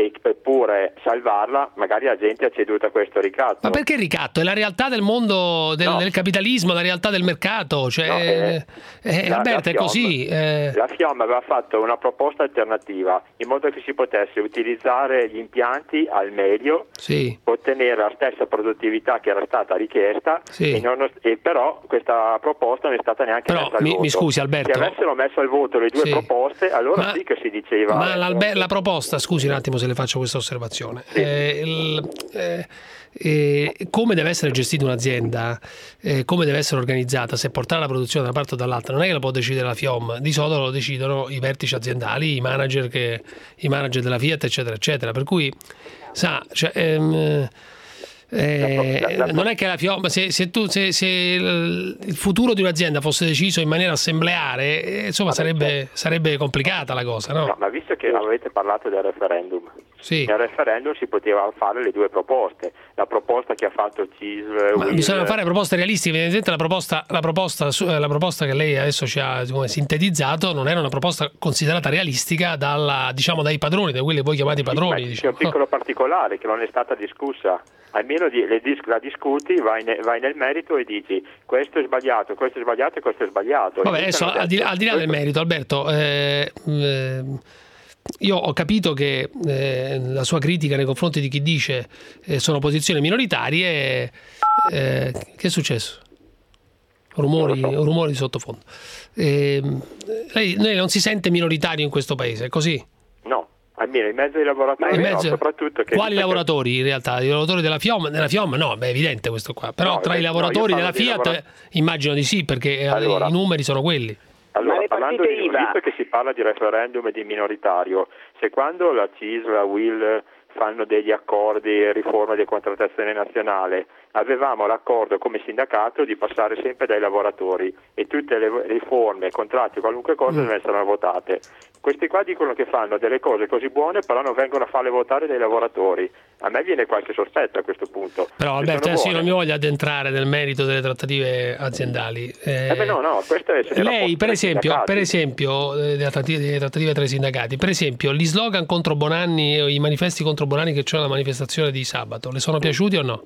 [SPEAKER 10] eppure salvarla, magari la gente ha ceduto a questo ricatto.
[SPEAKER 3] Ma perché ricatto? È la realtà del mondo del, no. del capitalismo, la realtà del mercato, cioè, no, eh, eh, la, Alberto, la FIOM, è così. Eh.
[SPEAKER 10] La FIOM aveva fatto una proposta alternativa in modo che si potesse utilizzare gli impianti al meglio,
[SPEAKER 3] sì.
[SPEAKER 10] ottenere la stessa produttività che era stata richiesta,
[SPEAKER 3] sì.
[SPEAKER 10] e, non, e però questa proposta non è stata neanche
[SPEAKER 3] però,
[SPEAKER 10] messa al
[SPEAKER 3] mi,
[SPEAKER 10] voto.
[SPEAKER 3] Mi scusi Alberto.
[SPEAKER 10] Se avessero messo al voto le due
[SPEAKER 3] sì.
[SPEAKER 10] proposte, allora
[SPEAKER 3] ma,
[SPEAKER 10] sì che si diceva.
[SPEAKER 3] Ma
[SPEAKER 10] eh,
[SPEAKER 3] la proposta, scusi un attimo se le faccio questa osservazione,
[SPEAKER 10] sì.
[SPEAKER 3] eh, il, eh, eh, come deve essere gestita un'azienda, eh, come deve essere organizzata, se portare la produzione da una parte o dall'altra, non è che lo può decidere la FIOM, di solito lo decidono i vertici aziendali, i manager, che, i manager della Fiat, eccetera, eccetera, per cui sa, cioè, ehm, Eh, la, la, la, non è che la FIOM, se, se, tu, se, se il futuro di un'azienda fosse deciso in maniera assembleare, eh, insomma sarebbe, sarebbe complicata la cosa, no?
[SPEAKER 10] No, ma visto che avete parlato del referendum,
[SPEAKER 3] sì.
[SPEAKER 10] nel referendum si poteva fare le due proposte, la proposta che ha fatto C I S L,
[SPEAKER 3] ma bisogna fare proposte realistiche, evidentemente la proposta, la, proposta, la proposta che lei adesso ci ha come, sintetizzato non era una proposta considerata realistica dalla, diciamo, dai padroni, da quelli che voi chiamate padroni.
[SPEAKER 10] Sì,
[SPEAKER 3] diciamo.
[SPEAKER 10] C'è un piccolo particolare che non è stata discussa, almeno di, le dis- la discuti, vai, ne- vai nel merito e dici questo è sbagliato, questo è sbagliato e questo è sbagliato.
[SPEAKER 3] Vabbè, adesso al di, al di là del merito, Alberto, eh, eh, io ho capito che eh, la sua critica nei confronti di chi dice eh, sono posizioni minoritarie, eh, che è successo? Rumori, so. rumori di sottofondo. Eh, lei, lei non si sente minoritario in questo paese, è così?
[SPEAKER 10] No. Almeno in mezzo ai lavoratori,
[SPEAKER 3] in mezzo,
[SPEAKER 10] no, soprattutto che
[SPEAKER 3] quali lavoratori in realtà? I lavoratori della FIOM? Della FIOM no, beh, è evidente questo qua. Però
[SPEAKER 10] no,
[SPEAKER 3] tra
[SPEAKER 10] beh,
[SPEAKER 3] i lavoratori
[SPEAKER 10] no,
[SPEAKER 3] della Fiat lavora... immagino di sì, perché allora, i numeri sono quelli.
[SPEAKER 10] Allora, parlando di, visto che si parla di referendum e di minoritario, se quando la C I S L, la U I L fanno degli accordi, riforma di contrattazione nazionale, avevamo l'accordo come sindacato di passare sempre dai lavoratori e tutte le riforme, contratti, qualunque cosa devono essere votate. Questi qua dicono che fanno delle cose così buone, però non vengono a farle votare dai lavoratori. A me viene qualche sospetto a questo punto.
[SPEAKER 3] Però Alberto, adesso io non mi voglio addentrare nel merito delle trattative aziendali.
[SPEAKER 10] Eh, eh beh, no, no, questo è
[SPEAKER 3] lei, per esempio, per esempio, delle trattative, delle trattative tra i sindacati, per esempio, gli slogan contro Bonanni o i manifesti contro Bonanni che c'è alla manifestazione di sabato, le sono piaciuti o no?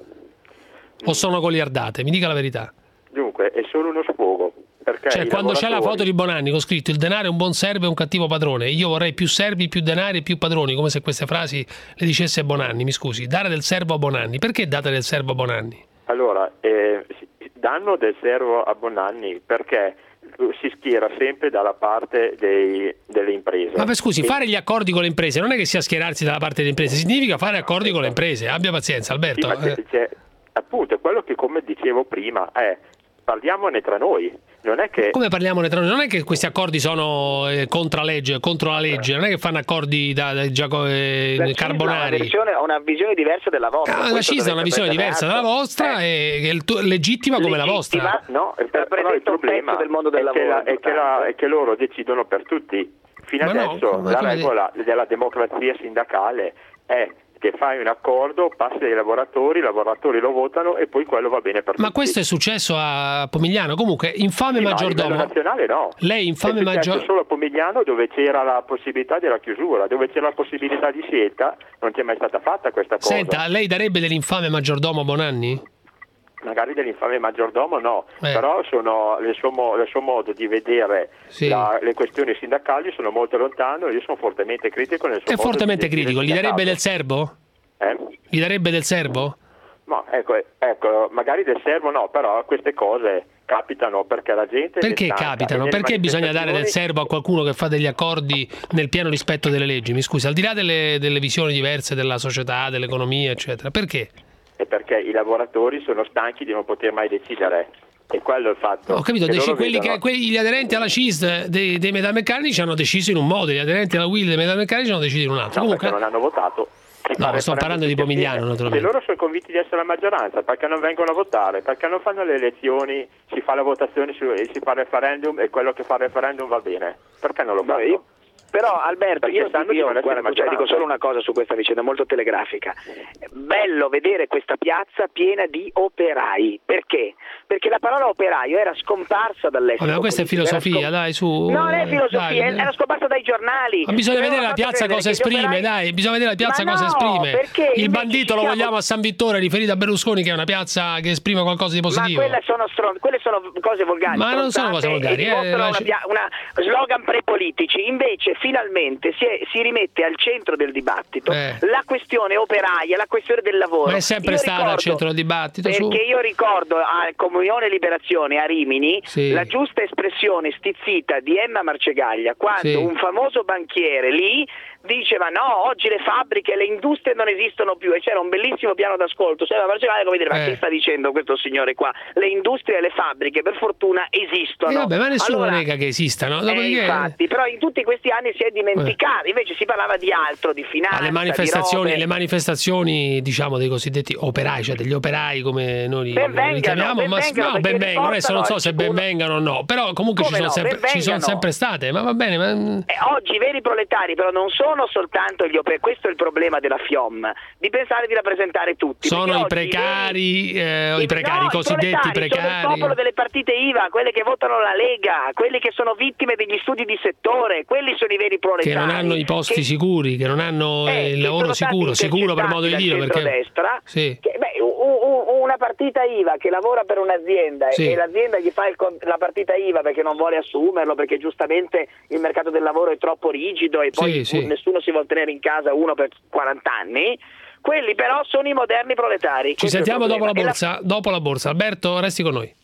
[SPEAKER 3] O sono goliardate? Mi dica la verità.
[SPEAKER 10] Dunque, è solo uno sfogo. Perché
[SPEAKER 3] cioè, quando
[SPEAKER 10] lavoratori...
[SPEAKER 3] c'è la foto di Bonanni con scritto il denaro è un buon servo e un cattivo padrone, io vorrei più servi, più denari e più padroni, come se queste frasi le dicesse Bonanni, mi scusi, dare del servo a Bonanni. Perché date del servo a Bonanni?
[SPEAKER 10] Allora, eh, danno del servo a Bonanni perché si schiera sempre dalla parte dei, delle imprese.
[SPEAKER 3] Ma per scusi,
[SPEAKER 10] e...
[SPEAKER 3] fare gli accordi con le imprese non è che sia schierarsi dalla parte delle imprese, significa fare accordi con le imprese. Abbia pazienza, Alberto.
[SPEAKER 10] Sì, ma c'è, c'è, appunto, quello che, come dicevo prima, è parliamone tra noi. Non è che...
[SPEAKER 3] Come parliamone tra noi? Non è che questi accordi sono eh, contra legge, contro la legge, non è che fanno accordi da, da Giaco, eh, Carbonari.
[SPEAKER 7] La CISL ha una visione diversa della vostra.
[SPEAKER 3] Ah, la CISL ha una visione diversa dalla vostra eh. e è legittima come legittima, la vostra.
[SPEAKER 10] No, però, però il problema del mondo del è, lavoro, che la, è, che la, è che loro decidono per tutti. Fino ma adesso no, la regola di... della democrazia sindacale è che fai un accordo, passi dai lavoratori, i lavoratori lo votano e poi quello va bene per tutti.
[SPEAKER 3] Ma questo è successo a Pomigliano, comunque infame sì, maggiordomo.
[SPEAKER 10] No, a livello nazionale no.
[SPEAKER 3] Lei infame maggiordomo.
[SPEAKER 10] Solo a Pomigliano dove c'era la possibilità della chiusura, dove c'era la possibilità di scelta, non ti è mai stata fatta questa cosa.
[SPEAKER 3] Senta, lei darebbe dell'infame maggiordomo a Bonanni?
[SPEAKER 10] Magari dell'infame maggiordomo no,
[SPEAKER 3] eh.
[SPEAKER 10] però sono, il, suo, il suo modo di vedere
[SPEAKER 3] sì.
[SPEAKER 10] la, le questioni sindacali sono molto lontano e io sono fortemente critico nel suo
[SPEAKER 3] è
[SPEAKER 10] modo
[SPEAKER 3] fortemente
[SPEAKER 10] di
[SPEAKER 3] critico, gli darebbe del serbo?
[SPEAKER 10] Eh?
[SPEAKER 3] Gli darebbe del serbo?
[SPEAKER 10] No, ecco, ecco, magari del serbo no, però queste cose capitano perché la gente...
[SPEAKER 3] Perché capitano? Perché bisogna dare del serbo a qualcuno che fa degli accordi nel pieno rispetto delle leggi? Mi scusi, al di là delle, delle visioni diverse della società, dell'economia, eccetera, perché?
[SPEAKER 10] È perché i lavoratori sono stanchi di non poter mai decidere. E quello è il fatto.
[SPEAKER 3] Ho capito, dec- quelli
[SPEAKER 10] vedono...
[SPEAKER 3] che, quelli, gli aderenti alla C I S L dei, dei metalmeccanici hanno deciso in un modo, gli aderenti alla U I L dei metalmeccanici hanno deciso in un altro.
[SPEAKER 10] No,
[SPEAKER 3] comunque
[SPEAKER 10] non hanno votato.
[SPEAKER 3] No, sto parlando di Pomigliano, naturalmente.
[SPEAKER 10] Se loro sono convinti di essere la maggioranza, perché non vengono a votare? Perché non fanno le elezioni, si fa la votazione, si fa il referendum e quello che fa il referendum va bene? Perché non lo fanno?
[SPEAKER 7] Io... Però Alberto, io, io guarda, cioè, dico solo una cosa su questa vicenda molto telegrafica. Bello vedere questa piazza piena di operai. Perché? Perché la parola operaio era scomparsa dall'estero.
[SPEAKER 3] Vabbè, ma questa è filosofia, scom... dai, su.
[SPEAKER 7] No, non è filosofia,
[SPEAKER 3] dai,
[SPEAKER 7] era scomparsa dai giornali.
[SPEAKER 3] Ma bisogna vedere la piazza cosa esprime, operai... dai, bisogna vedere la piazza
[SPEAKER 7] ma
[SPEAKER 3] cosa
[SPEAKER 7] no,
[SPEAKER 3] esprime. Il bandito lo
[SPEAKER 7] siamo...
[SPEAKER 3] vogliamo a San Vittore, riferito a Berlusconi, che è una piazza che esprime qualcosa di positivo.
[SPEAKER 7] Ma quelle sono, stron... quelle sono cose volgari.
[SPEAKER 3] Ma non sono cose volgari,
[SPEAKER 7] eh,
[SPEAKER 3] eh,
[SPEAKER 7] una,
[SPEAKER 3] la...
[SPEAKER 7] pia... una slogan prepolitici. Invece, finalmente Si, è, si rimette al centro del dibattito eh. la questione operaia, la questione del lavoro.
[SPEAKER 3] Ma è sempre io stata ricordo, al centro del dibattito.
[SPEAKER 7] Perché
[SPEAKER 3] su.
[SPEAKER 7] io ricordo a Comunione e Liberazione a Rimini
[SPEAKER 3] sì.
[SPEAKER 7] la giusta espressione stizzita di Emma Marcegaglia quando
[SPEAKER 3] sì.
[SPEAKER 7] un famoso banchiere lì diceva no, oggi le fabbriche, le industrie non esistono più e c'era un bellissimo piano d'ascolto. Cioè, come dire, ma
[SPEAKER 3] eh.
[SPEAKER 7] che sta dicendo questo signore qua? Le industrie e le fabbriche per fortuna esistono.
[SPEAKER 3] Eh, vabbè, ma nessuno
[SPEAKER 7] allora,
[SPEAKER 3] nega che esistano.
[SPEAKER 7] Dopodiché... Eh, infatti, però in tutti questi anni si è dimenticato, eh. invece si parlava di altro, di finanza,
[SPEAKER 3] ah, le manifestazioni,
[SPEAKER 7] di
[SPEAKER 3] le manifestazioni diciamo dei cosiddetti operai, cioè degli operai come noi
[SPEAKER 7] ben vengano,
[SPEAKER 3] li chiamiamo,
[SPEAKER 7] ben
[SPEAKER 3] ma
[SPEAKER 7] vengano,
[SPEAKER 3] no, ben vengano, adesso non so se ben vengano o no, però comunque ci sono,
[SPEAKER 7] no,
[SPEAKER 3] sempre, ci sono sempre state, ma va bene. Ma...
[SPEAKER 7] Eh, oggi i veri proletari però non sono soltanto gli operai, questo è il problema della FIOM, di pensare di rappresentare tutti.
[SPEAKER 3] Sono i precari, eh, i precari,
[SPEAKER 7] no,
[SPEAKER 3] i cosiddetti
[SPEAKER 7] i
[SPEAKER 3] precari.
[SPEAKER 7] Sono il popolo delle partite I V A, quelle che votano la Lega, quelli che sono vittime degli studi di settore, quelli sono i veri proletari.
[SPEAKER 3] Che non hanno i posti
[SPEAKER 7] che...
[SPEAKER 3] sicuri, che non hanno
[SPEAKER 7] eh,
[SPEAKER 3] il lavoro sicuro, sicuro per modo di dire. Perché...
[SPEAKER 7] Destra,
[SPEAKER 3] sì.
[SPEAKER 7] che, beh, una partita I V A che lavora per un'azienda sì. e l'azienda gli fa il, la partita I V A perché non vuole assumerlo, perché giustamente il mercato del lavoro è troppo rigido e poi
[SPEAKER 3] sì, sì.
[SPEAKER 7] nessuno si vuole tenere in casa uno per quaranta anni. Quelli però sono i moderni proletari.
[SPEAKER 3] Ci sentiamo dopo la borsa, la... dopo la borsa. Alberto, resti con noi.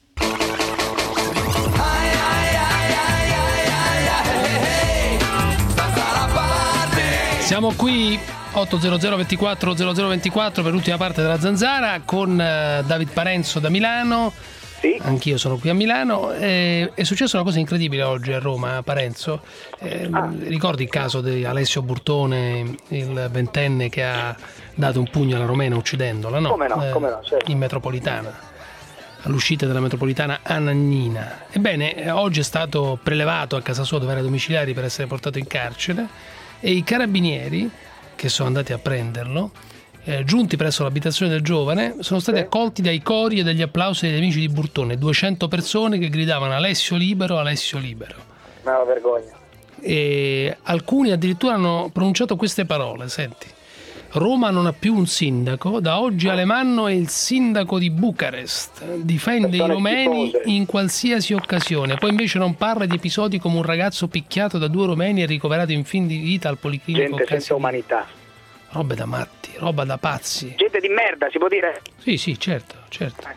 [SPEAKER 3] Siamo qui otto zero zero ventiquattro zero zero ventiquattro per l'ultima parte della Zanzara con David Parenzo da Milano.
[SPEAKER 7] Sì.
[SPEAKER 3] Anch'io sono qui a Milano. Eh, è successa una cosa incredibile oggi a Roma, a Parenzo. Eh, ah. Ricordi il caso di Alessio Burtone, il ventenne che ha dato un pugno alla romena uccidendola, no?
[SPEAKER 7] Come no,
[SPEAKER 3] eh,
[SPEAKER 7] come no, certo.
[SPEAKER 3] In metropolitana, all'uscita della metropolitana a Nannina. Ebbene, oggi è stato prelevato a casa sua dove era domiciliare per essere portato in carcere e i carabinieri che sono andati a prenderlo, Eh, giunti presso l'abitazione del giovane, sono stati accolti dai cori e dagli applausi degli amici di Burtone, duecento persone che gridavano Alessio libero, Alessio libero.
[SPEAKER 7] Una vergogna.
[SPEAKER 3] E alcuni addirittura hanno pronunciato queste parole, senti: Roma non ha più un sindaco, da oggi Alemanno è il sindaco di Bucarest, difende i romeni in qualsiasi occasione. Poi invece non parla di episodi come un ragazzo picchiato da due romeni e ricoverato in fin di vita al policlinico.
[SPEAKER 7] Gente senza umanità.
[SPEAKER 3] Roba da matti, roba da pazzi.
[SPEAKER 7] Gente di merda, si può dire?
[SPEAKER 3] Sì, sì, certo, certo.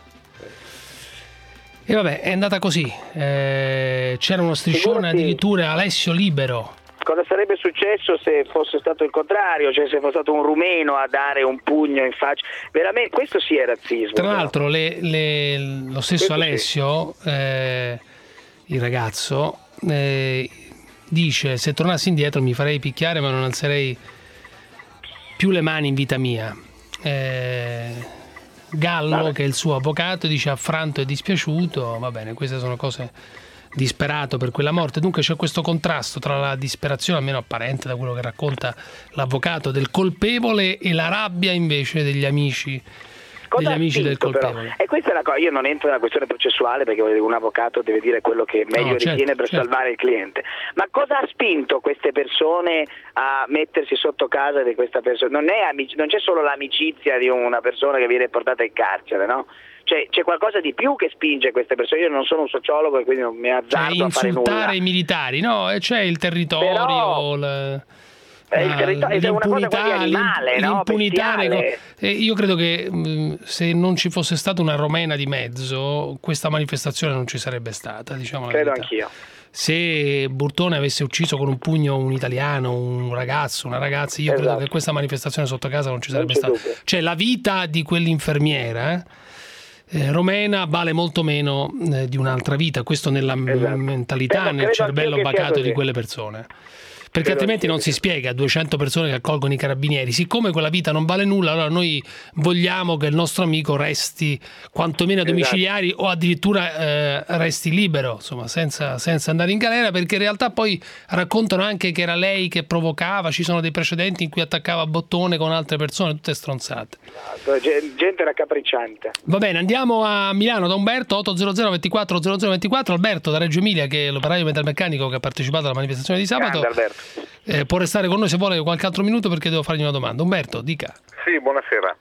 [SPEAKER 3] E vabbè, è andata così. Eh, c'era uno striscione addirittura Alessio libero.
[SPEAKER 7] Cosa sarebbe successo se fosse stato il contrario, cioè se fosse stato un rumeno a dare un pugno in faccia? Veramente, questo sì è razzismo.
[SPEAKER 3] Tra l'altro, le, le, lo stesso questo Alessio, sì. eh, il ragazzo, eh, dice: se tornassi indietro mi farei picchiare, ma non alzerei più le mani in vita mia. Eh, Gallo, vabbè, che è il suo avvocato, dice: affranto e dispiaciuto. Va bene, queste sono cose, disperato per quella morte. Dunque c'è questo contrasto tra la disperazione, almeno apparente da quello che racconta l'avvocato, del colpevole e la rabbia invece degli amici. Cosa degli amici del colpevole.
[SPEAKER 7] Però? E questa è la cosa, io non entro nella questione processuale perché un avvocato deve dire quello che meglio no, certo, ritiene per certo. salvare il cliente. Ma cosa ha spinto queste persone a mettersi sotto casa di questa persona? Non, è amici, non c'è solo l'amicizia di una persona che viene portata in carcere, no? Cioè, c'è qualcosa di più che spinge queste persone. Io non sono un sociologo e quindi non mi azzardo cioè, a fare nulla.
[SPEAKER 3] Insultare i militari, no? C'è il territorio,
[SPEAKER 7] Però...
[SPEAKER 3] la...
[SPEAKER 7] Eh, il territorio è una cosa quasi animale, no?
[SPEAKER 3] L'impunità, eh, io credo che mh, se non ci fosse stata una romena di mezzo, questa manifestazione non ci sarebbe stata, diciamo la
[SPEAKER 7] credo
[SPEAKER 3] verità.
[SPEAKER 7] Anch'io.
[SPEAKER 3] Se Burtone avesse ucciso con un pugno un italiano, un ragazzo, una ragazza, io esatto. credo che questa manifestazione sotto casa non ci sarebbe non stata. Dubbio. Cioè la vita di quell'infermiera eh, romena vale molto meno eh, di un'altra vita, questo nella esatto. mentalità, credo, nel cervello bacato di quelle persone. Perché altrimenti non si spiega a duecento persone che accolgono i carabinieri. Siccome quella vita non vale nulla, allora noi vogliamo che il nostro amico resti quantomeno a domiciliari esatto. o addirittura eh, resti libero, insomma, senza, senza andare in galera, perché in realtà poi raccontano anche che era lei che provocava, ci sono dei precedenti in cui attaccava a bottone con altre persone, tutte stronzate.
[SPEAKER 7] Gente raccapricciante.
[SPEAKER 3] Va bene, andiamo a Milano da Umberto, otto zero zero ventiquattro zero zero ventiquattro. Alberto da Reggio Emilia, che è l'operaio metalmeccanico che ha partecipato alla manifestazione di sabato. Eh, può restare con noi se vuole qualche altro minuto perché devo fargli una domanda. Umberto, dica.
[SPEAKER 11] Sì, buonasera.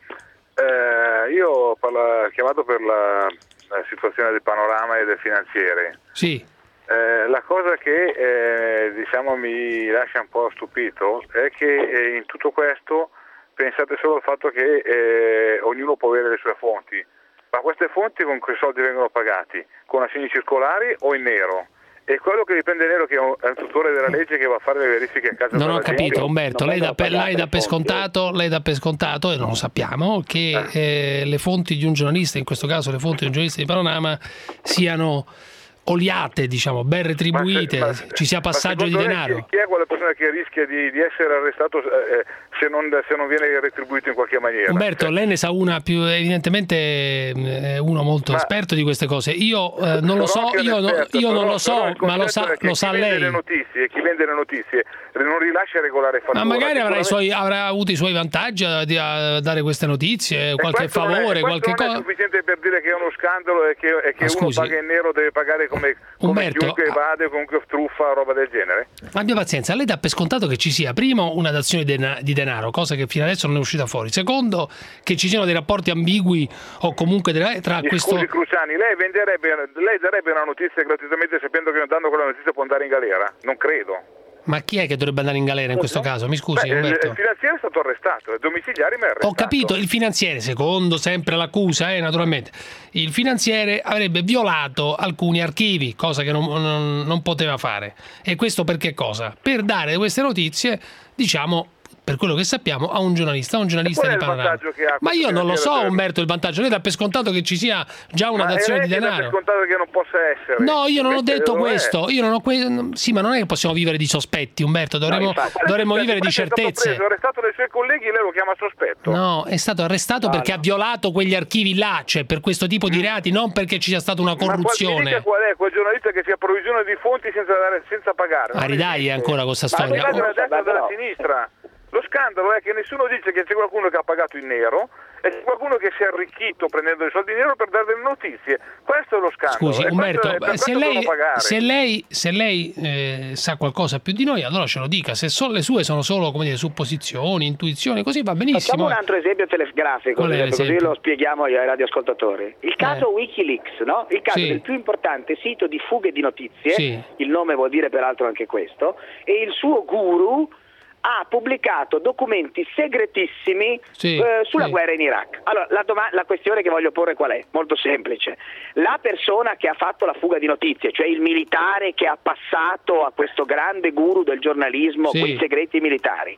[SPEAKER 11] Eh, io ho parla- chiamato per la, la situazione del panorama e del finanziere.
[SPEAKER 3] Sì.
[SPEAKER 11] Eh, la cosa che eh, diciamo mi lascia un po' stupito è che eh, in tutto questo pensate solo al fatto che eh, ognuno può avere le sue fonti, ma queste fonti con che soldi vengono pagati? Con assegni circolari o in nero? E quello che dipende nero che è un, è un tutore della legge che va a fare le verifiche a casa.
[SPEAKER 3] Non ho capito gente. Umberto, lei dà, per, lei, dà per scontato, lei dà per scontato, e non lo sappiamo, che eh. Eh, le fonti di un giornalista, in questo caso le fonti di un giornalista di Panorama, siano oliate, diciamo, ben retribuite, ma se, ma, ci sia passaggio di denaro.
[SPEAKER 11] Chi, chi è quella persona che rischia di, di essere arrestato eh, se, non, se non viene retribuito in qualche maniera?
[SPEAKER 3] Umberto, cioè, lei ne sa una più, evidentemente eh, uno molto ma, esperto di queste cose. Io eh, non lo so, io, no, io però, non lo so, ma lo sa, lo sa lei.
[SPEAKER 11] Le notizie, chi vende le notizie non rilascia regolare fattura.
[SPEAKER 3] Ma magari avrà, i suoi, avrà avuto i suoi vantaggi a, a dare queste notizie, qualche favore,
[SPEAKER 11] è,
[SPEAKER 3] qualche cosa.
[SPEAKER 11] Non è sufficiente per dire che è uno scandalo e che, e che uno paga in nero, deve pagare come, come
[SPEAKER 3] Umberto,
[SPEAKER 11] chiunque evade, comunque truffa, roba del genere.
[SPEAKER 3] Abbia pazienza, lei dà per scontato che ci sia primo una dazione di denaro, cosa che fino adesso non è uscita fuori. Secondo, che ci siano dei rapporti ambigui o comunque tra
[SPEAKER 11] Mi
[SPEAKER 3] questo.
[SPEAKER 11] Scusi Cruciani, lei venderebbe, lei darebbe una notizia gratuitamente sapendo che dando quella notizia può andare in galera? Non credo.
[SPEAKER 3] Ma chi è che dovrebbe andare in galera in questo caso? Mi scusi,
[SPEAKER 11] Beh,
[SPEAKER 3] Umberto.
[SPEAKER 11] Il finanziere è stato arrestato, il domiciliare mi ha arrestato.
[SPEAKER 3] Ho capito, il finanziere, secondo sempre l'accusa, eh, naturalmente, il finanziere avrebbe violato alcuni archivi, cosa che non, non, non poteva fare. E questo per che cosa? Per dare queste notizie, diciamo, per quello che sappiamo, a un giornalista, a un giornalista di Panorama. Ma io non lo so, Umberto, il vantaggio. Lei dà per scontato che ci sia già una dazione di denaro.
[SPEAKER 11] Ma per scontato che non possa essere.
[SPEAKER 3] No, io non ho detto
[SPEAKER 11] lo
[SPEAKER 3] questo.
[SPEAKER 11] È.
[SPEAKER 3] Io non ho que- sì, ma non è che possiamo vivere di sospetti, Umberto. Dovremmo,
[SPEAKER 11] no,
[SPEAKER 3] dovremmo vivere di certezze.
[SPEAKER 11] È stato arrestato dai suoi colleghi e lei lo chiama sospetto.
[SPEAKER 3] No, è stato arrestato no, perché no. ha violato quegli archivi là, cioè per questo tipo di reati, non perché ci sia stata una corruzione.
[SPEAKER 11] Ma qual è quel giornalista che si approvvigiona di fonti senza, dare, senza pagare?
[SPEAKER 3] Ma ridai ancora questa storia.
[SPEAKER 11] Ma della destra e della sinistra. Lo scandalo è che nessuno dice che c'è qualcuno che ha pagato in nero e c'è qualcuno che si è arricchito prendendo i soldi in nero per dare delle notizie. Questo è lo scandalo.
[SPEAKER 3] Scusi, Umberto, se lei, se lei, se lei eh, sa qualcosa più di noi, allora ce lo dica. Se so, le sue sono solo, come dire, supposizioni, intuizioni, così va benissimo.
[SPEAKER 7] Facciamo un altro esempio telegrafico, così lo spieghiamo ai radioascoltatori. Il caso eh. Wikileaks, no? Il caso sì. del più importante sito di fughe di notizie, sì. il nome vuol dire peraltro anche questo, e il suo guru ha pubblicato documenti segretissimi sì, eh, sulla sì. guerra in Iraq. Allora, la, doma- la questione che voglio porre qual è? Molto semplice. La persona che ha fatto la fuga di notizie, cioè il militare che ha passato a questo grande guru del giornalismo sì. quei segreti militari,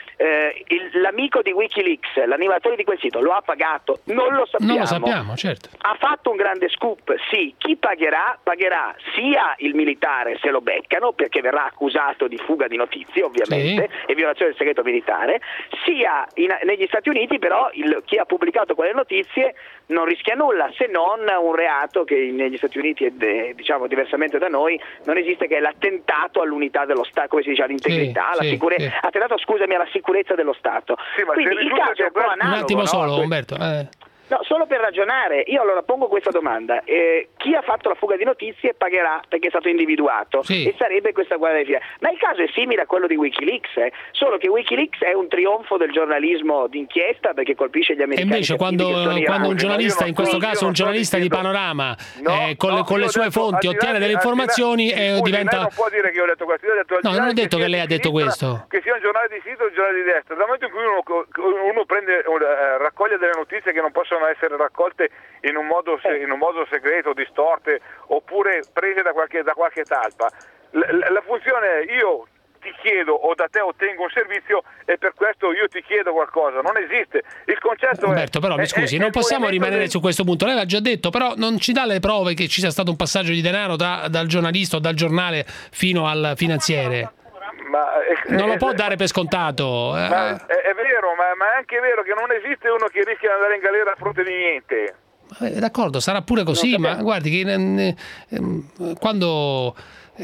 [SPEAKER 7] eh, il, l'amico di Wikileaks, l'animatore di quel sito, lo ha pagato? Non lo sappiamo.
[SPEAKER 3] Non lo sappiamo, certo.
[SPEAKER 7] Ha fatto un grande scoop? Sì. Chi pagherà? Pagherà sia il militare se lo beccano, perché verrà accusato di fuga di notizie, ovviamente, sì. e violazione del segreto militare, sia in, negli Stati Uniti, però il, chi ha pubblicato quelle notizie non rischia nulla, se non un reato che negli Stati Uniti, è, diciamo diversamente da noi, non esiste, che è l'attentato all'unità dello Stato, come si dice, all'integrità, sì, alla
[SPEAKER 3] sì,
[SPEAKER 7] sicure-
[SPEAKER 3] sì.
[SPEAKER 7] attentato, scusami, alla sicurezza dello Stato.
[SPEAKER 11] Sì, ma
[SPEAKER 7] quindi il caso è un po' analogo,
[SPEAKER 3] un attimo solo,
[SPEAKER 7] no?
[SPEAKER 3] Umberto. Eh.
[SPEAKER 7] No, solo per ragionare, io allora pongo questa domanda: eh, chi ha fatto la fuga di notizie pagherà perché è stato individuato, sì. e sarebbe questa guerra di fila. Ma il caso è simile a quello di Wikileaks, eh? solo che Wikileaks è un trionfo del giornalismo d'inchiesta perché colpisce gli americani.
[SPEAKER 3] E invece quando, quando un giornalista, in questo caso un giornalista di Panorama, no, eh, con, no, le, con le sue detto, fonti ottiene delle informazioni e diventa...
[SPEAKER 11] Lei non può dire che io ho detto questo, io ho detto
[SPEAKER 3] no, non ho detto che, che lei ha detto questo.
[SPEAKER 11] Che sia un giornale di sinistra o un giornale di destra. Dal momento in cui uno, uno prende, uh, raccoglie delle notizie che non possono essere raccolte in un modo, in un modo segreto, distorte, oppure prese da qualche, da qualche talpa. La, la funzione è: io ti chiedo o da te ottengo un servizio e per questo io ti chiedo qualcosa. Non esiste. Il concetto
[SPEAKER 3] Umberto,
[SPEAKER 11] è,
[SPEAKER 3] però mi scusi, è, non possiamo rimanere
[SPEAKER 11] del...
[SPEAKER 3] su questo punto. Lei l'ha già detto, però non ci dà le prove che ci sia stato un passaggio di denaro da, dal giornalista o dal giornale fino al finanziere.
[SPEAKER 11] Ma è,
[SPEAKER 3] non lo
[SPEAKER 11] è,
[SPEAKER 3] può
[SPEAKER 11] è,
[SPEAKER 3] dare per scontato.
[SPEAKER 11] Ma è, è vero, ma, ma è anche vero che non esiste uno che rischia di andare in galera a fronte di niente.
[SPEAKER 3] Eh, d'accordo, sarà pure così, ma guardi che eh, eh, quando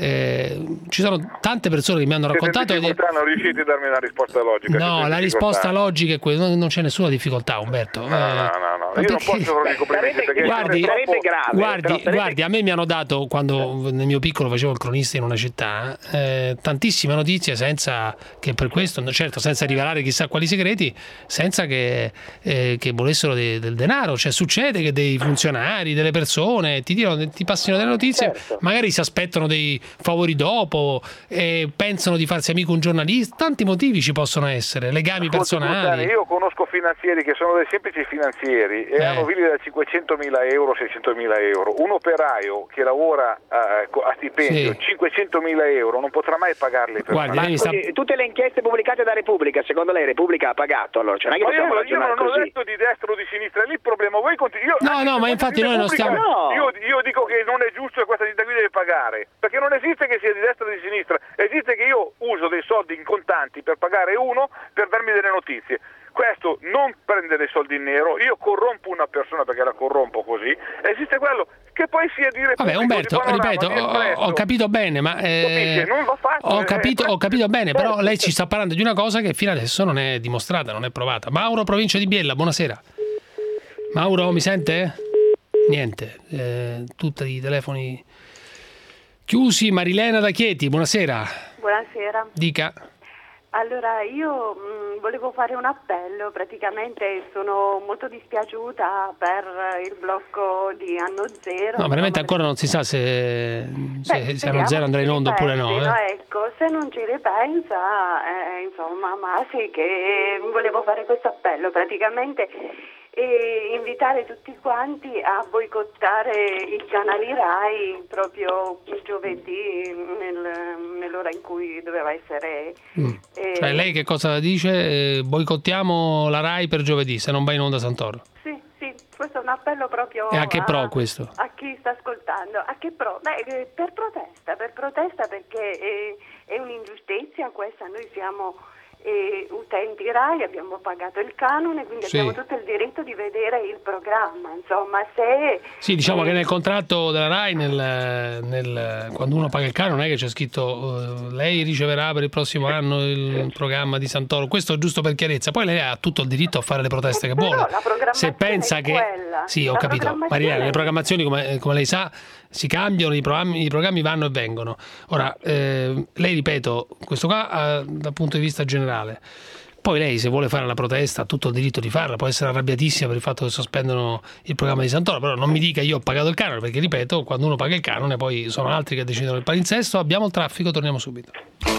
[SPEAKER 3] eh, ci sono tante persone che mi hanno raccontato
[SPEAKER 11] che non riuscite a darmi una risposta logica.
[SPEAKER 3] No, la risposta logica è quella, non c'è nessuna difficoltà, Umberto.
[SPEAKER 11] No, no, no, no. Io
[SPEAKER 3] perché...
[SPEAKER 11] non posso fare i complimenti perché
[SPEAKER 3] guardi,
[SPEAKER 7] sarebbe grave,
[SPEAKER 3] guardi,
[SPEAKER 7] sarebbe...
[SPEAKER 3] guardi, a me mi hanno dato, quando nel mio piccolo facevo il cronista in una città, eh, tantissime notizie senza che per questo, certo senza rivelare chissà quali segreti, senza che, eh, che volessero de, del denaro. Cioè succede che dei funzionari, delle persone ti, tirano, ti passino delle notizie, certo. magari si aspettano dei favori dopo, e pensano di farsi amico un giornalista, tanti motivi ci possono essere, legami
[SPEAKER 11] Ascolta,
[SPEAKER 3] personali.
[SPEAKER 11] Io conosco finanzieri che sono dei semplici finanzieri e eh. hanno villi da cinquecentomila euro, seicentomila euro. Un operaio che lavora uh, a stipendio sì. cinquecentomila euro non potrà mai pagarli per
[SPEAKER 3] Guardi,
[SPEAKER 7] ma
[SPEAKER 3] sta...
[SPEAKER 7] tutte le inchieste pubblicate da Repubblica, secondo lei Repubblica ha pagato? Allora, cioè, non è che
[SPEAKER 11] ma io, io non
[SPEAKER 7] così.
[SPEAKER 11] ho detto di destra o di sinistra, lì il problema voi continu- io,
[SPEAKER 3] no no ma infatti noi non stiamo
[SPEAKER 11] no. io, io dico che non è giusto che questa città qui deve pagare, perché non esiste che sia di destra o di sinistra, esiste che io uso dei soldi in contanti per pagare uno per darmi delle notizie. Questo non prende dei soldi in nero, io corrompo una persona perché la corrompo così, esiste quello che poi sia dire
[SPEAKER 3] vabbè Umberto, ripeto, ho, ho capito bene, ma eh,
[SPEAKER 11] non l'ho fatto,
[SPEAKER 3] ho capito, ho capito bene, però lei ci sta parlando di una cosa che fino adesso non è dimostrata, non è provata. Mauro, provincia di Biella, buonasera. Mauro, mi sente? Niente, eh, tutti i telefoni chiusi. Marilena da Chieti, buonasera.
[SPEAKER 12] Buonasera.
[SPEAKER 3] Dica.
[SPEAKER 12] Allora, io mh, volevo fare un appello, praticamente sono molto dispiaciuta per il blocco di Anno Zero.
[SPEAKER 3] No, veramente ancora non si sa se, se, Beh, se Anno Zero andrà in onda oppure no. Eh.
[SPEAKER 12] Ecco, se non ci ripensa, eh, insomma, ma sì che volevo fare questo appello, praticamente e invitare tutti quanti a boicottare i canali Rai proprio giovedì nel, nell'ora in cui doveva essere.
[SPEAKER 3] Mm.
[SPEAKER 12] Eh,
[SPEAKER 3] cioè lei che cosa dice? Eh, boicottiamo la Rai per giovedì se non va in onda Santoro.
[SPEAKER 12] Sì, sì, questo è un appello proprio
[SPEAKER 3] E a che pro
[SPEAKER 12] a,
[SPEAKER 3] questo?
[SPEAKER 12] a chi sta ascoltando. A che pro? Beh, per protesta, per protesta perché è, è un'ingiustizia questa, noi siamo E utenti Rai, abbiamo pagato il canone, quindi
[SPEAKER 3] sì.
[SPEAKER 12] abbiamo tutto il diritto di vedere il programma. Insomma, se
[SPEAKER 3] sì, diciamo
[SPEAKER 12] eh,
[SPEAKER 3] che nel contratto della Rai, nel, nel, quando uno paga il canone, non è che c'è scritto uh, lei riceverà per il prossimo anno il programma di Santoro. Questo è giusto per chiarezza. Poi lei ha tutto il diritto a fare le proteste che vuole. Se pensa che
[SPEAKER 12] quella.
[SPEAKER 3] sì, ho
[SPEAKER 12] la
[SPEAKER 3] capito, Mariella, le programmazioni come, come lei sa si cambiano, i programmi, i programmi vanno e vengono. Ora, eh, lei, ripeto, questo qua eh, dal punto di vista generale. Poi lei, se vuole fare la protesta, ha tutto il diritto di farla, può essere arrabbiatissima per il fatto che sospendono il programma di Santoro, però non mi dica io ho pagato il canone, perché ripeto, quando uno paga il canone poi sono altri che decidono il palinsesto. Abbiamo il traffico, torniamo subito.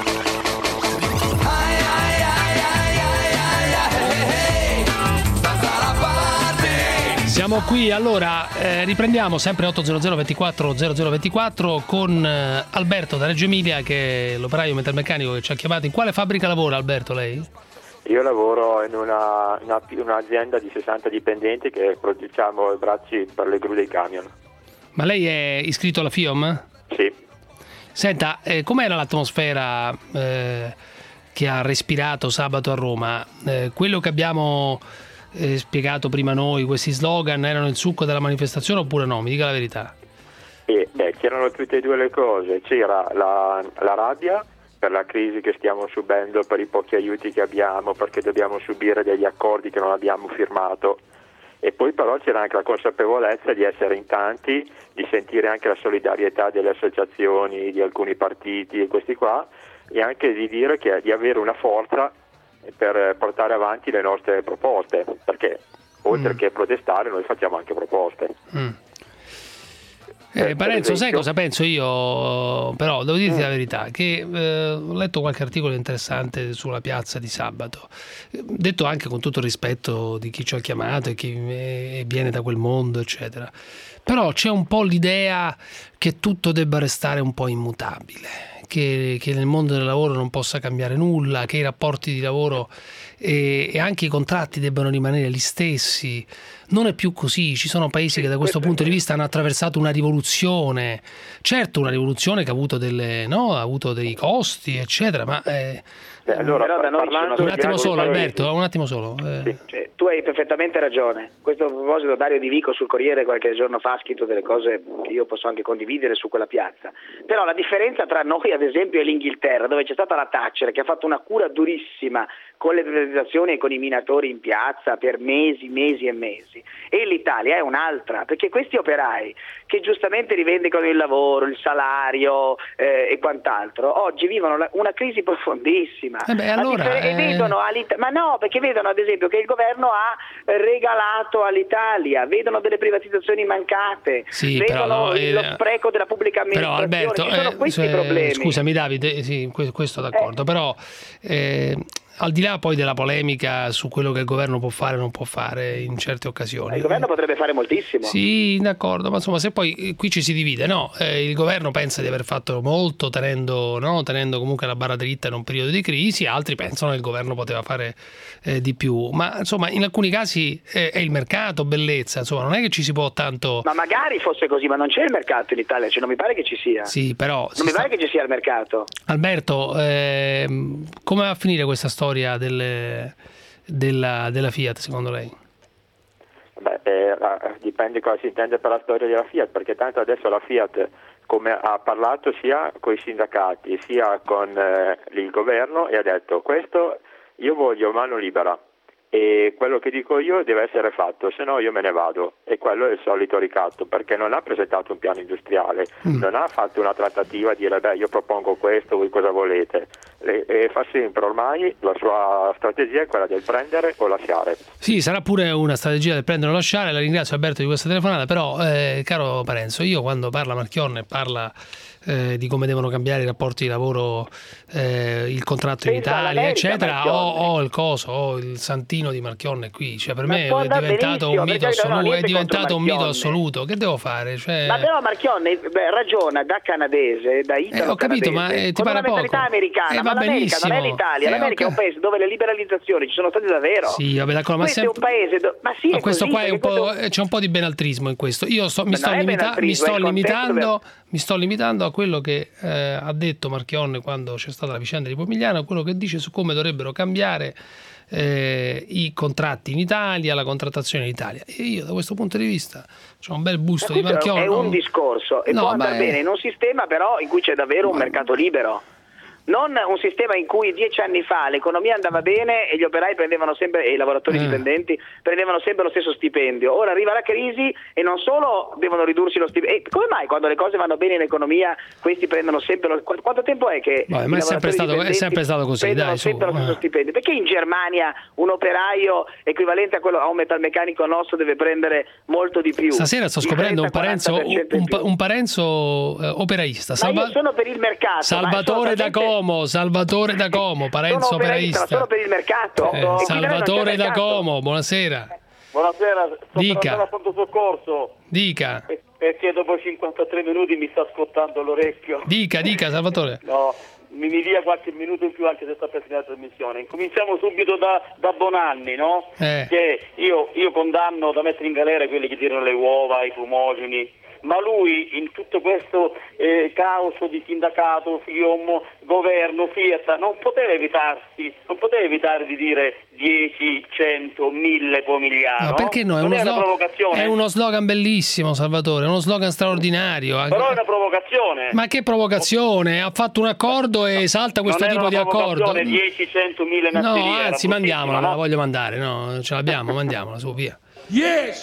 [SPEAKER 3] Siamo qui, allora eh, riprendiamo sempre otto zero zero ventiquattro zero zero ventiquattro con eh, Alberto da Reggio Emilia, che è l'operaio metalmeccanico che ci ha chiamato. In quale fabbrica lavora Alberto lei?
[SPEAKER 10] Io lavoro in una, una, un'azienda di sessanta dipendenti che produciamo i bracci per le gru dei camion.
[SPEAKER 3] Ma lei è iscritto alla FIOM?
[SPEAKER 10] Sì.
[SPEAKER 3] Senta, eh, com'era l'atmosfera eh, che ha respirato sabato a Roma? Eh, quello che abbiamo eh, spiegato prima noi, questi slogan, erano il succo della manifestazione oppure no? Mi dica la verità.
[SPEAKER 10] E, beh, c'erano tutte e due le cose. C'era la, la rabbia per la crisi che stiamo subendo, per i pochi aiuti che abbiamo, perché dobbiamo subire degli accordi che non abbiamo firmato, e poi però c'era anche la consapevolezza di essere in tanti, di sentire anche la solidarietà delle associazioni, di alcuni partiti e questi qua, e anche di dire che di avere una forza per portare avanti le nostre proposte, perché oltre mm. che protestare noi facciamo anche proposte.
[SPEAKER 3] Mm. Eh, Parenzo, sai cosa penso io? Però devo dirti mm. la verità, che eh, ho letto qualche articolo interessante sulla piazza di sabato, detto anche con tutto il rispetto di chi ci ha chiamato e chi eh, viene da quel mondo, eccetera. Però c'è un po' l'idea che tutto debba restare un po' immutabile, che, che nel mondo del lavoro non possa cambiare nulla, che i rapporti di lavoro e, e anche i contratti debbano rimanere gli stessi. Non è più così, ci sono paesi che da questo punto di vista hanno attraversato una rivoluzione, certo una rivoluzione che ha avuto, delle, no, ha avuto dei costi, eccetera, ma... Eh,
[SPEAKER 10] Beh, allora,
[SPEAKER 7] da noi
[SPEAKER 3] un attimo solo Alberto, un attimo solo. Eh.
[SPEAKER 7] Sì, cioè, tu hai perfettamente ragione. Questo a proposito, Dario Di Vico sul Corriere qualche giorno fa ha scritto delle cose che io posso anche condividere su quella piazza. Però la differenza tra noi ad esempio e l'Inghilterra, dove c'è stata la Thatcher che ha fatto una cura durissima con le privatizzazioni e con i minatori in piazza per mesi, mesi e mesi, e l'Italia è un'altra, perché questi operai che giustamente rivendicano il lavoro, il salario eh, e quant'altro, oggi vivono la, una crisi profondissima.
[SPEAKER 3] Eh beh, allora,
[SPEAKER 7] differ-
[SPEAKER 3] eh...
[SPEAKER 7] e vedono ma no, perché vedono ad esempio che il governo ha regalato all'Italia, vedono delle privatizzazioni mancate,
[SPEAKER 3] sì,
[SPEAKER 7] vedono
[SPEAKER 3] però, eh,
[SPEAKER 7] lo spreco della pubblica amministrazione.
[SPEAKER 3] Però Alberto,
[SPEAKER 7] ci sono
[SPEAKER 3] eh,
[SPEAKER 7] questi
[SPEAKER 3] se,
[SPEAKER 7] problemi.
[SPEAKER 3] Scusami Davide, sì, questo d'accordo, eh. però eh, al di là poi della polemica su quello che il governo può fare o non può fare in certe occasioni.
[SPEAKER 7] Il governo potrebbe fare moltissimo.
[SPEAKER 3] Sì, d'accordo, ma insomma se poi qui ci si divide, no, eh, il governo pensa di aver fatto molto tenendo, no, tenendo comunque la barra dritta in un periodo di crisi, altri pensano che il governo poteva fare eh, di più, ma insomma in alcuni casi eh, è il mercato, bellezza, insomma non è che ci si può tanto...
[SPEAKER 7] Ma magari fosse così, ma non c'è il mercato in Italia, cioè non mi pare che ci sia.
[SPEAKER 3] Sì, però...
[SPEAKER 7] Non mi sta... pare che ci sia il mercato.
[SPEAKER 3] Alberto, eh, come va a finire questa storia Delle, della, della Fiat secondo lei?
[SPEAKER 10] Beh, eh, dipende cosa si intende per la storia della Fiat, perché tanto adesso la Fiat, come ha parlato sia con i sindacati sia con eh, il governo, e ha detto questo io voglio mano libera e quello che dico io deve essere fatto, se no io me ne vado, e quello è il solito ricatto, perché non ha presentato un piano industriale, mm. non ha fatto una trattativa a dire beh io propongo questo, voi cosa volete, E, e fa sempre ormai la sua strategia è quella del prendere o lasciare.
[SPEAKER 3] Sì, sarà pure una strategia del prendere o lasciare. La ringrazio Alberto di questa telefonata, però eh, caro Parenzo, io quando parla Marchionne parla eh, di come devono cambiare i rapporti di lavoro, eh, il contratto in
[SPEAKER 7] Pensa
[SPEAKER 3] Italia
[SPEAKER 7] all'America,
[SPEAKER 3] eccetera, ho,
[SPEAKER 7] Marchionne.
[SPEAKER 3] ho il coso, ho il santino di Marchionne qui, cioè per
[SPEAKER 7] Ma
[SPEAKER 3] me
[SPEAKER 7] può
[SPEAKER 3] è
[SPEAKER 7] andare
[SPEAKER 3] diventato
[SPEAKER 7] benissimo,
[SPEAKER 3] un mito
[SPEAKER 7] perché non ho
[SPEAKER 3] assoluto, è
[SPEAKER 7] niente
[SPEAKER 3] diventato
[SPEAKER 7] contro
[SPEAKER 3] un mito
[SPEAKER 7] Marchionne.
[SPEAKER 3] assoluto, che devo fare? Cioè...
[SPEAKER 7] Ma però Marchionne beh, ragiona da canadese, da italo
[SPEAKER 3] Eh, ho capito, ma, eh, ti
[SPEAKER 7] con
[SPEAKER 3] pare
[SPEAKER 7] una mentalità
[SPEAKER 3] poco?
[SPEAKER 7] americana,
[SPEAKER 3] Eh,
[SPEAKER 7] ma
[SPEAKER 3] va
[SPEAKER 7] l'America
[SPEAKER 3] benissimo.
[SPEAKER 7] non è l'Italia,
[SPEAKER 3] Eh,
[SPEAKER 7] l'America
[SPEAKER 3] ok.
[SPEAKER 7] è un paese dove le liberalizzazioni ci sono state davvero.
[SPEAKER 3] Sì, vabbè, d'accordo, ma
[SPEAKER 7] questo
[SPEAKER 3] sempre...
[SPEAKER 7] è un paese do... ma sì,
[SPEAKER 3] Ma
[SPEAKER 7] è
[SPEAKER 3] questo
[SPEAKER 7] così,
[SPEAKER 3] qua è un
[SPEAKER 7] perché
[SPEAKER 3] po',
[SPEAKER 7] questo-
[SPEAKER 3] c'è un po' di benaltrismo in questo. Io sto, mi,
[SPEAKER 7] Ma
[SPEAKER 3] sto
[SPEAKER 7] non è
[SPEAKER 3] limita- mi
[SPEAKER 7] benaltrismo,
[SPEAKER 3] sto
[SPEAKER 7] è il contesto
[SPEAKER 3] limitando mi sto limitando a quello che eh, ha detto Marchionne quando c'è stata la vicenda di Pomigliano, quello che dice su come dovrebbero cambiare eh, i contratti in Italia, la contrattazione in Italia. E io da questo punto di vista c'ho un bel busto di
[SPEAKER 7] Questo
[SPEAKER 3] Marchionne.
[SPEAKER 7] è un
[SPEAKER 3] non-
[SPEAKER 7] discorso e
[SPEAKER 3] No,
[SPEAKER 7] può
[SPEAKER 3] ma
[SPEAKER 7] andare
[SPEAKER 3] è-
[SPEAKER 7] bene in un sistema però in cui c'è davvero un mercato libero. Non un sistema in cui dieci anni fa l'economia andava bene e gli operai prendevano sempre, e i lavoratori
[SPEAKER 3] Eh.
[SPEAKER 7] dipendenti prendevano sempre lo stesso stipendio. Ora arriva la crisi e non solo devono ridursi lo stipendio. E come mai quando le cose vanno bene in economia questi prendono sempre lo qu- quanto tempo è che
[SPEAKER 3] Vabbè,
[SPEAKER 7] i
[SPEAKER 3] ma è sempre
[SPEAKER 7] lavoratori
[SPEAKER 3] stato- è
[SPEAKER 7] dipendenti
[SPEAKER 3] sempre stato così,
[SPEAKER 7] prendono
[SPEAKER 3] dai, su,
[SPEAKER 7] sempre lo stesso
[SPEAKER 3] eh.
[SPEAKER 7] stipendio? Perché in Germania un operaio equivalente a quello a un metalmeccanico nostro deve prendere molto di più?
[SPEAKER 3] Stasera sto
[SPEAKER 7] Il
[SPEAKER 3] scoprendo un
[SPEAKER 7] trenta
[SPEAKER 3] Parenzo,
[SPEAKER 7] quaranta per cento in
[SPEAKER 3] un,
[SPEAKER 7] più.
[SPEAKER 3] un Parenzo eh, operaista.
[SPEAKER 7] Ma
[SPEAKER 3] Salva-
[SPEAKER 7] io sono per il mercato. ma
[SPEAKER 3] Salvatore da
[SPEAKER 7] assolutamente-
[SPEAKER 3] Como, Salvatore da Como, Parenzo
[SPEAKER 7] sono operaista,
[SPEAKER 3] operaista.
[SPEAKER 7] solo per il mercato.
[SPEAKER 3] Eh,
[SPEAKER 7] E qui da noi non
[SPEAKER 3] Salvatore
[SPEAKER 7] c'è
[SPEAKER 3] da
[SPEAKER 7] mercato.
[SPEAKER 3] Como, buonasera.
[SPEAKER 13] Buonasera, sto
[SPEAKER 3] Dica.
[SPEAKER 13] per andare a pronto soccorso
[SPEAKER 3] Dica,
[SPEAKER 13] eh, perché dopo cinquantatré minuti mi sta scottando l'orecchio.
[SPEAKER 3] dica, dica Salvatore.
[SPEAKER 13] No, mi, mi dia qualche minuto in più anche se sta per finire la trasmissione. Cominciamo subito da, da Bonanni, no?
[SPEAKER 3] Eh.
[SPEAKER 13] Che io, io condanno da mettere in galera quelli che tirano le uova, i fumogeni. Ma lui in tutto questo eh, caos di sindacato, FIOM, governo, Fiat, non poteva evitarsi, non poteva evitare di dire dieci, cento, mille Pomigliano.
[SPEAKER 3] Ma perché no? È
[SPEAKER 13] non
[SPEAKER 3] uno,
[SPEAKER 13] è una
[SPEAKER 3] slo-
[SPEAKER 13] provocazione?
[SPEAKER 3] è uno slogan bellissimo, Salvatore, è uno slogan straordinario. anche-
[SPEAKER 13] Però è una provocazione.
[SPEAKER 3] Ma che provocazione? Ha fatto un accordo e salta questo
[SPEAKER 13] non
[SPEAKER 3] tipo di
[SPEAKER 13] è una
[SPEAKER 3] accordo.
[SPEAKER 13] provocazione, dieci, cento, mille
[SPEAKER 3] No,
[SPEAKER 13] nazioni, era
[SPEAKER 3] anzi, mandiamola,
[SPEAKER 13] bruttissimo,
[SPEAKER 3] la
[SPEAKER 13] no?
[SPEAKER 3] voglio mandare, no, ce l'abbiamo, mandiamola, su, via.
[SPEAKER 14] dieci,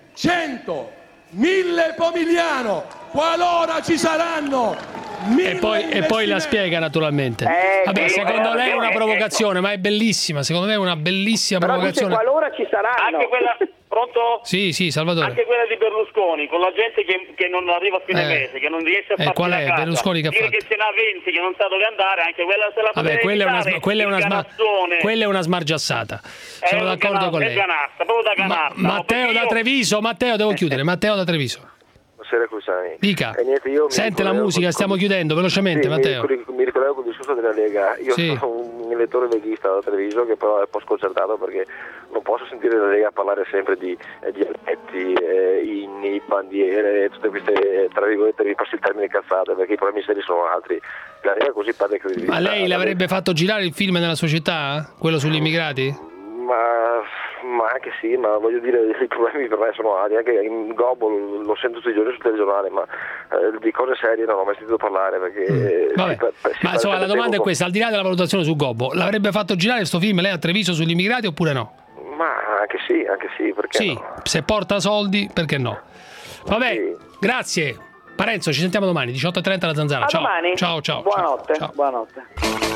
[SPEAKER 14] cento, mille Pomigliano, qualora ci saranno mille
[SPEAKER 3] E poi, e poi la spiega naturalmente.
[SPEAKER 7] Eh,
[SPEAKER 3] Vabbè,
[SPEAKER 7] sì,
[SPEAKER 3] secondo
[SPEAKER 7] eh,
[SPEAKER 3] lei è
[SPEAKER 7] eh,
[SPEAKER 3] una
[SPEAKER 7] eh,
[SPEAKER 3] provocazione, ma è bellissima, secondo me è una bellissima
[SPEAKER 7] Però dice
[SPEAKER 3] provocazione.
[SPEAKER 7] qualora ci saranno.
[SPEAKER 13] Anche quella, pronto?
[SPEAKER 3] Sì, sì, Salvatore.
[SPEAKER 13] Anche quella di Berlusconi, con la gente che, che non arriva a fine
[SPEAKER 3] Eh.
[SPEAKER 13] mese, che non riesce a
[SPEAKER 3] Eh,
[SPEAKER 13] farsi
[SPEAKER 3] qual
[SPEAKER 13] la
[SPEAKER 3] è?
[SPEAKER 13] casa.
[SPEAKER 3] Berlusconi che ha
[SPEAKER 13] Dire
[SPEAKER 3] fatto?
[SPEAKER 13] che ce n'ha venti che non sa dove andare, anche quella se la
[SPEAKER 3] Vabbè,
[SPEAKER 13] poteva
[SPEAKER 3] quella è una,
[SPEAKER 13] evitare,
[SPEAKER 3] quella è una,
[SPEAKER 13] il
[SPEAKER 3] sma-
[SPEAKER 13] canazzone.
[SPEAKER 3] quella è una smargiassata.
[SPEAKER 13] È
[SPEAKER 3] Sono
[SPEAKER 13] un
[SPEAKER 3] d'accordo
[SPEAKER 13] cana-
[SPEAKER 3] con
[SPEAKER 13] è
[SPEAKER 3] lei.
[SPEAKER 13] canassa, proprio da
[SPEAKER 3] Ma-
[SPEAKER 13] canassa. no?
[SPEAKER 3] Matteo
[SPEAKER 13] Perché
[SPEAKER 3] da
[SPEAKER 13] io-
[SPEAKER 3] Treviso, Matteo, devo chiudere. Matteo da Treviso.
[SPEAKER 16] Buonasera Cruciani.
[SPEAKER 3] Dica.
[SPEAKER 16] E niente, io mi
[SPEAKER 3] Sente la
[SPEAKER 16] ricollego
[SPEAKER 3] musica,
[SPEAKER 16] con-
[SPEAKER 3] stiamo chiudendo velocemente,
[SPEAKER 16] sì,
[SPEAKER 3] Matteo.
[SPEAKER 16] Mi, mi ricollego con il discorso della Lega. Io
[SPEAKER 3] Sì.
[SPEAKER 16] sono un elettore leghista da Treviso che però è un po' sconcertato perché non posso sentire la Lega parlare sempre di eh, dialetti, eh, inni, bandiere, tutte queste, eh, tra virgolette, vi passo il termine cazzate perché i problemi seri sono altri. La Lega così perde credibilità.
[SPEAKER 3] Ma lei l'avrebbe fatto girare il film nella società? Quello sugli immigrati?
[SPEAKER 16] Ma, ma anche sì, ma voglio dire, i problemi per me sono altri, anche in Gobbo lo, lo sento tutti i giorni sul telegiornale, ma eh, di cose serie non ho mai sentito parlare perché... eh,
[SPEAKER 3] Vabbè.
[SPEAKER 16] si per- si
[SPEAKER 3] Ma insomma, la
[SPEAKER 16] perde
[SPEAKER 3] domanda è
[SPEAKER 16] tempo
[SPEAKER 3] questa: al di là della valutazione su Gobbo, l'avrebbe fatto girare questo film lei a Treviso sugli immigrati oppure no?
[SPEAKER 16] con- Ma anche sì, anche sì, perché
[SPEAKER 3] Sì,
[SPEAKER 16] no?
[SPEAKER 3] se porta soldi, perché no? Vabbè, grazie. Parenzo, ci sentiamo domani, diciotto e trenta alla Zanzara.
[SPEAKER 7] A
[SPEAKER 3] Ciao.
[SPEAKER 7] domani.
[SPEAKER 3] Ciao, ciao.
[SPEAKER 7] Buonanotte.
[SPEAKER 3] Ciao.
[SPEAKER 7] Buonanotte.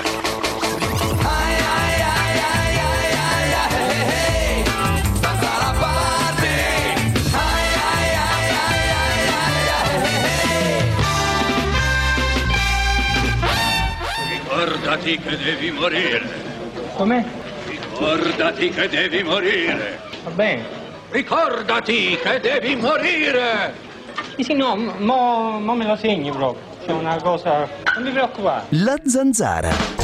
[SPEAKER 1] Ricordati che devi morire.
[SPEAKER 24] Com'è?
[SPEAKER 1] Ricordati che devi morire.
[SPEAKER 24] Va bene.
[SPEAKER 1] Ricordati che devi morire.
[SPEAKER 24] Sì, sì, no, mo, mo me lo segni proprio. C'è una cosa... Non mi preoccupare.
[SPEAKER 25] La Zanzara.